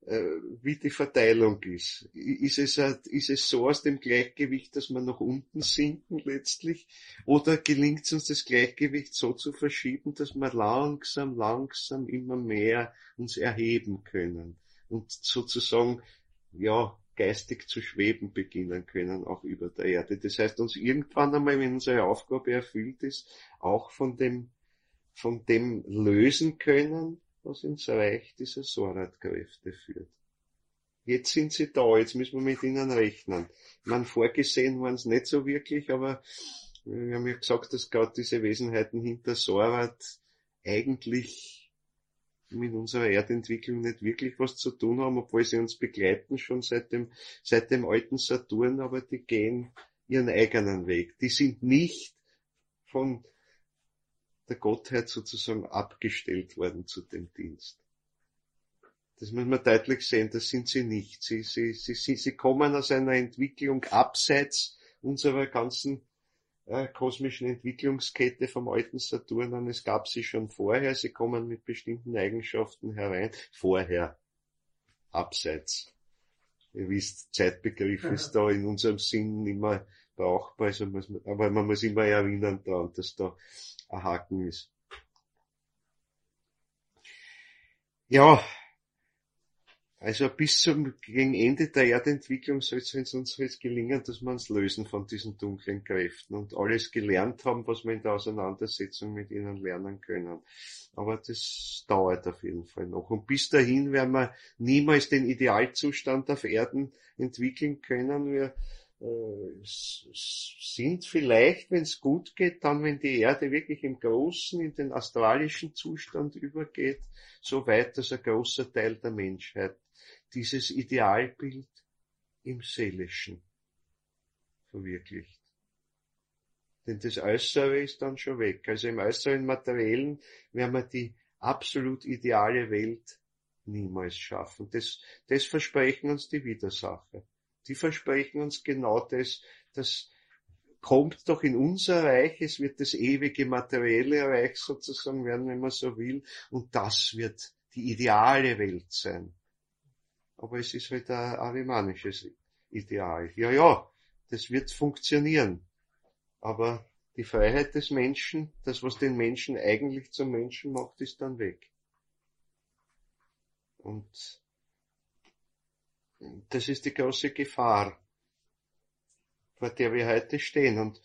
wie die Verteilung ist. Ist es so aus dem Gleichgewicht, dass wir nach unten sinken letztlich? Oder gelingt es uns, das Gleichgewicht so zu verschieben, dass wir langsam immer mehr uns erheben können und sozusagen, ja, geistig zu schweben beginnen können, auch über der Erde. Das heißt, uns irgendwann einmal, wenn unsere Aufgabe erfüllt ist, auch von dem lösen können, was ins Reich dieser Sorat-Kräfte führt. Jetzt sind sie da, jetzt müssen wir mit ihnen rechnen. Ich meine, vorgesehen waren es nicht so wirklich, aber wir haben ja gesagt, dass gerade diese Wesenheiten hinter Sorat eigentlich mit unserer Erdentwicklung nicht wirklich was zu tun haben, obwohl sie uns begleiten schon seit dem alten Saturn, aber die gehen ihren eigenen Weg. Die sind nicht von der Gottheit sozusagen abgestellt worden zu dem Dienst. Das muss man deutlich sehen, das sind sie nicht. Sie kommen aus einer Entwicklung abseits unserer ganzen kosmischen Entwicklungskette vom alten Saturn an. Es gab sie schon vorher, sie kommen mit bestimmten Eigenschaften herein. Vorher, abseits. Ihr wisst, Zeitbegriff ist da in unserem Sinn immer brauchbar, also aber man muss immer erinnern daran, dass da ein Haken ist. Ja, also gegen Ende der Erdentwicklung soll es uns jetzt gelingen, dass wir uns lösen von diesen dunklen Kräften und alles gelernt haben, was wir in der Auseinandersetzung mit ihnen lernen können. Aber das dauert auf jeden Fall noch. Und bis dahin werden wir niemals den Idealzustand auf Erden entwickeln können. Wir sind vielleicht, wenn es gut geht, dann, wenn die Erde wirklich im Großen, in den astralischen Zustand übergeht, so weit, dass ein großer Teil der Menschheit dieses Idealbild im Seelischen verwirklicht. Denn das Äußere ist dann schon weg. Also im äußeren Materiellen werden wir die absolut ideale Welt niemals schaffen. Das versprechen uns die Widersacher. Die versprechen uns genau das kommt doch in unser Reich, es wird das ewige materielle Reich sozusagen werden, wenn man so will, und das wird die ideale Welt sein. Aber es ist halt ein arimanisches Ideal. Ja, das wird funktionieren. Aber die Freiheit des Menschen, das, was den Menschen eigentlich zum Menschen macht, ist dann weg. Und das ist die große Gefahr, vor der wir heute stehen. Und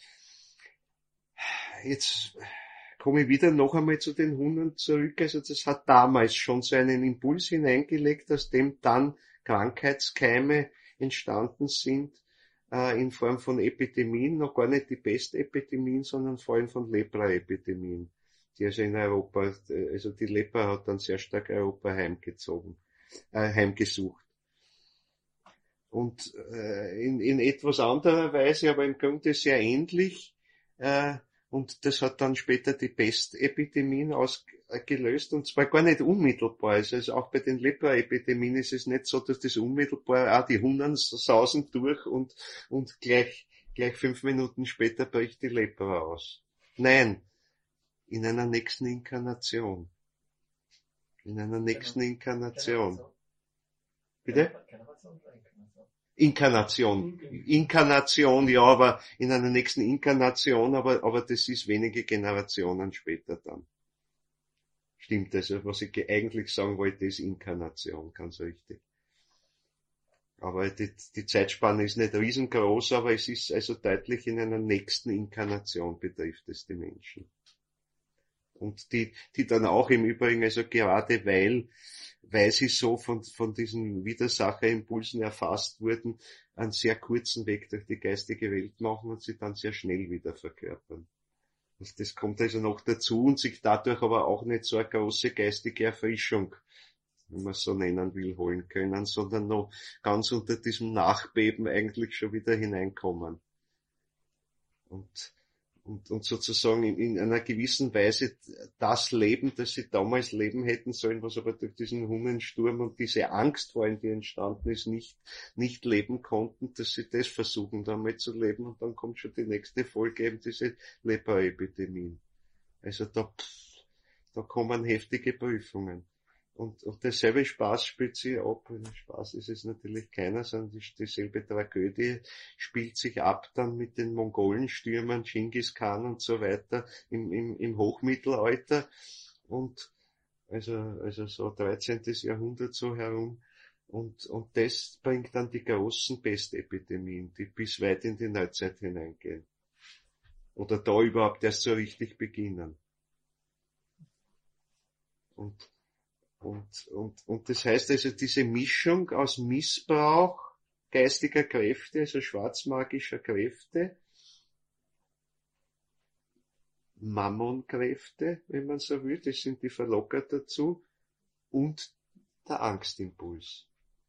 jetzt komme ich wieder noch einmal zu den Hunden zurück. Also das hat damals schon so einen Impuls hineingelegt, aus dem dann Krankheitskeime entstanden sind, in Form von Epidemien, noch gar nicht die Pestepidemien, sondern vor allem von Lepra-Epidemien, die also in Europa, also die Lepra hat dann sehr stark Europa heimgesucht. Und in etwas anderer Weise, aber im Grunde sehr ähnlich, und das hat dann später die Pestepidemien ausgelöst, und zwar gar nicht unmittelbar. Also auch bei den Lepra-Epidemien ist es nicht so, dass das unmittelbar, die Hunden sausen durch und gleich 5 Minuten später bricht die Lepra aus. Nein, in einer nächsten Inkarnation. Bitte? Inkarnation, ja, aber in einer nächsten Inkarnation, aber das ist wenige Generationen später dann. Stimmt, also was ich eigentlich sagen wollte, ist Inkarnation, ganz richtig. Aber die Zeitspanne ist nicht riesengroß, aber es ist also deutlich in einer nächsten Inkarnation betrifft es die Menschen. Und die dann auch im Übrigen, also gerade weil sie so von diesen Widersacherimpulsen erfasst wurden, einen sehr kurzen Weg durch die geistige Welt machen und sie dann sehr schnell wieder verkörpern. Das kommt also noch dazu und sich dadurch aber auch nicht so eine große geistige Erfrischung, wenn man es so nennen will, holen können, sondern noch ganz unter diesem Nachbeben eigentlich schon wieder hineinkommen. Und sozusagen in einer gewissen Weise das Leben, das sie damals leben hätten sollen, was aber durch diesen Hundensturm und diese Angst vor allem, die entstanden ist, nicht leben konnten, dass sie das versuchen damit zu leben, und dann kommt schon die nächste Folge, eben diese Lepra-Epidemien. Also da kommen heftige Prüfungen. Und derselbe Spaß spielt sich ab. Spaß ist es natürlich keiner, sondern dieselbe Tragödie spielt sich ab dann mit den Mongolenstürmern, Genghis Khan und so weiter im Hochmittelalter. Und also so 13. Jahrhundert so herum. Und das bringt dann die großen Pestepidemien, die bis weit in die Neuzeit hineingehen. Oder da überhaupt erst so richtig beginnen. Und das heißt also, diese Mischung aus Missbrauch geistiger Kräfte, also schwarzmagischer Kräfte, Mammonkräfte, wenn man so will, das sind die Verlocker dazu, und der Angstimpuls.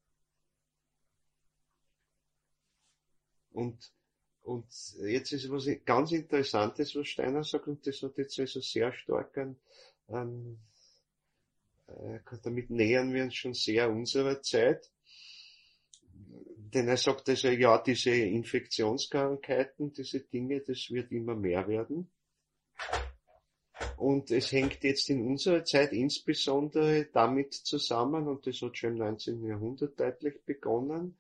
Und jetzt ist was ganz Interessantes, was Steiner sagt, und das hat jetzt also sehr stark damit nähern wir uns schon sehr unserer Zeit. Denn er sagt also, ja, diese Infektionskrankheiten, diese Dinge, das wird immer mehr werden. Und es hängt jetzt in unserer Zeit insbesondere damit zusammen, und das hat schon im 19. Jahrhundert deutlich begonnen,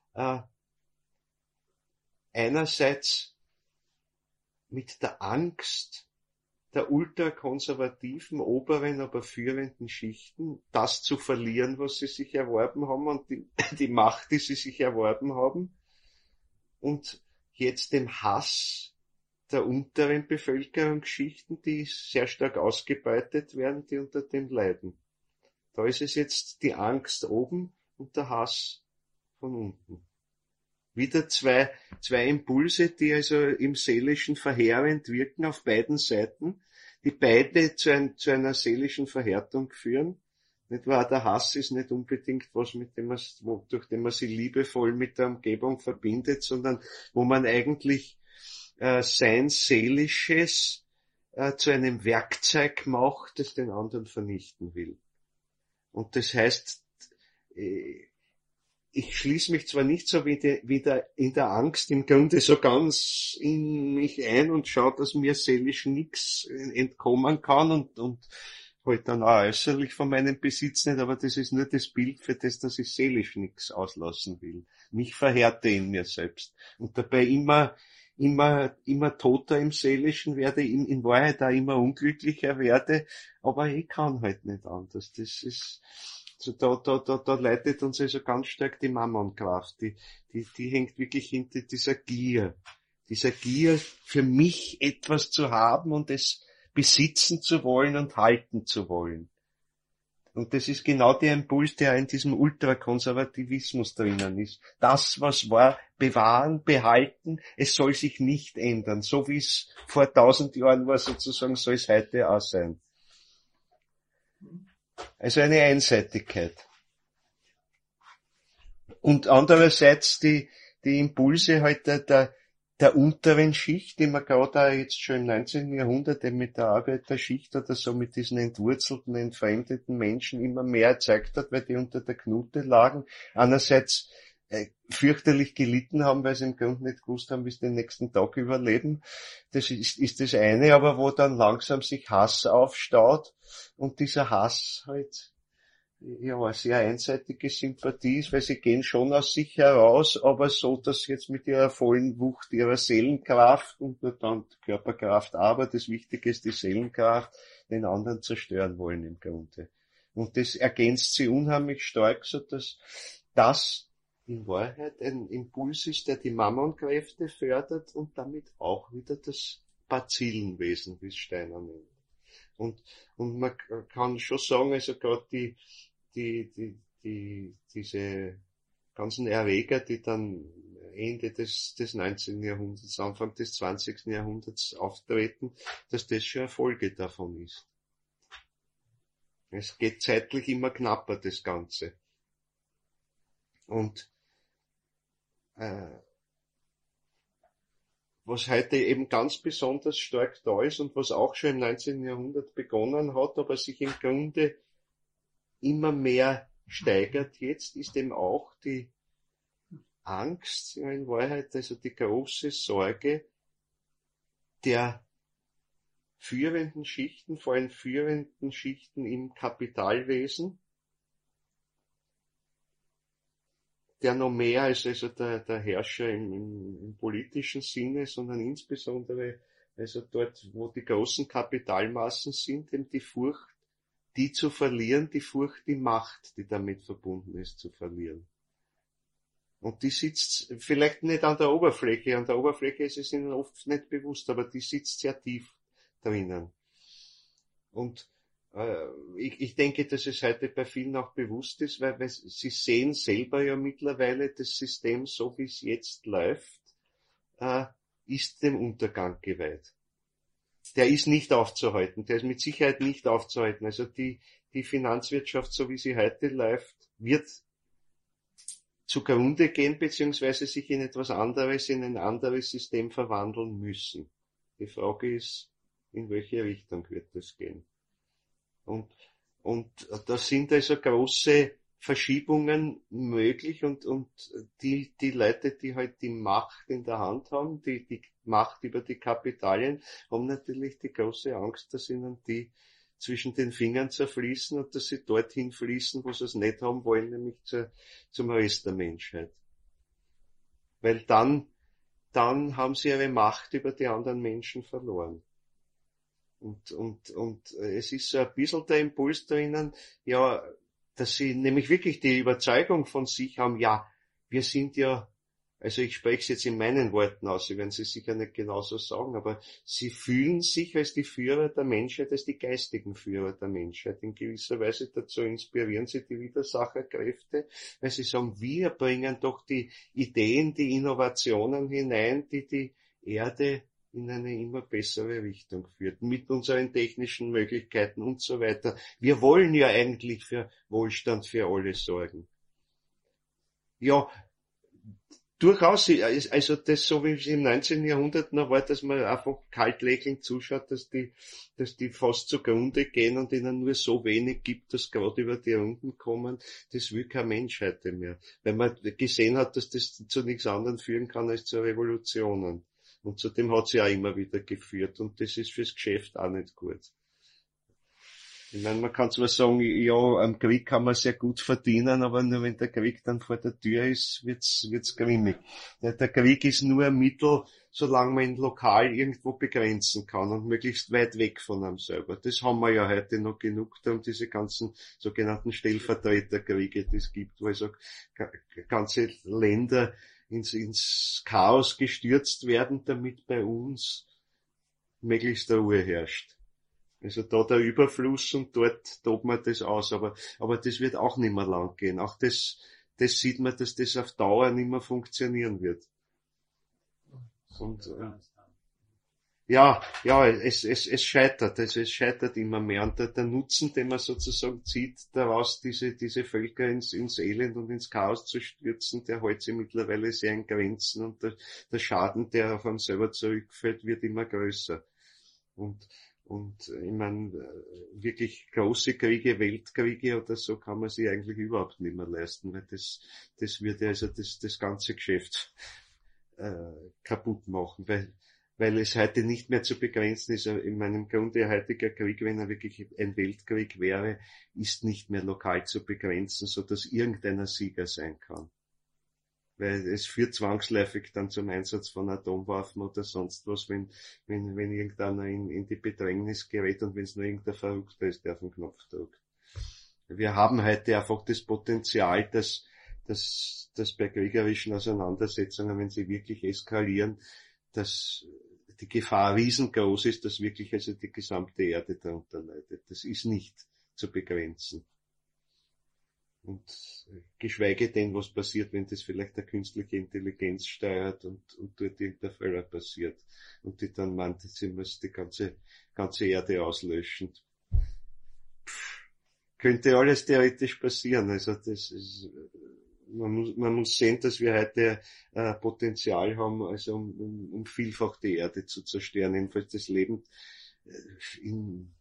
einerseits mit der Angst der ultrakonservativen, oberen, aber führenden Schichten, das zu verlieren, was sie sich erworben haben und die Macht, die sie sich erworben haben, und jetzt dem Hass der unteren Bevölkerungsschichten, die sehr stark ausgebeutet werden, die unter dem leiden. Da ist es jetzt die Angst oben und der Hass von unten. Wieder zwei Impulse, die also im Seelischen verheerend wirken auf beiden Seiten, die beide zu einer seelischen Verhärtung führen. Nicht wahr? Der Hass ist nicht unbedingt was, durch den man sich liebevoll mit der Umgebung verbindet, sondern wo man eigentlich sein Seelisches zu einem Werkzeug macht, das den anderen vernichten will. Und das heißt, ich schließe mich zwar nicht so wieder in der Angst im Grunde so ganz in mich ein und schaue, dass mir seelisch nichts entkommen kann und halt dann auch äußerlich von meinem Besitz nicht, aber das ist nur das Bild für das, dass ich seelisch nichts auslassen will. Mich verhärte in mir selbst. Und dabei immer toter im Seelischen werde, in Wahrheit auch immer unglücklicher werde, aber ich kann halt nicht anders. Das ist, so da leitet uns also ganz stark die Mammonkraft. Die hängt wirklich hinter dieser Gier für mich etwas zu haben und es besitzen zu wollen und halten zu wollen. Und das ist genau der Impuls, der in diesem Ultrakonservativismus drinnen ist. Das, was war, bewahren, behalten, es soll sich nicht ändern. So wie es vor 1000 Jahren war, sozusagen, soll es heute auch sein. Also eine Einseitigkeit. Und andererseits die Impulse halt der unteren Schicht, die man gerade auch jetzt schon im 19. Jahrhundert mit der Arbeiterschicht oder so mit diesen entwurzelten, entfremdeten Menschen immer mehr erzeugt hat, weil die unter der Knute lagen. Einerseits fürchterlich gelitten haben, weil sie im Grunde nicht gewusst haben, wie sie den nächsten Tag überleben. Das ist das eine, aber wo dann langsam sich Hass aufstaut und dieser Hass halt ja eine sehr einseitige Sympathie ist, weil sie gehen schon aus sich heraus, aber so, dass sie jetzt mit ihrer vollen Wucht ihrer Seelenkraft und nur dann Körperkraft, aber das Wichtige ist die Seelenkraft, den anderen zerstören wollen im Grunde. Und das ergänzt sie unheimlich stark, so dass das in Wahrheit ein Impuls ist, der die Mammonkräfte fördert und damit auch wieder das Bazillenwesen, wie es Steiner nennt. Und man kann schon sagen, also gerade diese ganzen Erreger, die dann Ende des 19. Jahrhunderts, Anfang des 20. Jahrhunderts auftreten, dass das schon eine Folge davon ist. Es geht zeitlich immer knapper, das Ganze. Und was heute eben ganz besonders stark da ist und was auch schon im 19. Jahrhundert begonnen hat, aber sich im Grunde immer mehr steigert jetzt, ist eben auch die Angst, ja in Wahrheit, also die große Sorge der führenden Schichten, vor allem führenden Schichten im Kapitalwesen, der noch mehr als also der Herrscher im politischen Sinne, sondern insbesondere also dort, wo die großen Kapitalmassen sind, eben die Furcht, die zu verlieren, die Furcht, die Macht, die damit verbunden ist, zu verlieren. Und die sitzt vielleicht nicht an der Oberfläche ist es ihnen oft nicht bewusst, aber die sitzt sehr tief drinnen. Und ich denke, dass es heute bei vielen auch bewusst ist, weil sie sehen selber ja mittlerweile, das System, so wie es jetzt läuft, ist dem Untergang geweiht. Der ist nicht aufzuhalten, der ist mit Sicherheit nicht aufzuhalten. Also die Finanzwirtschaft, so wie sie heute läuft, wird zugrunde gehen, beziehungsweise sich in etwas anderes, in ein anderes System verwandeln müssen. Die Frage ist, in welche Richtung wird das gehen? Und da sind also große Verschiebungen möglich und die Leute, die halt die Macht in der Hand haben, die Macht über die Kapitalien, haben natürlich die große Angst, dass ihnen die zwischen den Fingern zerfließen und dass sie dorthin fließen, wo sie es nicht haben wollen, nämlich zum Rest der Menschheit. Weil dann haben sie ihre Macht über die anderen Menschen verloren. Und es ist so ein bisschen der Impuls drinnen, ja, dass sie nämlich wirklich die Überzeugung von sich haben, ja, wir sind ja, also ich spreche es jetzt in meinen Worten aus, Sie werden es sicher nicht genauso sagen, aber sie fühlen sich als die Führer der Menschheit, als die geistigen Führer der Menschheit. In gewisser Weise dazu inspirieren sie die Widersacherkräfte, weil sie sagen, wir bringen doch die Ideen, die Innovationen hinein, die die Erde in eine immer bessere Richtung führt, mit unseren technischen Möglichkeiten und so weiter. Wir wollen ja eigentlich für Wohlstand für alle sorgen. Ja, durchaus, also das, so wie es im 19. Jahrhundert noch war, dass man einfach kalt lächelnd zuschaut, dass die fast zugrunde gehen und ihnen nur so wenig gibt, dass gerade über die Runden kommen, das will kein Mensch heute mehr. Weil man gesehen hat, dass das zu nichts anderem führen kann als zu Revolutionen. Und zu dem hat sie auch immer wieder geführt. Und das ist fürs Geschäft auch nicht gut. Ich meine, man kann zwar sagen, ja, am Krieg kann man sehr gut verdienen, aber nur wenn der Krieg dann vor der Tür ist, wird's grimmig. Der Krieg ist nur ein Mittel, solange man ihn lokal irgendwo begrenzen kann und möglichst weit weg von einem selber. Das haben wir ja heute noch genug, um diese ganzen sogenannten Stellvertreterkriege, die es gibt, wo also ganze Länder ins Chaos gestürzt werden, damit bei uns möglichst Ruhe herrscht. Also da der Überfluss und dort tobt man das aus, aber das wird auch nicht mehr lang gehen. Auch das sieht man, dass das auf Dauer nicht mehr funktionieren wird. Und ja, es scheitert, also es scheitert immer mehr. Und der Nutzen, den man sozusagen zieht, daraus diese Völker ins Elend und ins Chaos zu stürzen, der hält sich mittlerweile sehr in Grenzen und der Schaden, der auf einem selber zurückfällt, wird immer größer. Und ich meine, wirklich große Kriege, Weltkriege oder so kann man sich eigentlich überhaupt nicht mehr leisten, weil das würde also das ganze Geschäft kaputt machen, weil es heute nicht mehr zu begrenzen ist. In meinem Grunde ein heutiger Krieg, wenn er wirklich ein Weltkrieg wäre, ist nicht mehr lokal zu begrenzen, so dass irgendeiner Sieger sein kann. Weil es führt zwangsläufig dann zum Einsatz von Atomwaffen oder sonst was, wenn irgendeiner in die Bedrängnis gerät und wenn es nur irgendein Verrückter ist, der auf den Knopf drückt. Wir haben heute einfach das Potenzial, dass bei kriegerischen Auseinandersetzungen, wenn sie wirklich eskalieren, dass die Gefahr riesengroß ist, dass wirklich also die gesamte Erde darunter leidet. Das ist nicht zu begrenzen. Und geschweige denn, was passiert, wenn das vielleicht eine künstliche Intelligenz steuert und dort irgendein Fehler passiert und die dann meint, sie muss die ganze Erde auslöschen. Könnte alles theoretisch passieren. Also das ist, man muss sehen, dass wir heute Potenzial haben, also um vielfach die Erde zu zerstören, jedenfalls das Leben in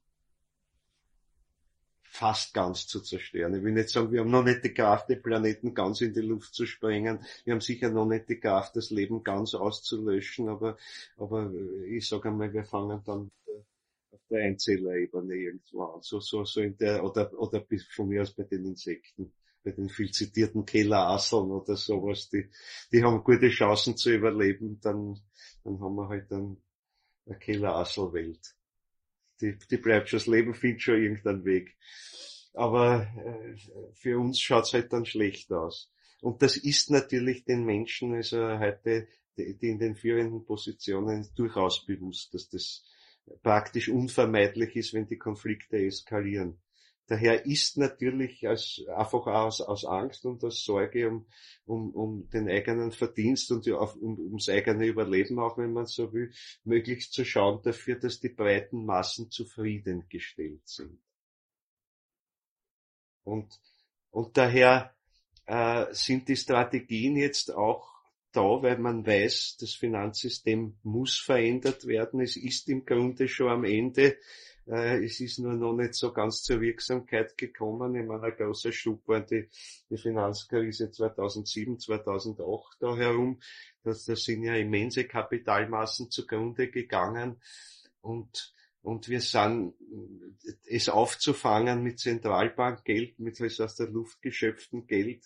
fast ganz zu zerstören. Ich will nicht sagen, wir haben noch nicht die Kraft, den Planeten ganz in die Luft zu sprengen. Wir haben sicher noch nicht die Kraft, das Leben ganz auszulöschen, aber ich sage einmal, wir fangen dann auf der Einzellerebene irgendwo an. So in der, oder bis von mir aus bei den Insekten. bei den viel zitierten Kellerasseln oder sowas, die haben gute Chancen zu überleben, dann haben wir halt eine Kellerasselwelt. Die bleibt schon, das Leben findet schon irgendeinen Weg. Aber für uns schaut's halt dann schlecht aus. Und das ist natürlich den Menschen, also heute, die in den führenden Positionen, durchaus bewusst, dass das praktisch unvermeidlich ist, wenn die Konflikte eskalieren. Daher ist natürlich einfach aus Angst und aus Sorge um den eigenen Verdienst und ums eigene Überleben, auch wenn man so will, möglichst zu schauen dafür, dass die breiten Massen zufriedengestellt sind. Und daher sind die Strategien jetzt auch da, weil man weiß, das Finanzsystem muss verändert werden. Es ist im Grunde schon am Ende. Es ist nur noch nicht so ganz zur Wirksamkeit gekommen. Ich meine, ein großer Schub war die Finanzkrise 2007, 2008 da herum. Da sind ja immense Kapitalmassen zugrunde gegangen. Und wir sind, es aufzufangen mit Zentralbankgeld, mit aus der Luft geschöpftem Geld,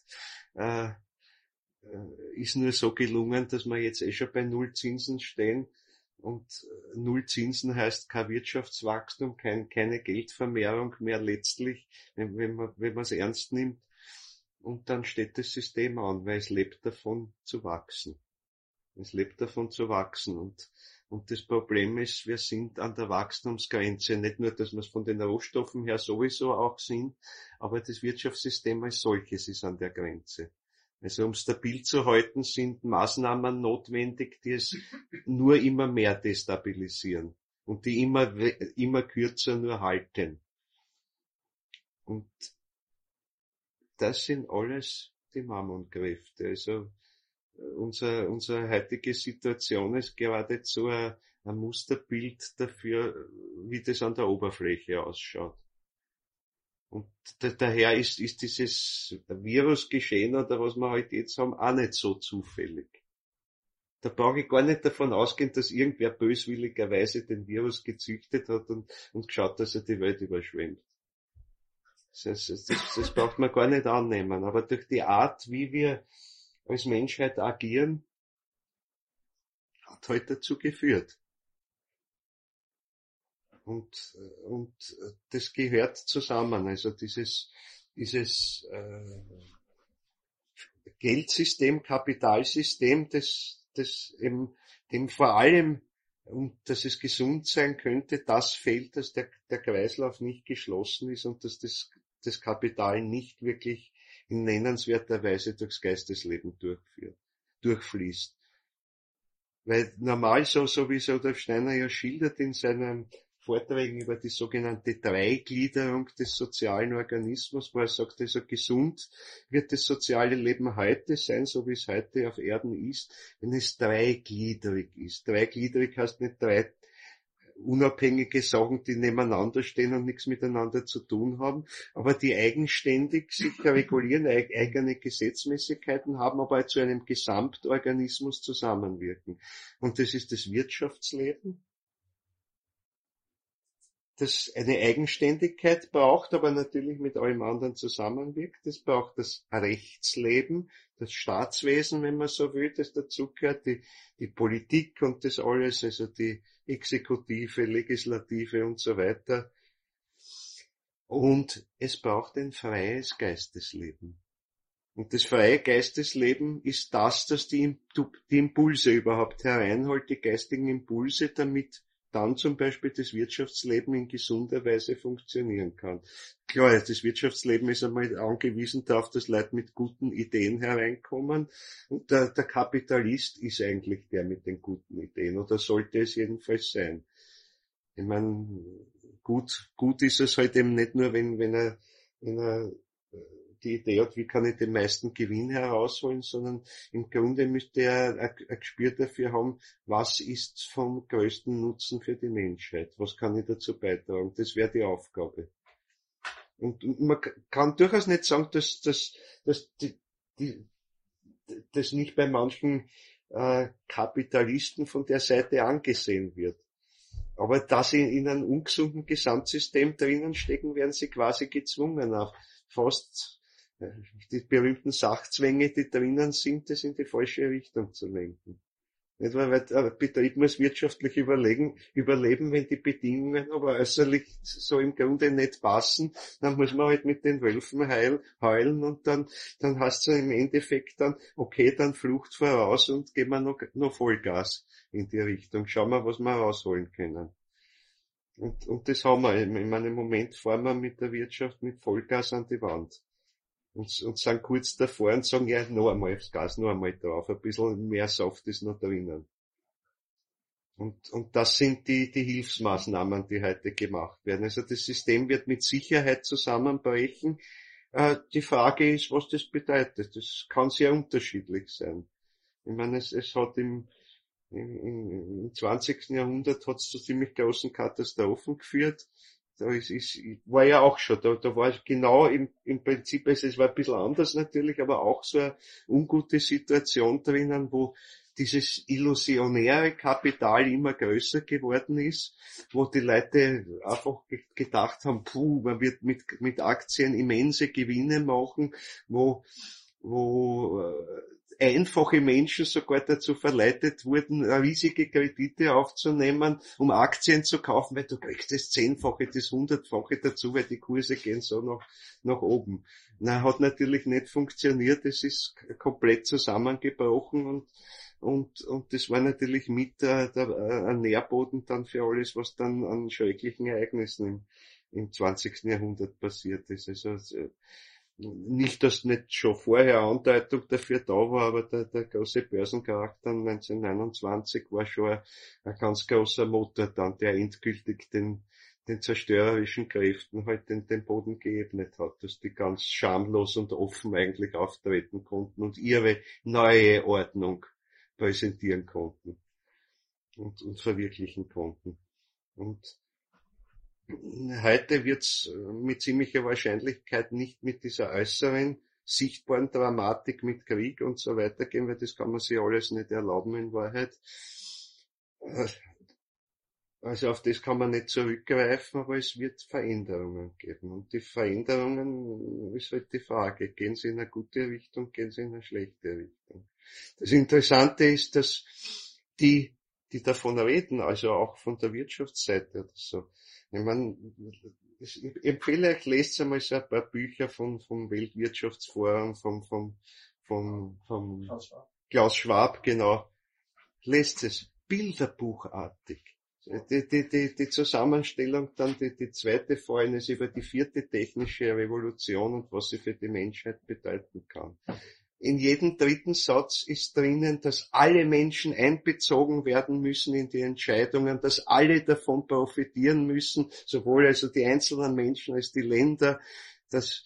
ist nur so gelungen, dass wir jetzt schon bei Nullzinsen stehen. Und Nullzinsen heißt kein Wirtschaftswachstum, keine Geldvermehrung mehr letztlich, wenn man es ernst nimmt. Und dann steht das System an, weil es lebt davon zu wachsen. Es lebt davon zu wachsen. Und das Problem ist, wir sind an der Wachstumsgrenze. Nicht nur, dass wir es von den Rohstoffen her sowieso auch sind, aber das Wirtschaftssystem als solches ist an der Grenze. Also um stabil zu halten, sind Maßnahmen notwendig, die es nur immer mehr destabilisieren und die immer kürzer nur halten. Und das sind alles die Mammonkräfte. Also unsere heutige Situation ist geradezu ein Musterbild dafür, wie das an der Oberfläche ausschaut. Und daher ist dieses Virusgeschehen oder was wir halt jetzt haben, auch nicht so zufällig. Da brauche ich gar nicht davon ausgehen, dass irgendwer böswilligerweise den Virus gezüchtet hat und geschaut, dass er die Welt überschwemmt. Das braucht man gar nicht annehmen. Aber durch die Art, wie wir als Menschheit agieren, hat halt dazu geführt. Und das gehört zusammen. Also dieses Geldsystem, Kapitalsystem, das eben dem vor allem, und dass es gesund sein könnte, das fehlt, dass der Kreislauf nicht geschlossen ist und dass das Kapital nicht wirklich in nennenswerter Weise durchs Geistesleben durchfließt. Weil normal so wie es Rudolf Steiner ja schildert in seinen Vorträgen über die sogenannte Dreigliederung des sozialen Organismus, wo er sagt, also gesund wird das soziale Leben heute sein, so wie es heute auf Erden ist, wenn es dreigliedrig ist. Dreigliedrig heißt nicht drei unabhängige Sachen, die nebeneinander stehen und nichts miteinander zu tun haben, aber die eigenständig sich regulieren, eigene Gesetzmäßigkeiten haben, aber zu einem Gesamtorganismus zusammenwirken. Und das ist das Wirtschaftsleben, das eine Eigenständigkeit braucht, aber natürlich mit allem anderen zusammenwirkt. Es braucht das Rechtsleben, das Staatswesen, wenn man so will, das dazugehört, die Politik und das alles, also die Exekutive, Legislative und so weiter. Und es braucht ein freies Geistesleben. Und das freie Geistesleben ist das die Impulse überhaupt hereinholt, die geistigen Impulse, damit dann zum Beispiel das Wirtschaftsleben in gesunder Weise funktionieren kann. Klar, das Wirtschaftsleben ist einmal angewiesen darauf, dass Leute mit guten Ideen hereinkommen. Und der Kapitalist ist eigentlich der mit den guten Ideen, oder sollte es jedenfalls sein. Ich meine, gut ist es halt eben nicht nur, wenn er die Idee hat, wie kann ich den meisten Gewinn herausholen, sondern im Grunde müsste er ein Gespür dafür haben, was ist vom größten Nutzen für die Menschheit, was kann ich dazu beitragen, das wäre die Aufgabe. Und man kann durchaus nicht sagen, dass das nicht bei manchen Kapitalisten von der Seite angesehen wird. Aber da sie in einem ungesunden Gesamtsystem drinnen stecken, werden sie quasi gezwungen, auf fast die berühmten Sachzwänge, die drinnen sind, das in die falsche Richtung zu lenken. Nicht wahr? Weil ein Betrieb muss wirtschaftlich überleben, wenn die Bedingungen aber äußerlich so im Grunde nicht passen, dann muss man halt mit den Wölfen heulen und dann heißt es im Endeffekt dann, okay, dann Flucht voraus und geben wir noch Vollgas in die Richtung. Schauen wir, was wir rausholen können. Und das haben wir. Ich meine, im Moment fahren wir mit der Wirtschaft mit Vollgas an die Wand. Und sind kurz davor und sagen, ja, noch einmal aufs Gas, noch einmal drauf. Ein bisschen mehr Saft ist noch drinnen. Und das sind die Hilfsmaßnahmen, die heute gemacht werden. Also das System wird mit Sicherheit zusammenbrechen. Die Frage ist, was das bedeutet. Das kann sehr unterschiedlich sein. Ich meine, es hat im 20. Jahrhundert hat es zu ziemlich großen Katastrophen geführt. War ja auch schon, da war genau im Prinzip, es war ein bisschen anders natürlich, aber auch so eine ungute Situation drinnen, wo dieses illusionäre Kapital immer größer geworden ist, wo die Leute einfach gedacht haben, man wird mit Aktien immense Gewinne machen, wo einfache Menschen sogar dazu verleitet wurden, riesige Kredite aufzunehmen, um Aktien zu kaufen, weil du kriegst das 10-fache, das 100-fache dazu, weil die Kurse gehen so nach oben. Na, hat natürlich nicht funktioniert, es ist komplett zusammengebrochen und das war natürlich mit ein Nährboden dann für alles, was dann an schrecklichen Ereignissen im 20. Jahrhundert passiert ist. Also, nicht, dass nicht schon vorher Andeutung dafür da war, aber der große Börsencharakter 1929 war schon ein ganz großer Motor dann, der endgültig den zerstörerischen Kräften halt den Boden geebnet hat, dass die ganz schamlos und offen eigentlich auftreten konnten und ihre neue Ordnung präsentieren konnten und verwirklichen konnten. Und heute wird's mit ziemlicher Wahrscheinlichkeit nicht mit dieser äußeren, sichtbaren Dramatik mit Krieg und so weiter gehen, weil das kann man sich alles nicht erlauben in Wahrheit. Also auf das kann man nicht zurückgreifen, aber es wird Veränderungen geben. Und die Veränderungen ist halt die Frage, gehen sie in eine gute Richtung, gehen sie in eine schlechte Richtung. Das Interessante ist, dass die davon reden, also auch von der Wirtschaftsseite oder so. Ich meine, ich empfehle euch, lest einmal so ein paar Bücher vom Weltwirtschaftsforum, vom Klaus Schwab, genau. Lest es. Bilderbuchartig. Die Zusammenstellung dann, die zweite Folge ist über die 4. technische Revolution und was sie für die Menschheit bedeuten kann. In jedem 3. Satz ist drinnen, dass alle Menschen einbezogen werden müssen in die Entscheidungen, dass alle davon profitieren müssen, sowohl also die einzelnen Menschen als die Länder, dass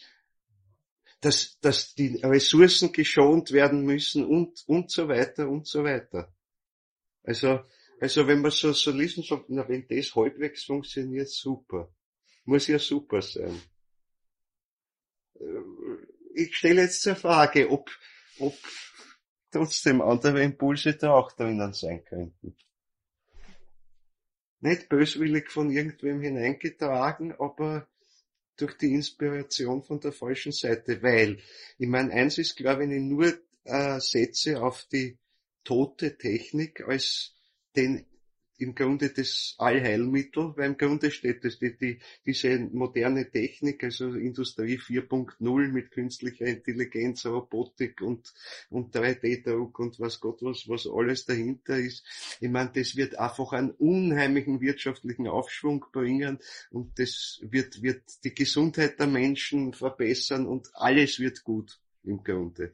die Ressourcen geschont werden müssen und so weiter und so weiter. Also wenn man so liest und sagt, na, wenn das halbwegs funktioniert, super. Muss ja super sein. Ich stelle jetzt zur Frage, ob trotzdem andere Impulse da auch drinnen sein könnten. Nicht böswillig von irgendwem hineingetragen, aber durch die Inspiration von der falschen Seite, weil, ich meine, eins ist klar, wenn ich nur setze auf die tote Technik als den im Grunde das Allheilmittel, weil im Grunde steht das, diese moderne Technik, also Industrie 4.0 mit künstlicher Intelligenz, Robotik und 3D-Druck und was Gott was alles dahinter ist. Ich meine, das wird einfach einen unheimlichen wirtschaftlichen Aufschwung bringen und das wird die Gesundheit der Menschen verbessern und alles wird gut im Grunde.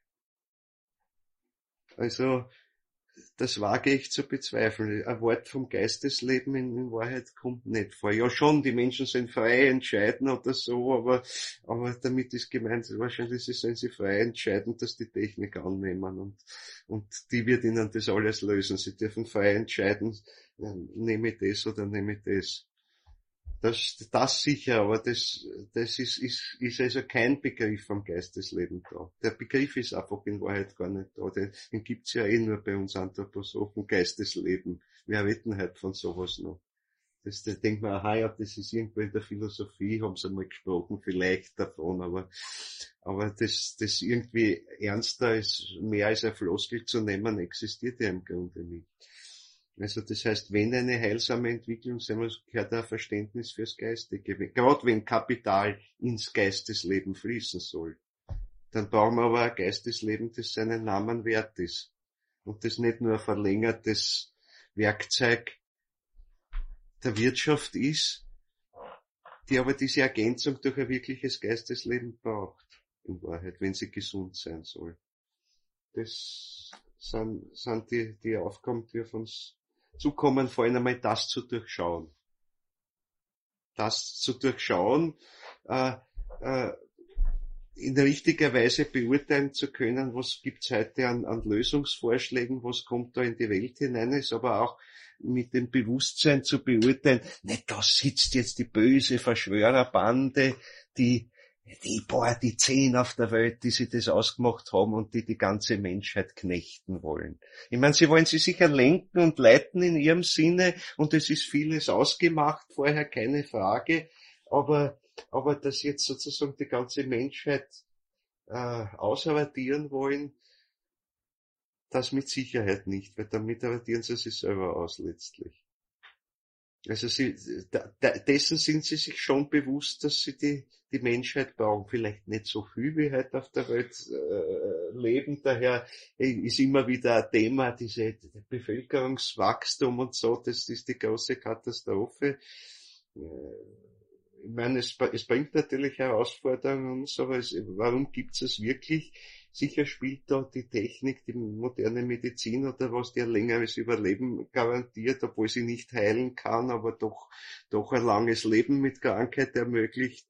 Also, das wage ich zu bezweifeln. Ein Wort vom Geistesleben in Wahrheit kommt nicht vor. Ja schon, die Menschen sollen frei entscheiden oder so, aber damit ist gemeint, wahrscheinlich sollen sie frei entscheiden, dass die Technik annehmen und die wird ihnen das alles lösen. Sie dürfen frei entscheiden, nehme ich das oder nehme ich das. Das sicher, aber das ist also kein Begriff vom Geistesleben da. Der Begriff ist einfach in Wahrheit gar nicht da. Den gibt's ja nur bei uns Anthroposophen, Geistesleben. Wir reden halt von sowas noch. Da denkt man, aha, ja, das ist irgendwo in der Philosophie, haben sie einmal gesprochen, vielleicht davon, aber das irgendwie ernster ist, mehr als ein Floskel zu nehmen, existiert ja im Grunde nicht. Also das heißt, wenn eine heilsame Entwicklung sein muss, gehört auch Verständnis fürs Geistige. Gerade wenn Kapital ins Geistesleben fließen soll, dann brauchen wir aber ein Geistesleben, das seinen Namen wert ist. Und das nicht nur ein verlängertes Werkzeug der Wirtschaft ist, die aber diese Ergänzung durch ein wirkliches Geistesleben braucht, in Wahrheit, wenn sie gesund sein soll. Das sind die Aufgaben, die auf uns zukommen, vor allem einmal das zu durchschauen. Das zu durchschauen, in richtiger Weise beurteilen zu können, was gibt's heute an Lösungsvorschlägen, was kommt da in die Welt hinein, ist aber auch mit dem Bewusstsein zu beurteilen, nicht da sitzt jetzt die böse Verschwörerbande, die 10 auf der Welt, die sich das ausgemacht haben und die ganze Menschheit knechten wollen. Ich meine, sie wollen sie sicher lenken und leiten in ihrem Sinne und es ist vieles ausgemacht, vorher keine Frage, aber dass jetzt sozusagen die ganze Menschheit ausradieren wollen, das mit Sicherheit nicht, weil damit radieren sie sich selber aus letztlich. Also dessen sind sie sich schon bewusst, dass sie die Menschheit brauchen. Vielleicht nicht so viel wie heute auf der Welt leben. Daher ist immer wieder ein Thema, diese Bevölkerungswachstum und so, das ist die große Katastrophe. Ich meine, es bringt natürlich Herausforderungen und so, aber warum gibt's es wirklich? Sicher spielt da die Technik, die moderne Medizin oder was, die ein längeres Überleben garantiert, obwohl sie nicht heilen kann, aber doch ein langes Leben mit Krankheit ermöglicht.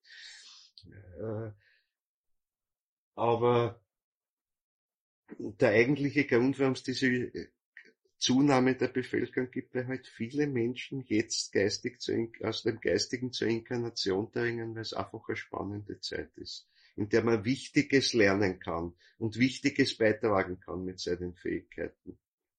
Aber der eigentliche Grund, warum es diese Zunahme der Bevölkerung gibt, weil halt viele Menschen jetzt aus dem Geistigen zur Inkarnation dringen, weil es einfach eine spannende Zeit ist, in der man Wichtiges lernen kann und Wichtiges beitragen kann mit seinen Fähigkeiten.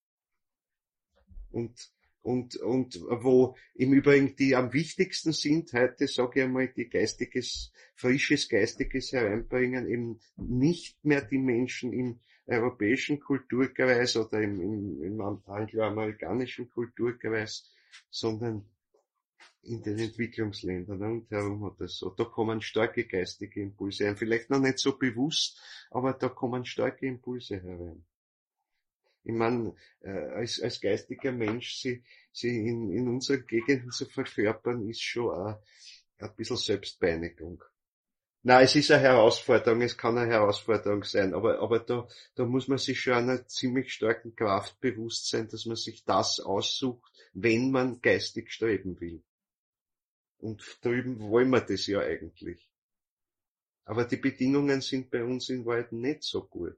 Und wo im Übrigen die am wichtigsten sind heute, sage ich einmal, die frisches Geistiges hereinbringen, eben nicht mehr die Menschen im europäischen Kulturkreis oder im angloamerikanischen Kulturkreis, sondern in den Entwicklungsländern rundherum oder so. Da kommen starke geistige Impulse ein. Vielleicht noch nicht so bewusst, aber da kommen starke Impulse herein. Ich meine, als geistiger Mensch, sie in unseren Gegenden zu verkörpern, ist schon ein bisschen Selbstpeinigung. Nein, es ist eine Herausforderung, es kann eine Herausforderung sein, aber da muss man sich schon einer ziemlich starken Kraft bewusst sein, dass man sich das aussucht, wenn man geistig streben will. Und drüben wollen wir das ja eigentlich. Aber die Bedingungen sind bei uns in Wahrheit nicht so gut.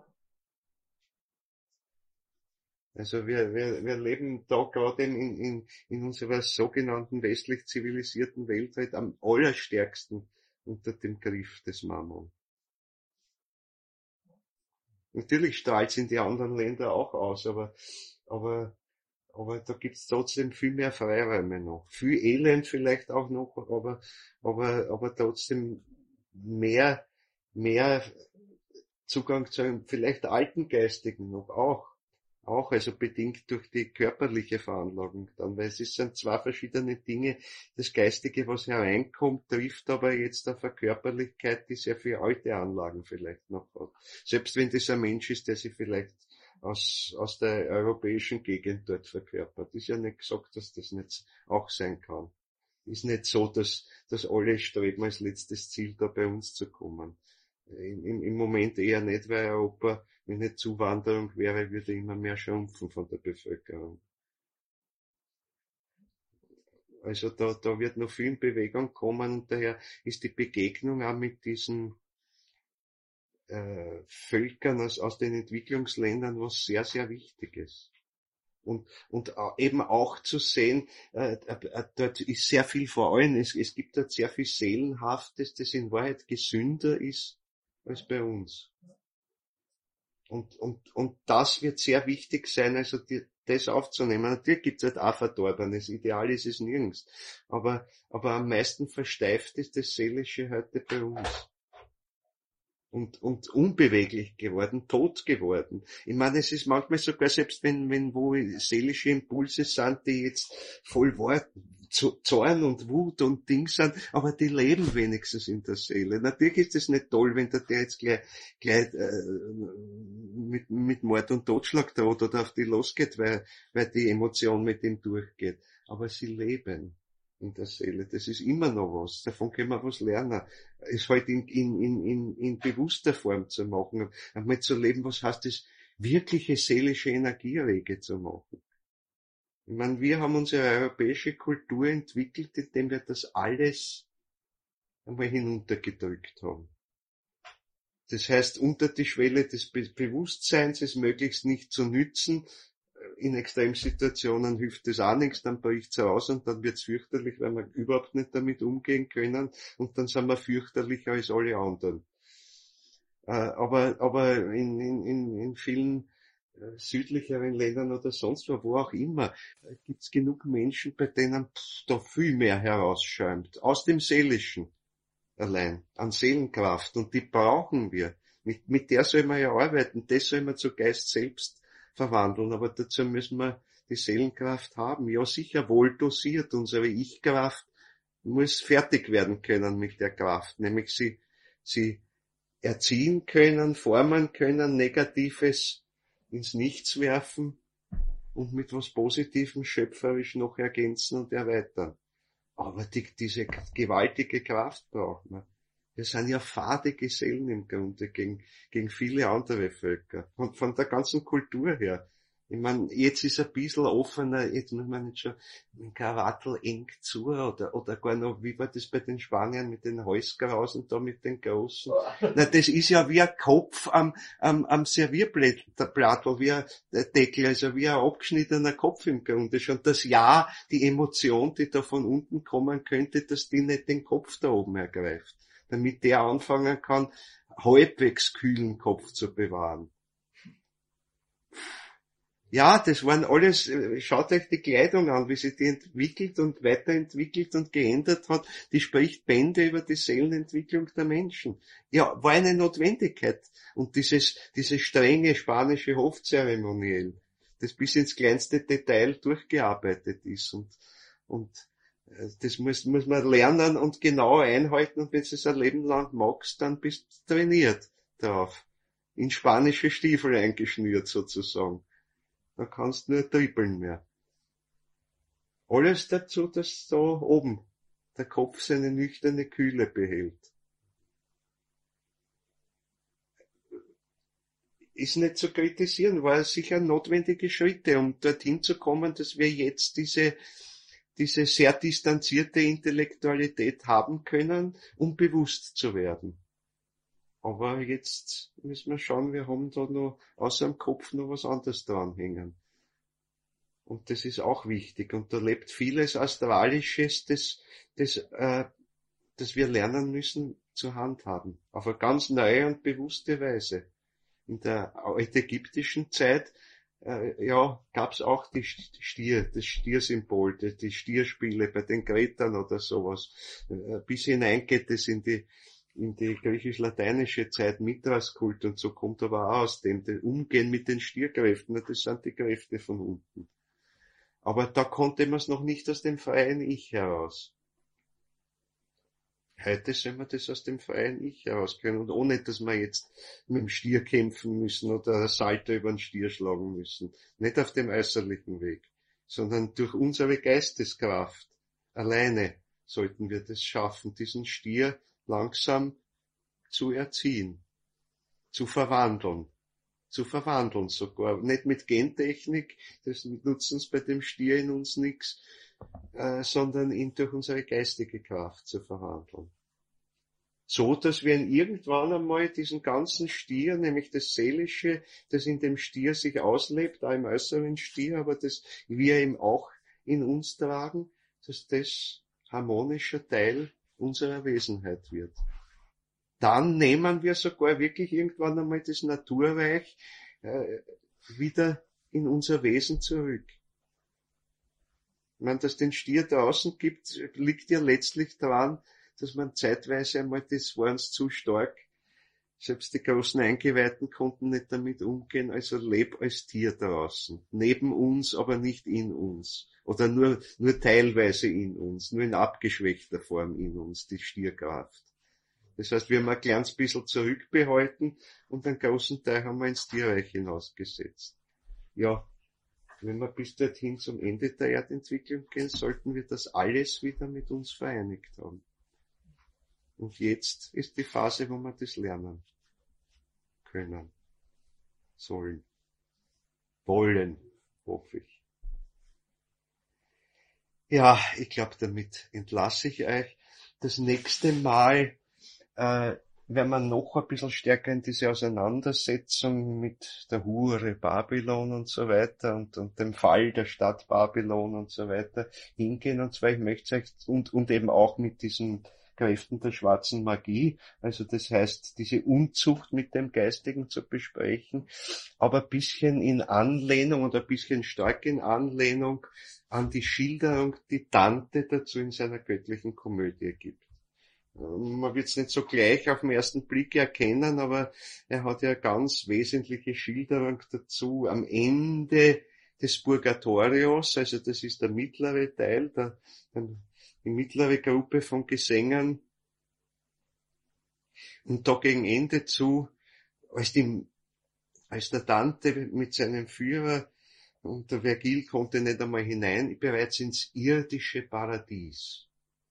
Also wir leben da gerade in unserer sogenannten westlich zivilisierten Welt halt am allerstärksten unter dem Griff des Mammon. Natürlich strahlt es in die anderen Länder auch aus, aber da gibt's trotzdem viel mehr Freiräume noch. Viel Elend vielleicht auch noch, aber trotzdem mehr Zugang zu einem vielleicht alten Geistigen noch auch, also bedingt durch die körperliche Veranlagung dann, weil sind zwei verschiedene Dinge. Das Geistige, was hereinkommt, trifft aber jetzt auf eine Körperlichkeit, die sehr viel alte Anlagen vielleicht noch hat. Selbst wenn das ein Mensch ist, der sich vielleicht aus der europäischen Gegend dort verkörpert. Ist ja nicht gesagt, dass das nicht auch sein kann. Ist nicht so, dass alle streben als letztes Ziel da bei uns zu kommen. Im Moment eher nicht, weil Europa, wenn nicht Zuwanderung wäre, würde immer mehr schrumpfen von der Bevölkerung. Also da wird noch viel in Bewegung kommen und daher ist die Begegnung auch mit diesen Völkern aus den Entwicklungsländern was sehr, sehr Wichtiges. Und eben auch zu sehen, dort ist sehr viel vor allem, es gibt dort sehr viel Seelenhaftes, das in Wahrheit gesünder ist als bei uns. Und das wird sehr wichtig sein, also das aufzunehmen. Natürlich gibt's halt auch Verdorbenes, ideal ist es nirgends. Aber am meisten versteift ist das Seelische heute bei uns. Und unbeweglich geworden, tot geworden. Ich meine, es ist manchmal sogar, selbst wenn wo seelische Impulse sind, die jetzt voll Wort, Zorn und Wut und Ding sind, aber die leben wenigstens in der Seele. Natürlich ist es nicht toll, wenn der jetzt gleich mit Mord und Totschlag droht oder auf die losgeht, weil die Emotion mit ihm durchgeht. Aber sie leben in der Seele. Das ist immer noch was. Davon können wir was lernen. Es halt in bewusster Form zu machen. Einmal zu leben, was heißt es, wirkliche seelische Energierege zu machen. Ich meine, wir haben unsere europäische Kultur entwickelt, indem wir das alles einmal hinuntergedrückt haben. Das heißt, unter die Schwelle des Bewusstseins es möglichst nicht zu nützen. In Extremsituationen hilft das auch nichts, dann bricht's raus und dann wird's fürchterlich, weil wir überhaupt nicht damit umgehen können und dann sind wir fürchterlicher als alle anderen. Aber in vielen südlicheren Ländern oder sonst wo auch immer, gibt's genug Menschen, bei denen da viel mehr herausschäumt. Aus dem Seelischen allein, an Seelenkraft. Und die brauchen wir. Mit der soll man ja arbeiten, das soll man zu Geist selbst verwandeln, aber dazu müssen wir die Seelenkraft haben. Ja, sicher wohl dosiert. Unsere Ich-Kraft muss fertig werden können mit der Kraft, nämlich sie erziehen können, formen können, Negatives ins Nichts werfen und mit was Positivem schöpferisch noch ergänzen und erweitern. Aber diese gewaltige Kraft braucht man. Wir sind ja fade Gesellen im Grunde gegen viele andere Völker. Und von der ganzen Kultur her. Ich meine, jetzt ist ein bisschen offener, jetzt muss man nicht schon den Karattel eng zu oder gar noch, wie war das bei den Spaniern mit den Halskrausen da mit den großen? Na, das ist ja wie ein Kopf am Servierblattl, wie ein Deckel, also wie ein abgeschnittener Kopf im Grunde schon. Das Ja, die Emotion, die da von unten kommen könnte, dass die nicht den Kopf da oben ergreift. Damit der anfangen kann, halbwegs kühlen Kopf zu bewahren. Ja, das waren alles, schaut euch die Kleidung an, wie sich die entwickelt und weiterentwickelt und geändert hat. Die spricht Bände über die Seelenentwicklung der Menschen. Ja, war eine Notwendigkeit. Und dieses strenge spanische Hofzeremoniell, das bis ins kleinste Detail durchgearbeitet ist und das muss man lernen und genau einhalten, und wenn du es ein Leben lang magst, dann bist du trainiert drauf. In spanische Stiefel eingeschnürt sozusagen. Da kannst du nur trippeln mehr. Alles dazu, dass da oben der Kopf seine nüchterne Kühle behält. Ist nicht zu kritisieren, war sicher notwendige Schritte, um dorthin zu kommen, dass wir jetzt diese sehr distanzierte Intellektualität haben können, um bewusst zu werden. Aber jetzt müssen wir schauen, wir haben da noch außer dem Kopf noch was anderes dranhängen. Und das ist auch wichtig. Und da lebt vieles Astralisches, das wir lernen müssen zu handhaben. Auf eine ganz neue und bewusste Weise. In der altägyptischen Zeit gab's auch das Stiersymbol, die Stierspiele bei den Kretern oder sowas. Bis hinein geht es in die griechisch-lateinische Zeit, Mithraskult und so, kommt aber auch aus dem Umgehen mit den Stierkräften, das sind die Kräfte von unten. Aber da konnte man es noch nicht aus dem freien Ich heraus. Heute soll man das aus dem freien Ich heraus können, und ohne, dass wir jetzt mit dem Stier kämpfen müssen oder Salto über den Stier schlagen müssen. Nicht auf dem äußerlichen Weg, sondern durch unsere Geisteskraft alleine sollten wir das schaffen, diesen Stier langsam zu erziehen, zu verwandeln sogar. Nicht mit Gentechnik, das nutzen uns bei dem Stier in uns nichts, sondern ihn durch unsere geistige Kraft zu verwandeln. So, dass wir ihn irgendwann einmal diesen ganzen Stier, nämlich das Seelische, das in dem Stier sich auslebt, auch im äußeren Stier, aber das wir ihm auch in uns tragen, dass das harmonischer Teil unserer Wesenheit wird. Dann nehmen wir sogar wirklich irgendwann einmal das Naturreich wieder in unser Wesen zurück. Ich meine, dass es den Stier draußen gibt, liegt ja letztlich daran, dass man zeitweise einmal, das war uns zu stark, selbst die großen Eingeweihten konnten nicht damit umgehen, also leb als Tier draußen. Neben uns, aber nicht in uns. Oder nur teilweise in uns, nur in abgeschwächter Form in uns, die Stierkraft. Das heißt, wir haben ein kleines bisschen zurückbehalten und einen großen Teil haben wir ins Tierreich hinausgesetzt. Ja, wenn wir bis dorthin zum Ende der Erdentwicklung gehen, sollten wir das alles wieder mit uns vereinigt haben. Und jetzt ist die Phase, wo wir das lernen können, sollen, wollen, hoffe ich. Ja, ich glaube, damit entlasse ich euch. Das nächste Mal werden wir noch ein bisschen stärker in diese Auseinandersetzung mit der Hure Babylon und so weiter und dem Fall der Stadt Babylon und so weiter hingehen. Und zwar, ich möchte euch, und eben auch mit diesen Kräften der schwarzen Magie, also das heißt, diese Unzucht mit dem Geistigen zu besprechen, aber ein bisschen in Anlehnung oder ein bisschen stark in Anlehnung an die Schilderung, die Dante dazu in seiner göttlichen Komödie gibt. Man wird es nicht so gleich auf den ersten Blick erkennen, aber er hat ja ganz wesentliche Schilderung dazu am Ende des Purgatorios, also das ist der mittlere Teil, die mittlere Gruppe von Gesängen. Und da gegen Ende zu, als der Dante mit seinem Führer und der Vergil konnte nicht einmal hinein, bereits ins irdische Paradies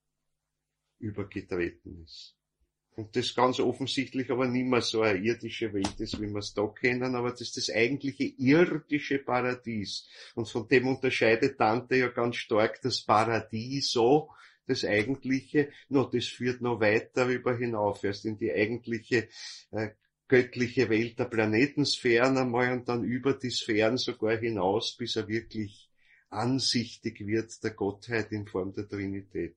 übergetreten ist. Und das ganz offensichtlich aber nicht mehr so eine irdische Welt ist, wie wir es da kennen, aber das ist das eigentliche irdische Paradies. Und von dem unterscheidet Dante ja ganz stark das Paradieso, das eigentliche, das führt noch weit darüber hinauf, erst in die eigentliche göttliche Welt der Planetensphären einmal und dann über die Sphären sogar hinaus, bis er wirklich ansichtig wird der Gottheit in Form der Trinität.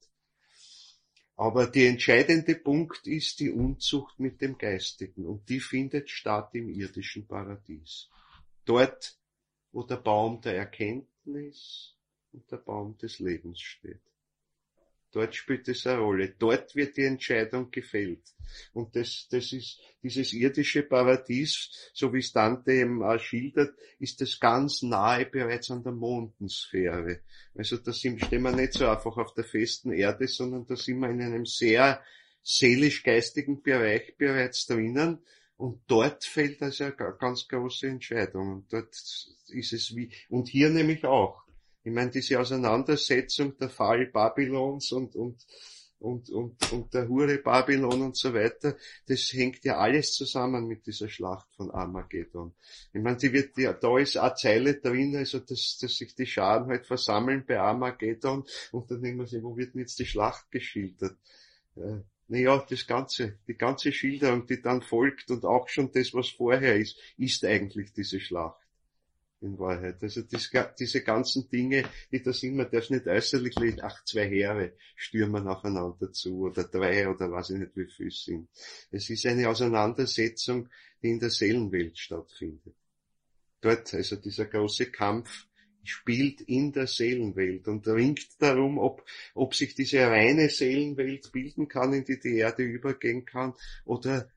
Aber der entscheidende Punkt ist die Unzucht mit dem Geistigen und die findet statt im irdischen Paradies. Dort, wo der Baum der Erkenntnis und der Baum des Lebens steht. Dort spielt es eine Rolle. Dort wird die Entscheidung gefällt. Und das ist dieses irdische Paradies, so wie es Dante eben auch schildert, ist das ganz nahe bereits an der Mondensphäre. Also da stehen wir nicht so einfach auf der festen Erde, sondern da sind wir in einem sehr seelisch-geistigen Bereich bereits drinnen. Und dort fällt also eine ganz große Entscheidung. Und dort ist es und hier nämlich auch. Ich meine, diese Auseinandersetzung, der Fall Babylons und der Hure Babylon und so weiter, das hängt ja alles zusammen mit dieser Schlacht von Armageddon. Ich meine, da ist eine Zeile drin, also dass sich die Scharen halt versammeln bei Armageddon und dann denken wir sich, wo wird denn jetzt die Schlacht geschildert? Naja, die ganze Schilderung, die dann folgt und auch schon das, was vorher ist eigentlich diese Schlacht. In Wahrheit. Also diese ganzen Dinge, die da sind, man darf nicht äußerlich lesen, 2 Heere stürmen aufeinander zu oder 3 oder weiß ich nicht wie viel sind. Es ist eine Auseinandersetzung, die in der Seelenwelt stattfindet. Dort, also dieser große Kampf spielt in der Seelenwelt und ringt darum, ob sich diese reine Seelenwelt bilden kann, in die Erde übergehen kann oder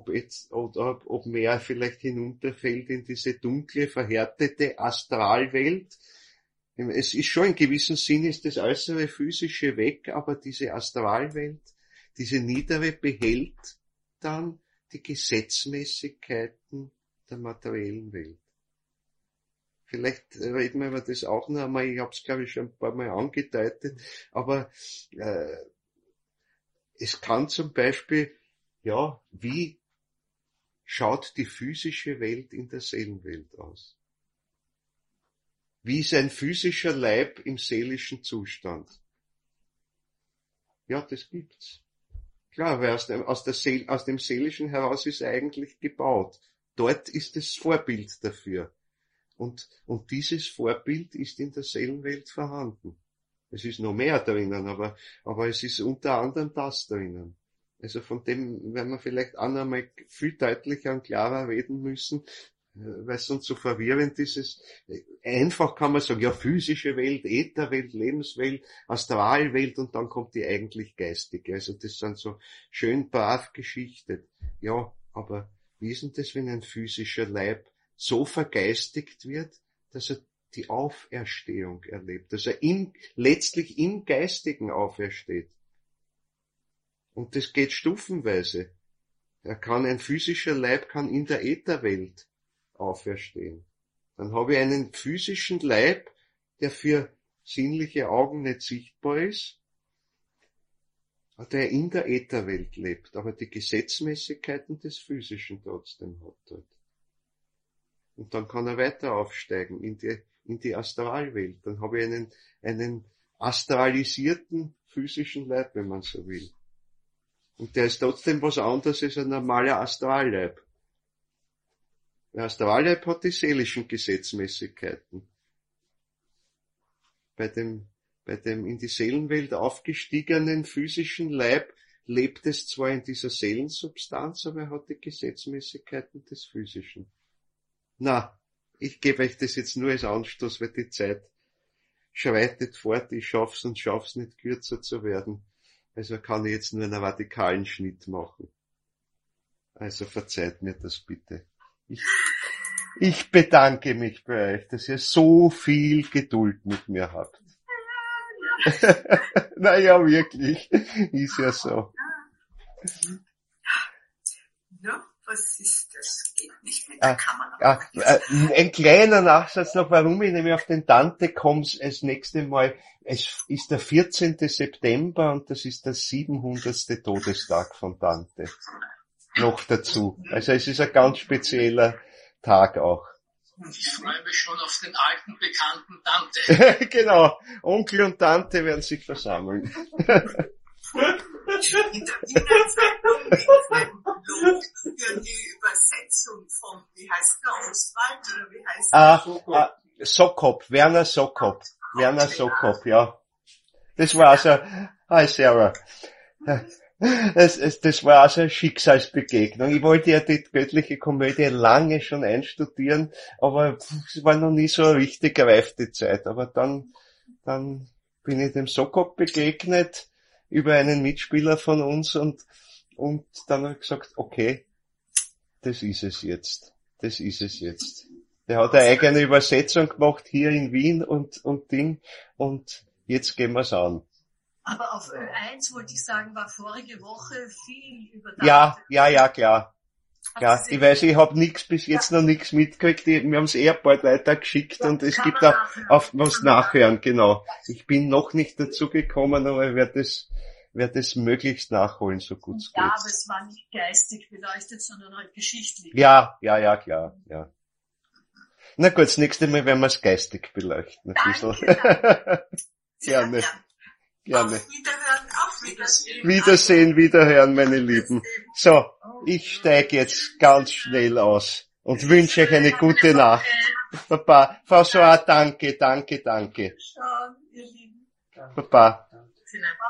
ob mehr vielleicht hinunterfällt in diese dunkle, verhärtete Astralwelt. Es ist schon in gewissem Sinn ist das äußere Physische weg, aber diese Astralwelt, diese niedere behält dann die Gesetzmäßigkeiten der materiellen Welt. Vielleicht reden wir über das auch noch einmal, ich habe es glaube ich schon ein paar Mal angedeutet, aber es kann zum Beispiel, wie schaut die physische Welt in der Seelenwelt aus? Wie ist ein physischer Leib im seelischen Zustand? Ja, das gibt's. Klar, weil aus dem Seelischen heraus ist er eigentlich gebaut. Dort ist das Vorbild dafür. Und dieses Vorbild ist in der Seelenwelt vorhanden. Es ist noch mehr drinnen, aber es ist unter anderem das drinnen. Also von dem werden wir vielleicht auch noch einmal viel deutlicher und klarer reden müssen. weil es sonst so verwirrend ist. Einfach kann man sagen, ja, physische Welt, Ätherwelt, Lebenswelt, Astralwelt und dann kommt die eigentlich geistige. Also das sind so schön brav geschichtet. Ja, aber wie ist denn das, wenn ein physischer Leib so vergeistigt wird, dass er die Auferstehung erlebt, dass er letztlich im Geistigen aufersteht? Und das geht stufenweise. Ein physischer Leib kann in der Ätherwelt auferstehen. Dann habe ich einen physischen Leib, der für sinnliche Augen nicht sichtbar ist, der in der Ätherwelt lebt, aber die Gesetzmäßigkeiten des Physischen trotzdem hat dort. Und dann kann er weiter aufsteigen in die Astralwelt. Dann habe ich einen astralisierten physischen Leib, wenn man so will. Und der ist trotzdem was anderes als ein normaler Astralleib. Der Astralleib hat die seelischen Gesetzmäßigkeiten. Bei dem in die Seelenwelt aufgestiegenen physischen Leib lebt es zwar in dieser Seelensubstanz, aber er hat die Gesetzmäßigkeiten des Physischen. Na, ich gebe euch das jetzt nur als Anstoß, weil die Zeit schreitet fort, ich schaff's nicht kürzer zu werden. Also kann ich jetzt nur einen radikalen Schnitt machen. Also verzeiht mir das bitte. Ich bedanke mich bei euch, dass ihr so viel Geduld mit mir habt. Naja, wirklich. Ist ja so. Ja, was ist das? Geht nicht mit der Kamera. Ein kleiner Nachsatz noch, warum ich nämlich auf den Dante komme, das nächste Mal. Es ist der 14. September und das ist der 700. Todestag von Dante. Noch dazu. Also es ist ein ganz spezieller Tag auch. Ich freue mich schon auf den alten, bekannten Dante. Genau. Onkel und Tante werden sich versammeln. In der Wiener Zeitung Lob für die Übersetzung von, wie heißt der, Ostwald, oder wie heißt der? Sokop, Werner Sokop. Werner Sokop, ja. Das war also, Sarah. Das war also eine Schicksalsbegegnung. Ich wollte ja die göttliche Komödie lange schon einstudieren, aber es war noch nie so eine richtig reifte Zeit. Aber dann bin ich dem Sokop begegnet über einen Mitspieler von uns und dann habe ich gesagt, okay, das ist es jetzt. Der hat eine eigene Übersetzung gemacht hier in Wien und Ding und jetzt gehen wir's an. Aber auf Ö1 wollte ich sagen, war vorige Woche viel über Dante. Ja, klar. Ja, ich weiß, ich habe bis jetzt noch nichts mitgekriegt. Wir haben es bald weitergeschickt und es gibt auch auf was nachhören, genau. Ich bin noch nicht dazu gekommen, aber ich werde das möglichst nachholen, so gut es geht. Ja, aber es war nicht geistig beleuchtet, sondern halt geschichtlich. Ja, klar, ja. Na gut, das nächste Mal werden wir es geistig beleuchten. Ein bisschen. Gerne. Auf Wiederhören, auf Wiedersehen, wiederhören, meine Lieben. So, ich steige jetzt ganz schnell aus und wünsche euch eine gute Nacht. Papa, François, danke. Schon, ihr Lieben. Papa.